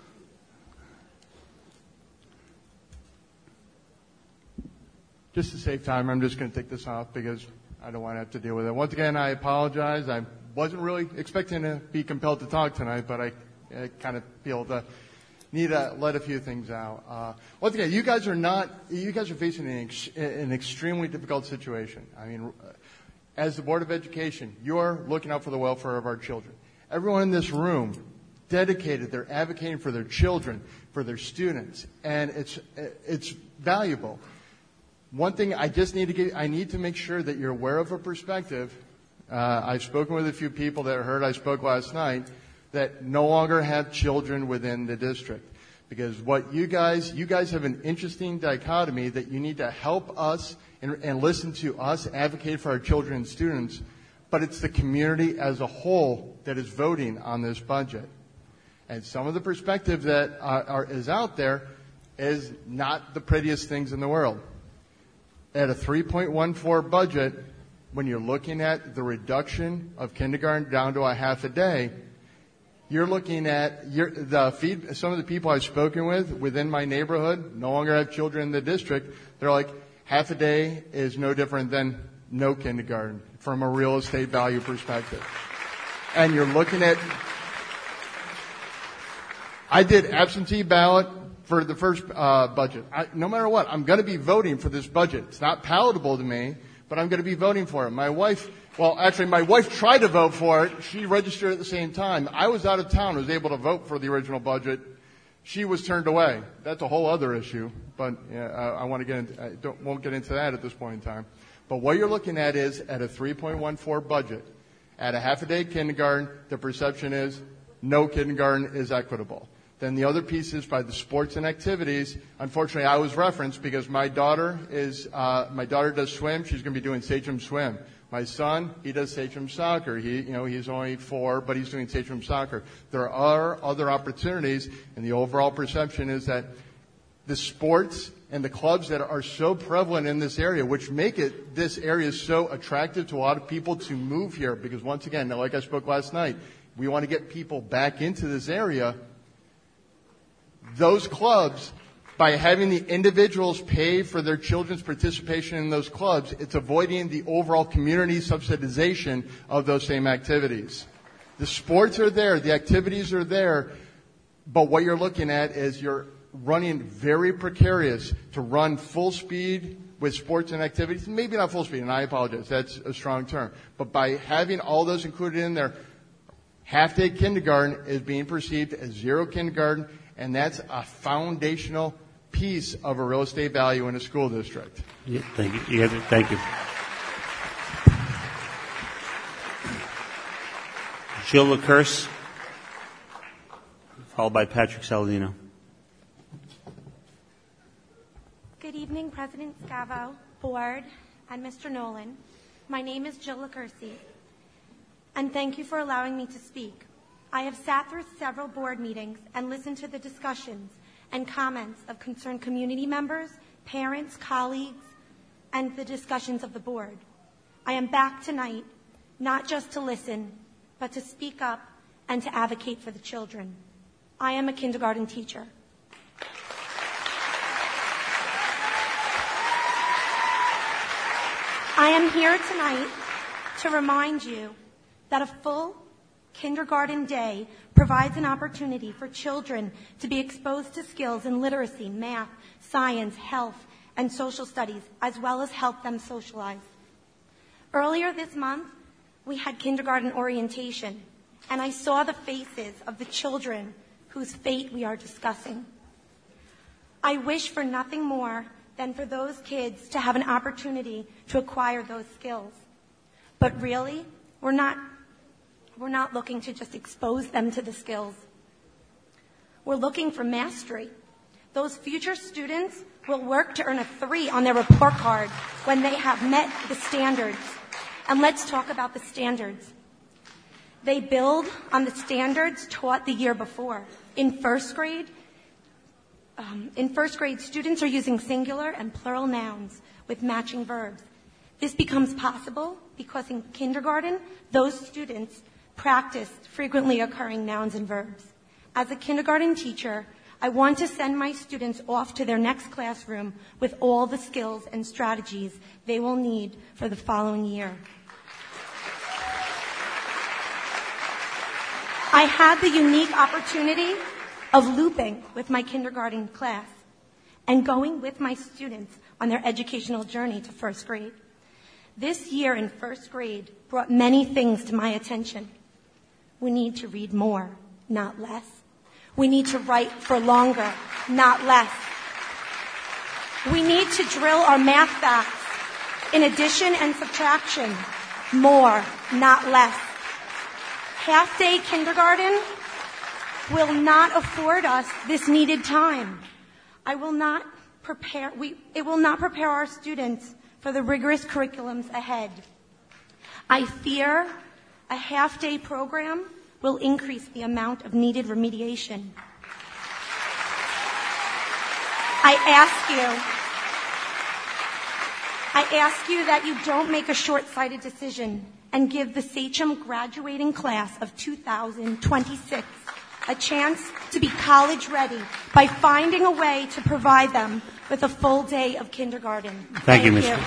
Just to save time, I'm just going to take this off because I don't want to have to deal with it. Once again, I apologize. I wasn't really expecting to be compelled to talk tonight, but I, I kind of feel the need to let a few things out. Uh, once again, you guys are not, you guys are facing an, ex- an extremely difficult situation. I mean, as the Board of Education, you're looking out for the welfare of our children. Everyone in this room dedicated, they're advocating for their children, for their students, and it's it's valuable. One thing I just need to get, I need to make sure that you're aware of a perspective. Uh, I've spoken with a few people that heard I spoke last night that no longer have children within the district. Because what you guys, you guys have an interesting dichotomy that you need to help us and, and listen to us advocate for our children and students, but it's the community as a whole that is voting on this budget. And some of the perspective that are, are, is out there is not the prettiest things in the world. At a three point one four budget, when you're looking at the reduction of kindergarten down to a half a day, you're looking at your, the feed, some of the people I've spoken with within my neighborhood no longer have children in the district. They're like, half a day is no different than no kindergarten from a real estate value perspective. And you're looking at, I did absentee ballot for the first uh, budget. I, no matter what, I'm going to be voting for this budget. It's not palatable to me, but I'm going to be voting for it. My wife, well, actually, my wife tried to vote for it. She registered at the same time. I was out of town, was able to vote for the original budget. She was turned away. That's a whole other issue, but yeah, I, I want to get into, I don't, won't get into that at this point in time. But what you're looking at is at a three point one four budget, at a half a day kindergarten, the perception is no kindergarten is equitable. Then the other piece is by the sports and activities. Unfortunately, I was referenced because my daughter is, uh, my daughter does swim. She's going to be doing Sachem swim. My son, he does Sachem soccer. He, you know, he's only four, but he's doing Sachem soccer. There are other opportunities, and the overall perception is that the sports and the clubs that are so prevalent in this area, which make it, this area so attractive to a lot of people to move here, because once again, like I spoke last night, we want to get people back into this area. Those clubs, by having the individuals pay for their children's participation in those clubs, it's avoiding the overall community subsidization of those same activities. The sports are there, the activities are there, but what you're looking at is you're running very precarious to run full speed with sports and activities. Maybe not full speed, and I apologize, that's a strong term. But by having all those included in there, half-day kindergarten is being perceived as zero kindergarten, and that's a foundational piece of a real estate value in a school district. Yeah, thank you. you to, thank you. Jill LaCurse, followed by Patrick Saladino. Good evening, President Scavo, Board, and Mister Nolan. My name is Jill LaCurse, and thank you for allowing me to speak. I have sat through several board meetings and listened to the discussions and comments of concerned community members, parents, colleagues, and the discussions of the board. I am back tonight not just to listen, but to speak up and to advocate for the children. I am a kindergarten teacher. I am here tonight to remind you that a full Kindergarten Day provides an opportunity for children to be exposed to skills in literacy, math, science, health, and social studies, as well as help them socialize. Earlier this month, we had kindergarten orientation, and I saw the faces of the children whose fate we are discussing. I wish for nothing more than for those kids to have an opportunity to acquire those skills. But really, we're not, we're not looking to just expose them to the skills. We're looking for mastery. Those future students will work to earn a three on their report card when they have met the standards. And let's talk about the standards. They build on the standards taught the year before. In first grade, um, in first grade, students are using singular and plural nouns with matching verbs. This becomes possible because in kindergarten, those students practice frequently occurring nouns and verbs. As a kindergarten teacher, I want to send my students off to their next classroom with all the skills and strategies they will need for the following year. I had the unique opportunity of looping with my kindergarten class and going with my students on their educational journey to first grade. This year in first grade brought many things to my attention. We need to read more, not less. We need to write for longer, not less. We need to drill our math facts in addition and subtraction, more, not less. Half-day kindergarten will not afford us this needed time. I will not prepare, we, it will not prepare our students for the rigorous curriculums ahead. I fear a half-day program will increase the amount of needed remediation. I ask you, I ask you that you don't make a short-sighted decision and give the Sachem graduating class of two thousand twenty-six a chance to be college-ready by finding a way to provide them with a full day of kindergarten. Thank, Thank you, you, Miz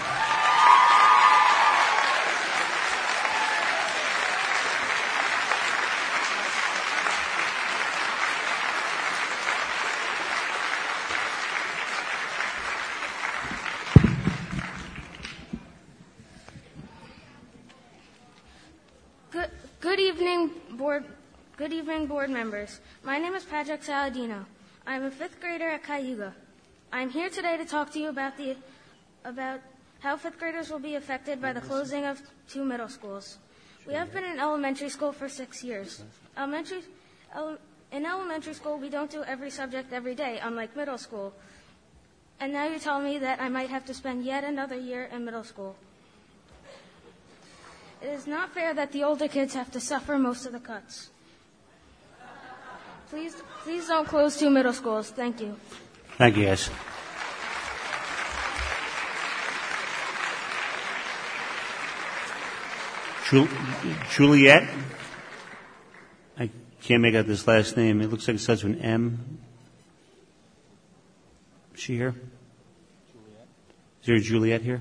Good, good evening, board. Good evening, board members. My name is Patrick Saladino. I'm a fifth grader at Cayuga. I'm here today to talk to you about the about how fifth graders will be affected by the closing of two middle schools. We have been in elementary school for six years. Elementary, ele, in elementary school, we don't do every subject every day, unlike middle school. And now you're telling me that I might have to spend yet another year in middle school. It is not fair that the older kids have to suffer most of the cuts. Please, please don't close two middle schools. Thank you. Thank you, guys. Ju- Juliet? I can't make out this last name. It looks like it starts with an M. Is she here? Juliet. Is there a Juliet here?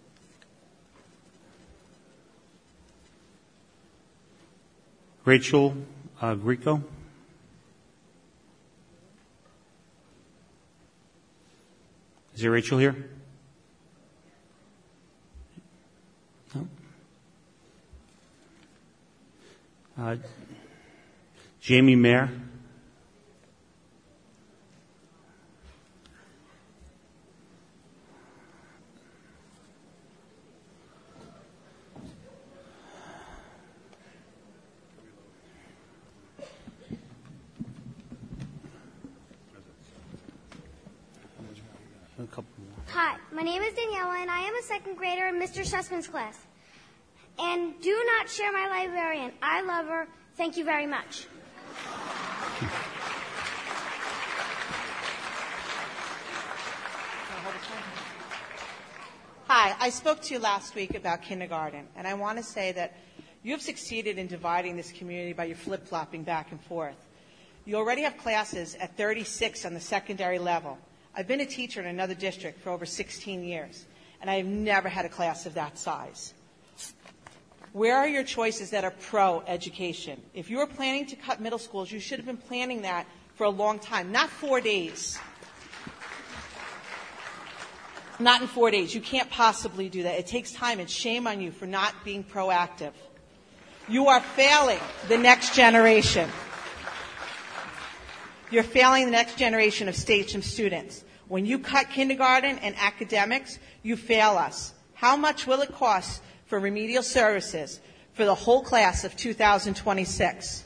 Rachel uh, Greco? Is there Rachel here? No. Uh, Jamie Mayer? Hi, my name is Daniela, and I am a second grader in Mister Sussman's class. And do not share my librarian. I love her. Thank you very much. Hi, I spoke to you last week about kindergarten, and I want to say that you have succeeded in dividing this community by your flip-flopping back and forth. You already have classes at thirty-six on the secondary level. I've been a teacher in another district for over sixteen years, and I have never had a class of that size. Where are your choices that are pro-education? If you were planning to cut middle schools, you should have been planning that for a long time, not four days. Not in four days. You can't possibly do that. It takes time, and shame on you for not being proactive. You are failing the next generation. You're failing the next generation of Sachem students. When you cut kindergarten and academics, you fail us. How much will it cost for remedial services for the whole class of two thousand twenty-six?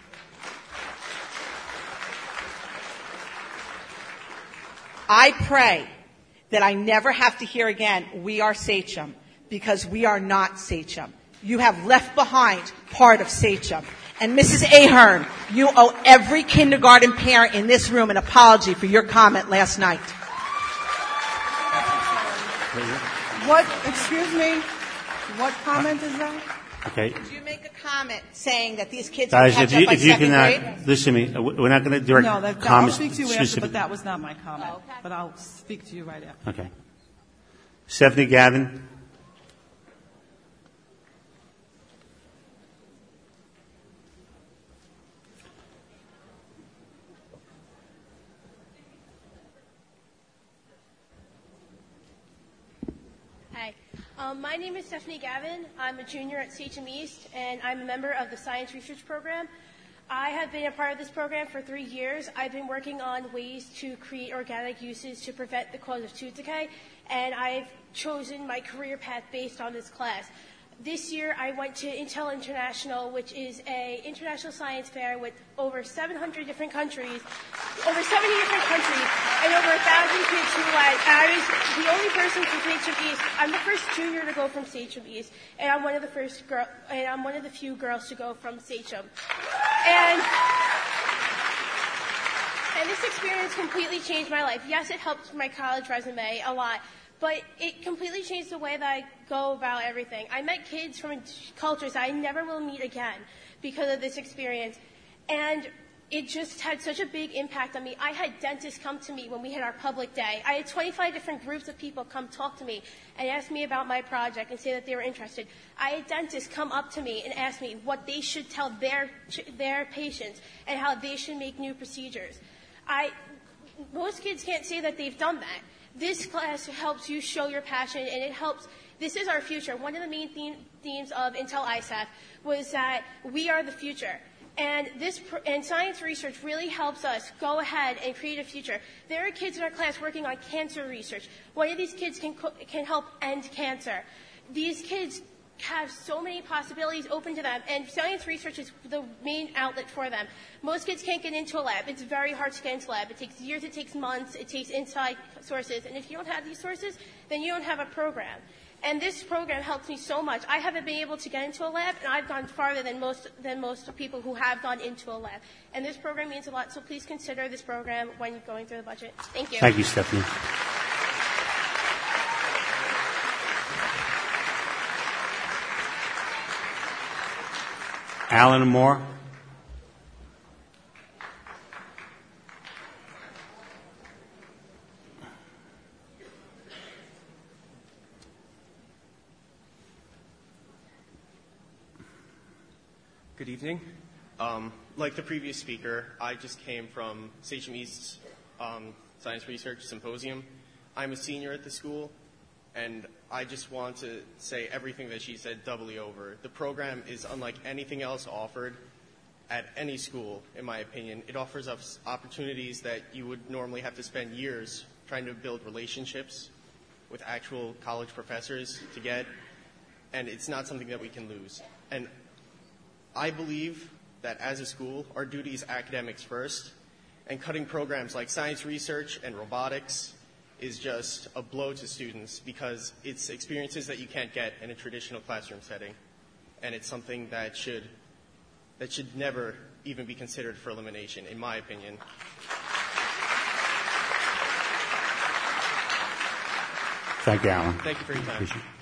I pray that I never have to hear again, we are Sachem, because we are not Sachem. You have left behind part of Sachem. And Missus Ahern, you owe every kindergarten parent in this room an apology for your comment last night. What, excuse me, what comment is that? Okay. Did you make a comment saying that these kids Guys, will if catch you, up by if you second can, grade? uh, listen to me, uh, we're not going to direct No, that, I'll comments. speak to you after, specific- but that was not my comment. Oh, okay. But I'll speak to you right after. Okay. Stephanie Gavin. Hi. Um, my name is Stephanie Gavin. I'm a junior at Sachem East, and I'm a member of the Science Research Program. I have been a part of this program for three years. I've been working on ways to create organic uses to prevent the cause of tooth decay, and I've chosen my career path based on this class. This year, I went to Intel International, which is a international science fair with over seven hundred different countries, over seventy different countries, and over a thousand kids who went. And I was the only person from Sachem East. I'm the first junior to go from Sachem East, and I'm one of the first girl, and I'm one of the few girls to go from Sachem. And and this experience completely changed my life. Yes, it helped my college resume a lot. But it completely changed the way that I go about everything. I met kids from cultures I never will meet again because of this experience. And it just had such a big impact on me. I had dentists come to me when we had our public day. I had twenty-five different groups of people come talk to me and ask me about my project and say that they were interested. I had dentists come up to me and ask me what they should tell their, their patients and how they should make new procedures. I, most kids can't say that they've done that. This class helps you show your passion, and it helps. This is our future. One of the main theme, themes of Intel I S A F was that we are the future. And this pr- and science research really helps us go ahead and create a future. There are kids in our class working on cancer research. One of these kids can, co- can help end cancer. These kids have so many possibilities open to them, and science research is the main outlet for them. Most kids can't get into a lab. It's very hard to get into a lab. It takes years, it takes months, it takes inside sources, and if you don't have these sources, then you don't have a program. And this program helps me so much. I haven't been able to get into a lab, and I've gone farther than most than most people who have gone into a lab. And this program means a lot, so please consider this program when going through the budget. Thank you. Thank you, Stephanie. Alan Moore. Good evening. Um, like the previous speaker, I just came from Sachem East's um, Science Research Symposium. I'm a senior at the school, and I just want to say everything that she said doubly over. The program is unlike anything else offered at any school, in my opinion. It offers us opportunities that you would normally have to spend years trying to build relationships with actual college professors to get, and it's not something that we can lose. And I believe that as a school, our duty is academics first, and cutting programs like science research and robotics is just a blow to students because it's experiences that you can't get in a traditional classroom setting, and it's something that should that should never even be considered for elimination, in my opinion. Thank you, Alan. Thank you for your time. Appreciate it.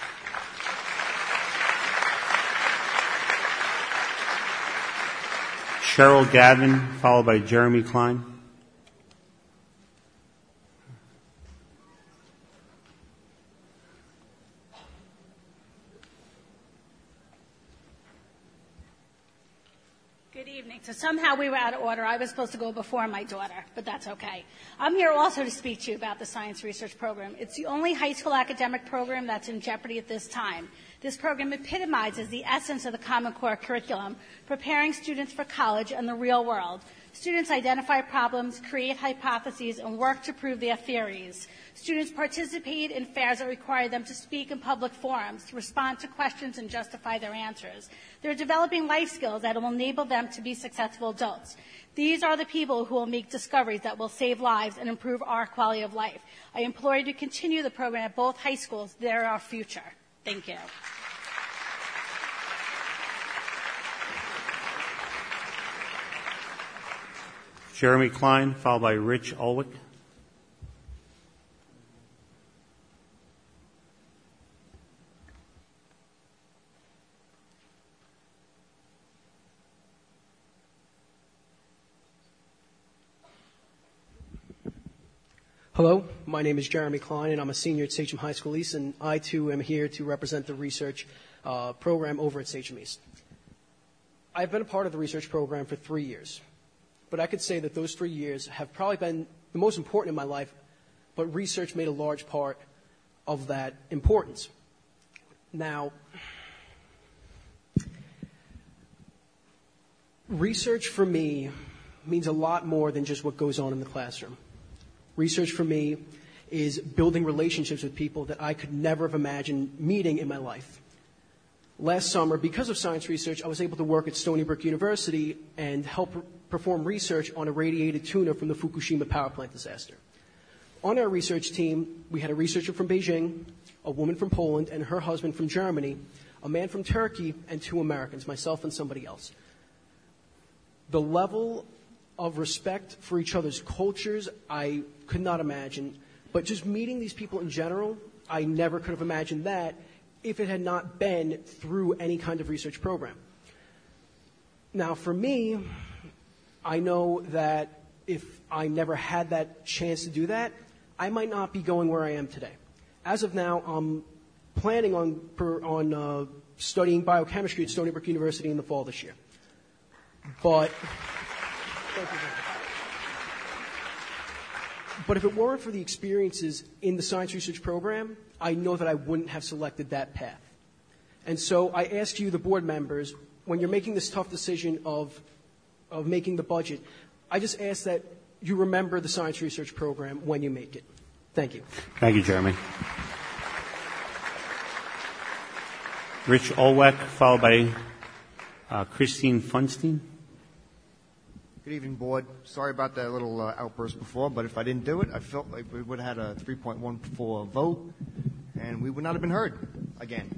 Cheryl Gavin, followed by Jeremy Klein. evening. So somehow we were out of order. I was supposed to go before my daughter, but that's okay. I'm here also to speak to you about the Science Research Program. It's the only high school academic program that's in jeopardy at this time. This program epitomizes the essence of the Common Core curriculum, preparing students for college and the real world. Students identify problems, create hypotheses, and work to prove their theories. Students participate in fairs that require them to speak in public forums, to respond to questions and justify their answers. They're developing life skills that will enable them to be successful adults. These are the people who will make discoveries that will save lives and improve our quality of life. I implore you to continue the program at both high schools. They're our future. Thank you. Jeremy Klein, followed by Rich Ulwick. Hello, my name is Jeremy Klein, and I'm a senior at Sachem High School East, and I, too, am here to represent the research uh, program over at Sachem East. I've been a part of the research program for three years, but I could say that those three years have probably been the most important in my life, but research made a large part of that importance. Now, research for me means a lot more than just what goes on in the classroom. Research for me is building relationships with people that I could never have imagined meeting in my life. Last summer, because of science research, I was able to work at Stony Brook University and help perform research on irradiated tuna from the Fukushima power plant disaster. On our research team, we had a researcher from Beijing, a woman from Poland, and her husband from Germany, a man from Turkey, and two Americans, myself and somebody else. The level of respect for each other's cultures, I could not imagine. But just meeting these people in general, I never could have imagined that if it had not been through any kind of research program. Now, for me, I know that if I never had that chance to do that, I might not be going where I am today. As of now, I'm planning on, per, on uh, studying biochemistry at Stony Brook University in the fall this year. But... Thank you very much. But if it weren't for the experiences in the science research program, I know that I wouldn't have selected that path. And so I ask you, the board members, when you're making this tough decision of, of making the budget, I just ask that you remember the science research program when you make it. Thank you. Thank you, Jeremy. Rich Ulwick, followed by uh, Christine Funstein. Good evening, Board. Sorry about that little uh, outburst before, but if I didn't do it, I felt like we would have had a three point one four vote, and we would not have been heard again.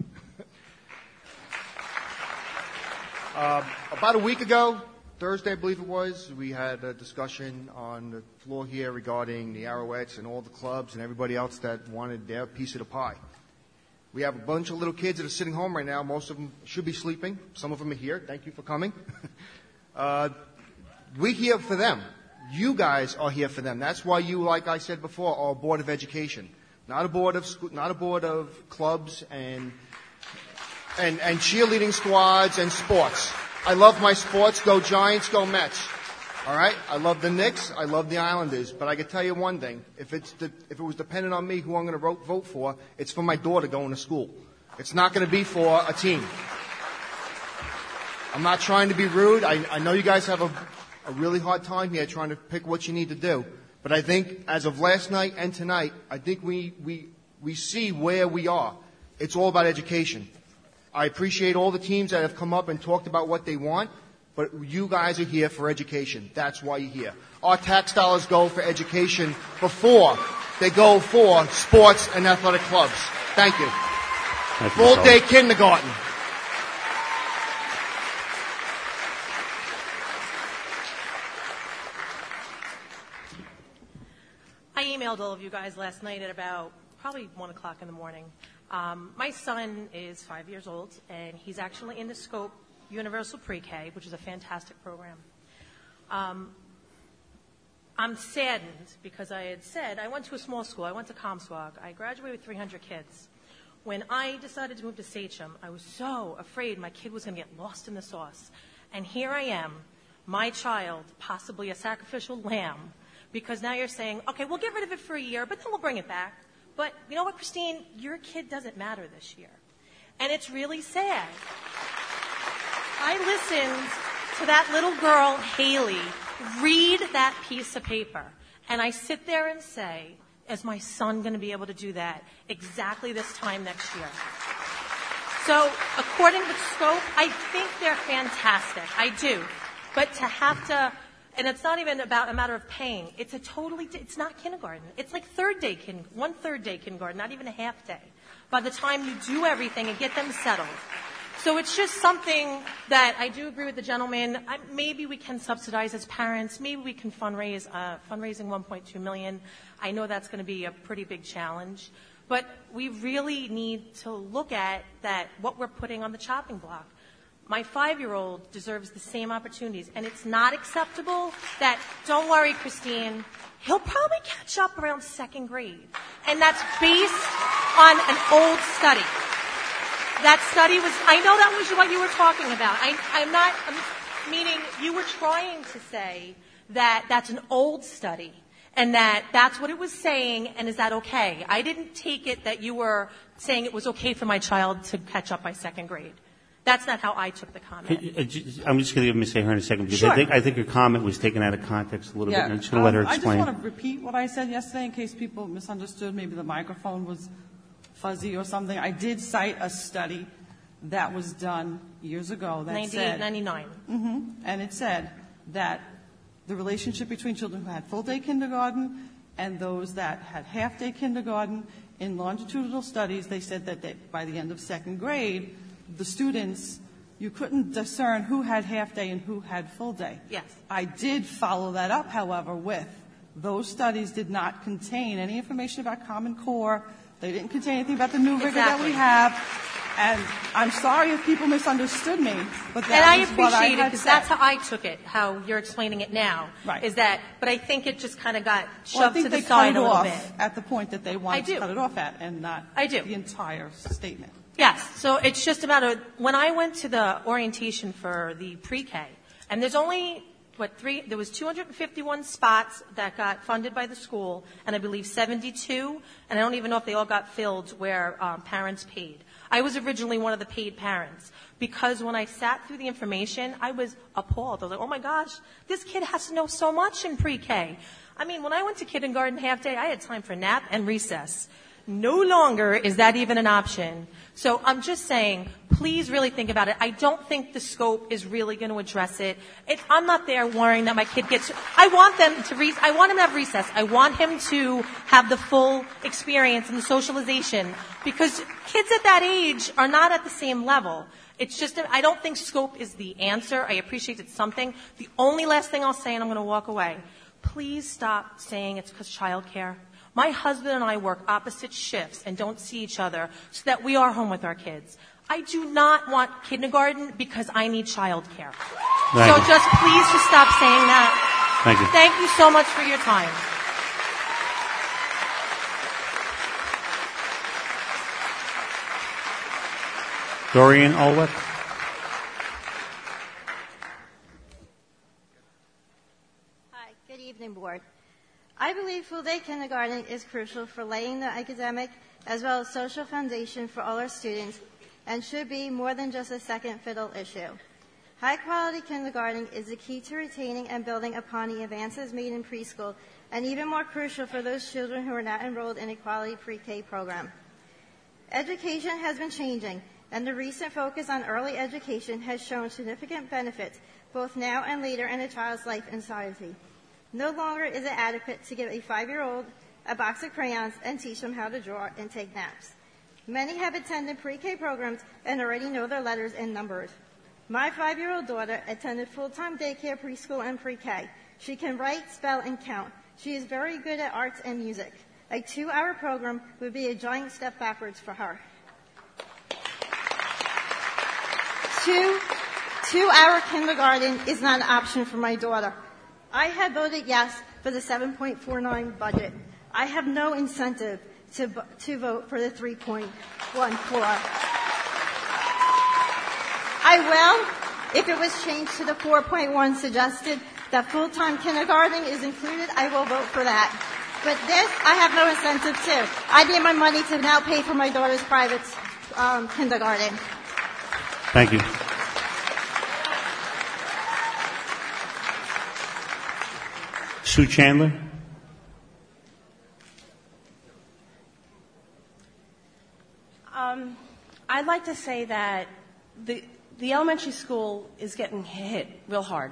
uh, about a week ago, Thursday, I believe it was, we had a discussion on the floor here regarding the Arrowheads and all the clubs and everybody else that wanted their piece of the pie. We have a bunch of little kids that are sitting home right now. Most of them should be sleeping. Some of them are here. Thank you for coming. uh, We're here for them. You guys are here for them. That's why you, like I said before, are a board of education, not a board of school, not a board of clubs and and and cheerleading squads and sports. I love my sports. Go Giants. Go Mets. All right. I love the Knicks. I love the Islanders. But I can tell you one thing: if it's the, if it was dependent on me, who I'm going to vote, vote for, it's for my daughter going to school. It's not going to be for a team. I'm not trying to be rude. I, I know you guys have a a really hard time here trying to pick what you need to do. But I think as of last night and tonight, I think we, we, we see where we are. It's all about education. I appreciate all the teams that have come up and talked about what they want, but you guys are here for education. That's why you're here. Our tax dollars go for education before they go for sports and athletic clubs. Thank you. Full day kindergarten. I emailed all of you guys last night at about probably one o'clock in the morning. Um, my son is five years old, and he's actually in the Scope Universal Pre-K, which is a fantastic program. Um, I'm saddened because I had said I went to a small school. I went to Comswag. I graduated with three hundred kids. When I decided to move to Sachem, I was so afraid my kid was going to get lost in the sauce. And here I am my child possibly a sacrificial lamb because now you're saying, okay, we'll get rid of it for a year, but then we'll bring it back. But you know what, Christine? Your kid doesn't matter this year. And it's really sad. I listened to that little girl, Haley, read that piece of paper. And I sit there and say, is my son going to be able to do that exactly this time next year? So according to scope, I think they're fantastic. I do. But to have to, and it's not even about a matter of paying. It's a totally, it's not kindergarten. It's like third day, kin, one third day kindergarten, not even a half day. By the time you do everything and get them settled. So it's just something that I do agree with the gentleman. I, maybe we can subsidize as parents. Maybe we can fundraise, uh, fundraising one point two million dollars. I know that's going to be a pretty big challenge. But we really need to look at that, what we're putting on the chopping block. My five-year-old deserves the same opportunities. And it's not acceptable that, don't worry, Christine, he'll probably catch up around second grade. And that's based on an old study. That study was, I know that was what you were talking about. I, I'm not, I'm, meaning you were trying to say that that's an old study and that that's what it was saying, and is that okay? I didn't take it that you were saying it was okay for my child to catch up by second grade. That's not how I took the comment. I'm just going to give Miz Ahern a second because Sure. I think I think her comment was taken out of context a little Yeah, bit, and I'm just going to let her um, explain. I just want to repeat what I said yesterday in case people misunderstood. Maybe the microphone was fuzzy or something. I did cite a study that was done years ago that ninety-eight, said, ninety-nine. Mm-hmm, and it said that the relationship between children who had full-day kindergarten and those that had half-day kindergarten, in longitudinal studies, they said that they, by the end of second grade, the students, you couldn't discern who had half-day and who had full-day. Yes. I did follow that up, however, with those studies did not contain any information about Common Core. They didn't contain anything about the new rigor that we Exactly. have. And I'm sorry if people misunderstood me, but that And I was what I appreciate it had because said. that's how I took it, how you're explaining it now. Right. Is that, but I think it just kind of got shoved Well, I think to they the cut side it a little off bit. at the point that they wanted I do. to cut it off at, and not I do. the entire statement. Yes, so it's just about a, when I went to the orientation for the pre-K, and there's only, what, three, there was two hundred fifty-one spots that got funded by the school, and I believe seventy-two, and I don't even know if they all got filled where um, parents paid. I was originally one of the paid parents, because when I sat through the information, I was appalled. I was like, oh my gosh, this kid has to know so much in pre-K. I mean, when I went to kindergarten half day, I had time for nap and recess. No longer is that even an option. So I'm just saying, please really think about it. I don't think the scope is really going to address it. It I'm not there worrying that my kid gets, I want them to, re, I want him to have recess. I want him to have the full experience and the socialization because kids at that age are not at the same level. It's just, I don't think scope is the answer. I appreciate it's something. The only last thing I'll say, and I'm going to walk away, please stop saying it's because childcare. My husband and I work opposite shifts and don't see each other so that we are home with our kids. I do not want kindergarten because I need childcare. Thank so you. just please just stop saying that. Thank you. Thank you so much for your time. Dorian Ulwick. Hi, good evening, Board. I believe full-day kindergarten is crucial for laying the academic as well as social foundation for all our students and should be more than just a second fiddle issue. High-quality kindergarten is the key to retaining and building upon the advances made in preschool and even more crucial for those children who are not enrolled in a quality pre-K program. Education has been changing, and the recent focus on early education has shown significant benefits both now and later in a child's life and society. No longer is it adequate to give a five-year-old a box of crayons and teach them how to draw and take naps. Many have attended pre-K programs and already know their letters and numbers. My five-year-old daughter attended full-time daycare, preschool, and pre-K. She can write, spell, and count. She is very good at arts and music. A two-hour program would be a giant step backwards for her. Two, two-hour kindergarten is not an option for my daughter. I have voted yes for the seven point four nine budget. I have no incentive to, to vote for the three point one four. I will, if it was changed to the four point one suggested, that full-time kindergarten is included, I will vote for that. But this, I have no incentive to. I need my money to now pay for my daughter's private um, kindergarten. Thank you. Sue Chandler. Um, I'd like to say that the, the elementary school is getting hit real hard.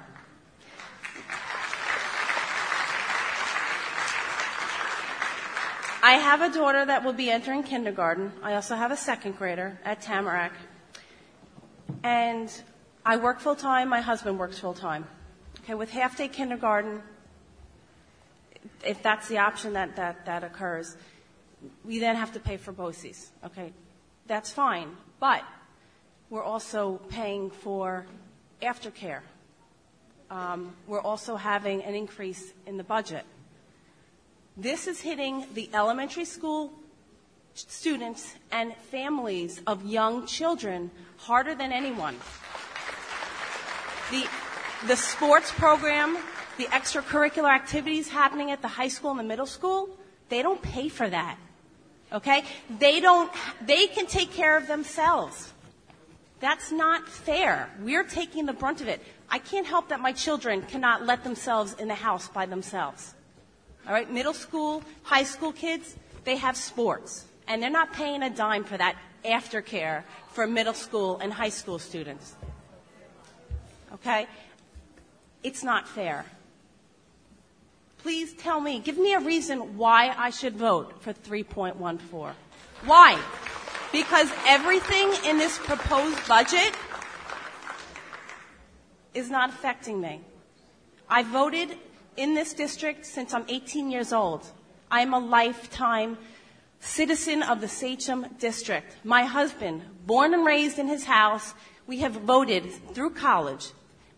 I have a daughter that will be entering kindergarten. I also have a second grader at Tamarack. And I work full-time. My husband works full-time. Okay, with half-day kindergarten, if that's the option that, that, that occurs, we then have to pay for BOCES. Okay, that's fine. But we're also paying for aftercare. Um, we're also having an increase in the budget. This is hitting the elementary school students and families of young children harder than anyone. The, the sports program, the extracurricular activities happening at the high school and the middle school, they don't pay for that. Okay? They don't, they can take care of themselves. That's not fair. We're taking the brunt of it. I can't help that my children cannot let themselves in the house by themselves. All right, middle school, high school kids, they have sports. And they're not paying a dime for that aftercare for middle school and high school students. Okay? It's not fair. Please tell me, give me a reason why I should vote for three point one four. Why? Because everything in this proposed budget is not affecting me. I voted in this district since I'm eighteen years old. I'm a lifetime citizen of the Sachem district. My husband, born and raised in his house, we have voted through college.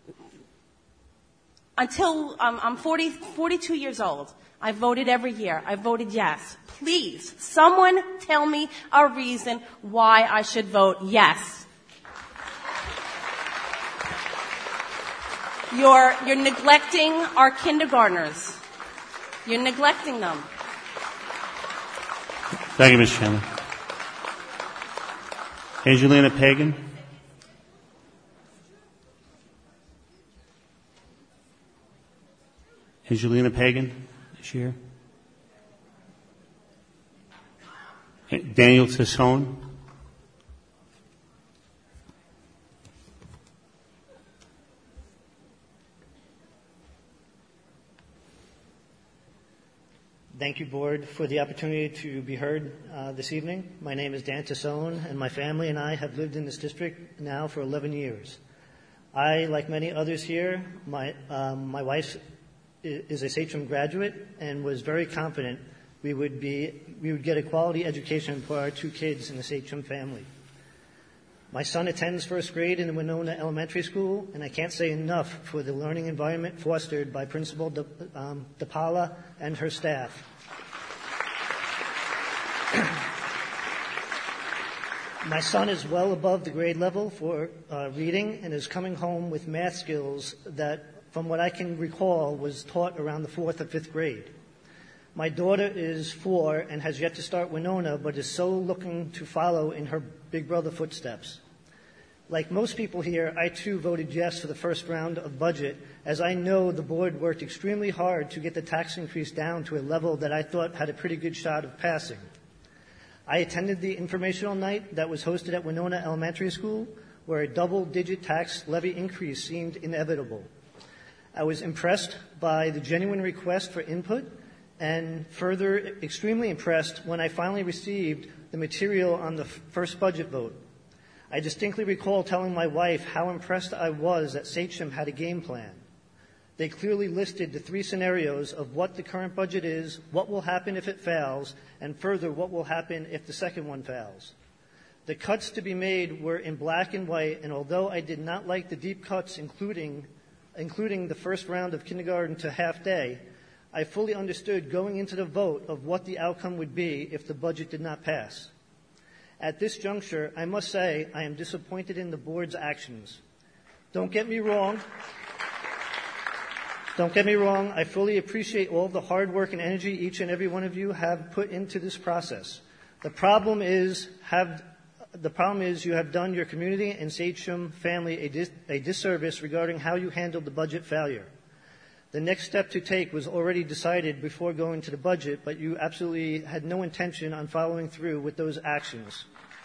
Until um, I'm forty, forty-two years old, I voted every year. I voted yes. Please, someone tell me a reason why I should vote yes. You're, you're neglecting our kindergartners. You're neglecting them. Thank you, Miz Chandler. Angelina Pagan. Angelina Pagan, is she here? Daniel Tassone. Thank you, Board, for the opportunity to be heard uh, this evening. My name is Dan Tassone, and my family and I have lived in this district now for eleven years. I, like many others here, my, um, my wife is a Sachem graduate and was very confident we would, be, we would get a quality education for our two kids in the Sachem family. My son attends first grade in the Winona Elementary School, and I can't say enough for the learning environment fostered by Principal De, um, DePaula and her staff. My son is well above the grade level for uh, reading and is coming home with math skills that, from what I can recall, was taught around the fourth or fifth grade. My daughter is four and has yet to start Winona, but is so looking to follow in her big brother footsteps. Like most people here, I too voted yes for the first round of budget, as I know the board worked extremely hard to get the tax increase down to a level that I thought had a pretty good shot of passing. I attended the informational night that was hosted at Winona Elementary School, where a double-digit tax levy increase seemed inevitable. I was impressed by the genuine request for input, and further extremely impressed when I finally received the material on the f- first budget vote. I distinctly recall telling my wife how impressed I was that Sachem had a game plan. They clearly listed the three scenarios of what the current budget is, what will happen if it fails, and further what will happen if the second one fails. The cuts to be made were in black and white, and although I did not like the deep cuts, including, including the first round of kindergarten to half day, I fully understood going into the vote of what the outcome would be if the budget did not pass. At this juncture, I must say I am disappointed in the board's actions. Don't get me wrong. Don't get me wrong. I fully appreciate all of the hard work and energy each and every one of you have put into this process. The problem is have the problem is you have done your community and Sachem family a, dis, a disservice regarding how you handled the budget failure. The next step to take was already decided before going to the budget, but you absolutely had no intention on following through with those actions.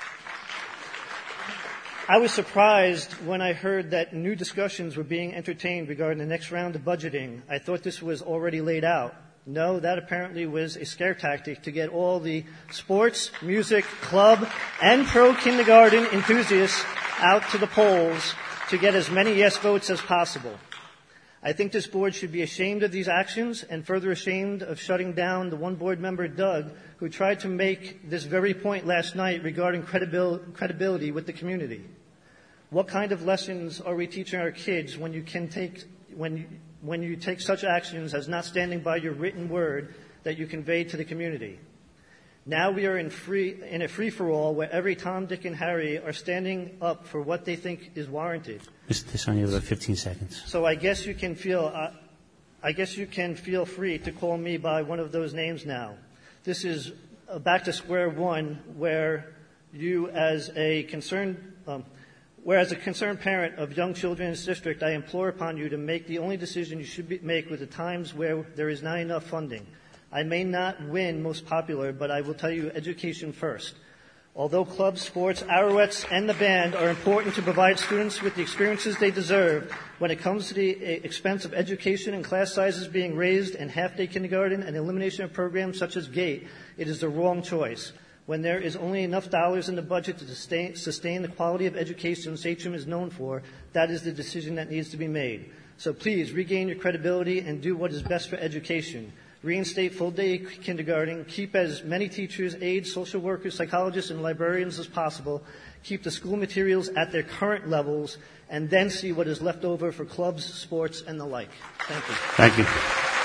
I was surprised when I heard that new discussions were being entertained regarding the next round of budgeting. I thought this was already laid out. No, that apparently was a scare tactic to get all the sports, music, club, and pro kindergarten enthusiasts out to the polls to get as many yes votes as possible. I think this board should be ashamed of these actions and further ashamed of shutting down the one board member, Doug, who tried to make this very point last night regarding credibil- credibility with the community. What kind of lessons are we teaching our kids when you can take, when you, when you take such actions as not standing by your written word that you conveyed to the community? Now we are in free, in a free-for-all where every Tom, Dick, and Harry are standing up for what they think is warranted. Mister Tessani, you have about fifteen seconds. So I guess you can feel, uh, I guess you can feel free to call me by one of those names now. This is uh, back to square one, where you, as a concerned, um, where as a concerned parent of young children in this district, I implore upon you to make the only decision you should be, make with the times where there is not enough funding. I may not win most popular, but I will tell you education first. Although clubs, sports, Arouettes, and the band are important to provide students with the experiences they deserve, when it comes to the expense of education and class sizes being raised and half-day kindergarten and elimination of programs such as GATE, it is the wrong choice. When there is only enough dollars in the budget to sustain, sustain the quality of education Sachem is known for, that is the decision that needs to be made. So please regain your credibility and do what is best for education. Reinstate full-day kindergarten, keep as many teachers, aides, social workers, psychologists, and librarians as possible, keep the school materials at their current levels, and then see what is left over for clubs, sports, and the like. Thank you. Thank you.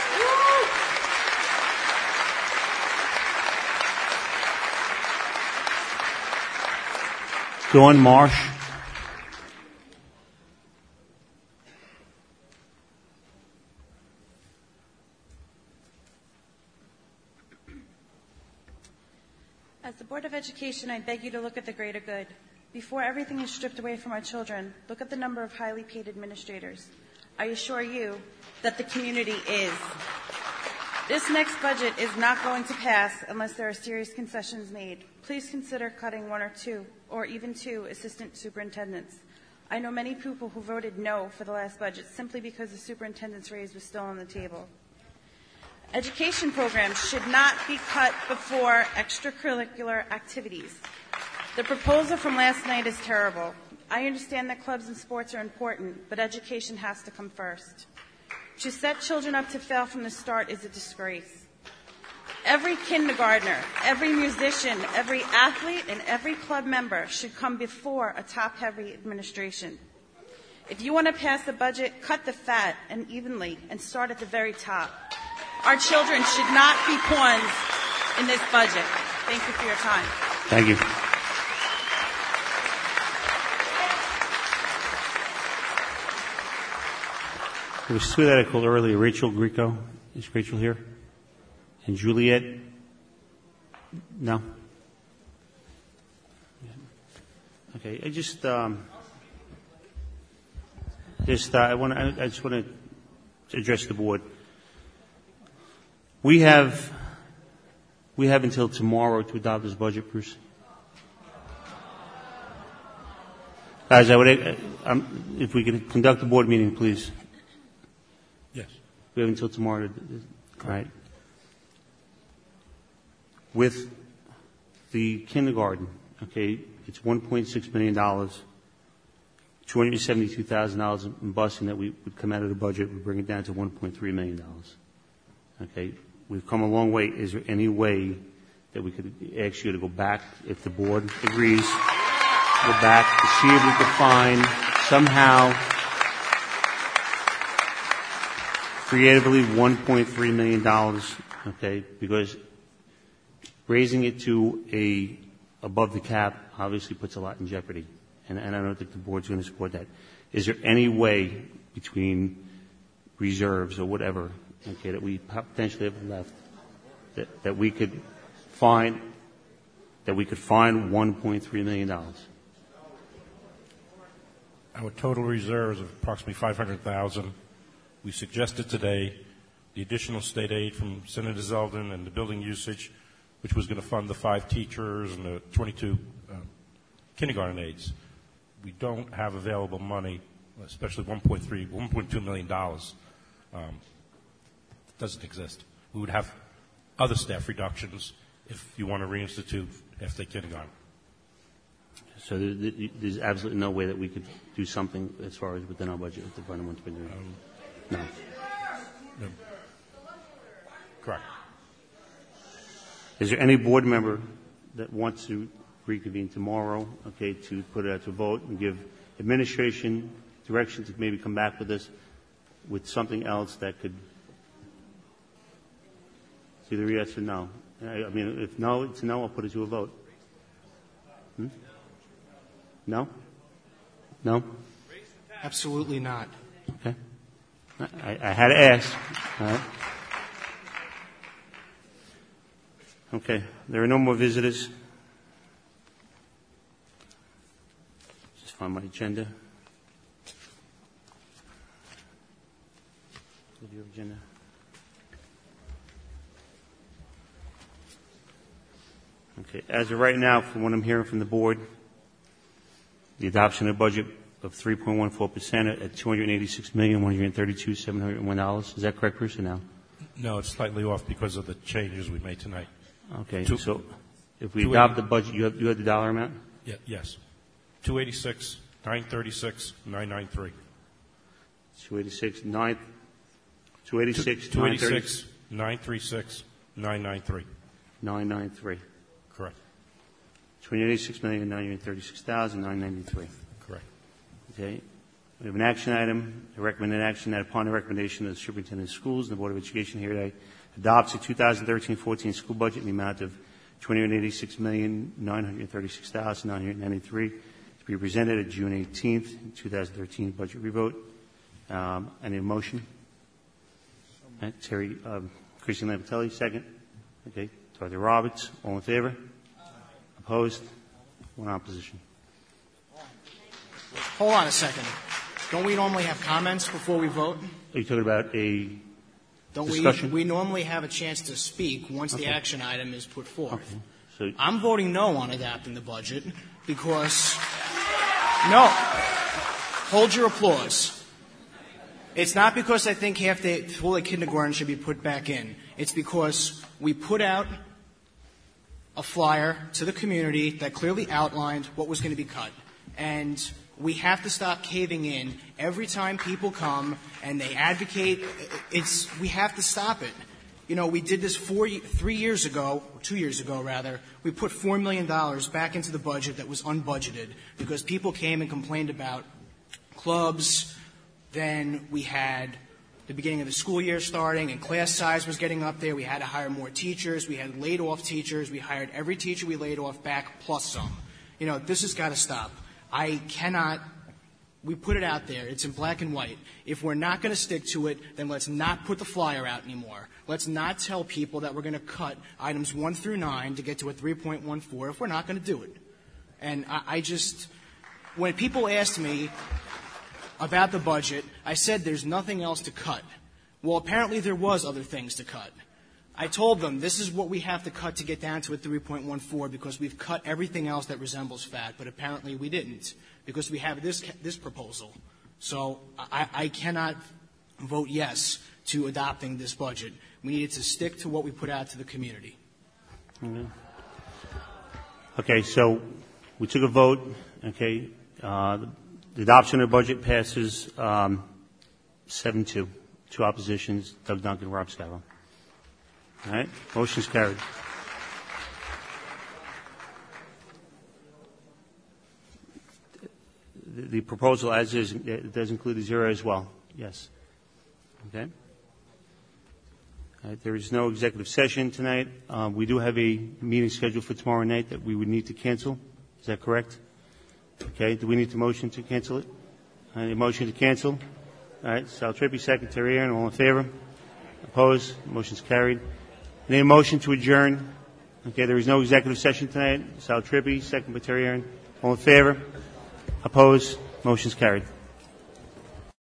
Dawn Marsh. As the Board of Education, I beg you to look at the greater good. Before everything is stripped away from our children, look at the number of highly paid administrators. I assure you that the community is. This next budget is not going to pass unless there are serious concessions made. Please consider cutting one or two, or even two, assistant superintendents. I know many people who voted no for the last budget simply because the superintendent's raise was still on the table. Education programs should not be cut before extracurricular activities. The proposal from last night is terrible. I understand that clubs and sports are important, but education has to come first. To set children up to fail from the start is a disgrace. Every kindergartner, every musician, every athlete, and every club member should come before a top-heavy administration. If you want to pass the budget, cut the fat and evenly and start at the very top. Our children should not be pawns in this budget. Thank you for your time. Thank you. There was two that I called earlier. Rachel Grieco. Is Rachel here? And Juliet? No? Okay, I just, um, just, uh, I want I, I just want to address the board. We have, we have until tomorrow to adopt this budget, Bruce. Guys, I would, uh, um, if we could conduct a board meeting, please. Yes. We have until tomorrow to, all right. With the kindergarten, okay, it's one point six million dollars, two hundred seventy-two thousand dollars in busing that we would come out of the budget, would bring it down to one point three million dollars. Okay, we've come a long way. Is there any way that we could ask you to go back, if the board agrees, go back to see if we could find somehow creatively one point three million dollars, okay, because raising it to a above the cap obviously puts a lot in jeopardy. and, and I don't think the board's going to support that. Is there any way between reserves or whatever, okay, that we potentially have left that, that we could find that we could find one point three million dollars? Our total reserves of approximately five hundred thousand dollars. We suggested today the additional state aid from Senator Zeldin and the building usage, which was going to fund the five teachers and the twenty-two um, kindergarten aides. We don't have available money, especially one point three, one point two million dollars. Um, doesn't exist. We would have other staff reductions if you want to reinstitute half-day kindergarten. So there, there's absolutely no way that we could do something as far as within our budget if the department wants to do it. Um, no. No. Correct. Is there any board member that wants to reconvene tomorrow, okay, to put it out to vote and give administration direction to maybe come back with us with something else that could, it's either yes or no. I, I mean, if no, it's no, I'll put it to a vote. Hmm? No? No? Absolutely not. Okay. I, I had to ask. All right. Okay. There are no more visitors. Just find my agenda. Give your agenda. Okay. As of right now, from what I'm hearing from the board, the adoption of the budget of three point one four percent at two hundred eighty-six million, one hundred thirty-two thousand, seven hundred one dollars. Is that correct, Bruce, or no? No, it's slightly off because of the changes we made tonight. Okay. Two, so if we adopt the budget, you have, you have the dollar amount? Yeah, yes. two eighty-six, nine thirty-six, nine ninety-three. two eighty-six, nine, two eighty-six, two eighty-six, nine thirty-six, nine ninety-three. nine ninety-three. Correct. two hundred eighty-six million, nine hundred thirty-six thousand, nine ninety-three. Correct. Okay. We have an action item, a recommended action that upon the recommendation of the Superintendent of Schools and the Board of Education here today, adopts a two thousand thirteen fourteen school budget in the amount of two hundred eighty-six million, nine hundred thirty-six thousand, nine hundred ninety-three to be presented at June eighteenth, two thousand thirteen budget revote. Um, any motion? Right, Terry, um, Christian Lampetelli, second. Okay. Dorothy Roberts, all in favor? Opposed? One opposition. Hold on a second. Don't we normally have comments before we vote? Are you talking about a Don't discussion? we? We normally have a chance to speak once okay. the action item is put forth. Okay. So I'm voting no on adopting the budget because no. Hold your applause. It's not because I think half day full day kindergarten should be put back in. It's because we put out a flyer to the community that clearly outlined what was going to be cut. And we have to stop caving in every time people come and they advocate. It's, we have to stop it. You know, we did this four, three years ago, or two years ago rather. We put four million dollars back into the budget that was unbudgeted because people came and complained about clubs. Then we had the beginning of the school year starting and class size was getting up there. We had to hire more teachers. We had laid off teachers. We hired every teacher we laid off back plus some. You know, this has got to stop. I cannot, we put it out there. It's in black and white. If we're not going to stick to it, then let's not put the flyer out anymore. Let's not tell people that we're going to cut items one through nine to get to a three point one four if we're not going to do it. And I, I just, when people ask me about the budget, I said there's nothing else to cut. Well, apparently there was other things to cut. I told them this is what we have to cut to get down to a three point one four because we've cut everything else that resembles fat, but apparently we didn't because we have this this proposal. So I, I cannot vote yes to adopting this budget. We needed to stick to what we put out to the community. Mm-hmm. Okay, so we took a vote. Okay, uh, the, the adoption of the budget passes um, seven two. Two oppositions, Doug Duncan, Rob Scavo. All right, motion's carried. The, the proposal as is, it does include a zero as well. Yes. Okay. All right, there is no executive session tonight. Um, we do have a meeting scheduled for tomorrow night that we would need to cancel. Is that correct? Okay, do we need to motion to cancel it? Any motion to cancel? All right, Sal Trippi, second, Terry Aaron, all in favor? Opposed? Motion's carried. Need a motion to adjourn? Okay, there is no executive session tonight. Sal Trippi, second by Terry Aaron, all in favor? Opposed? Motion's carried.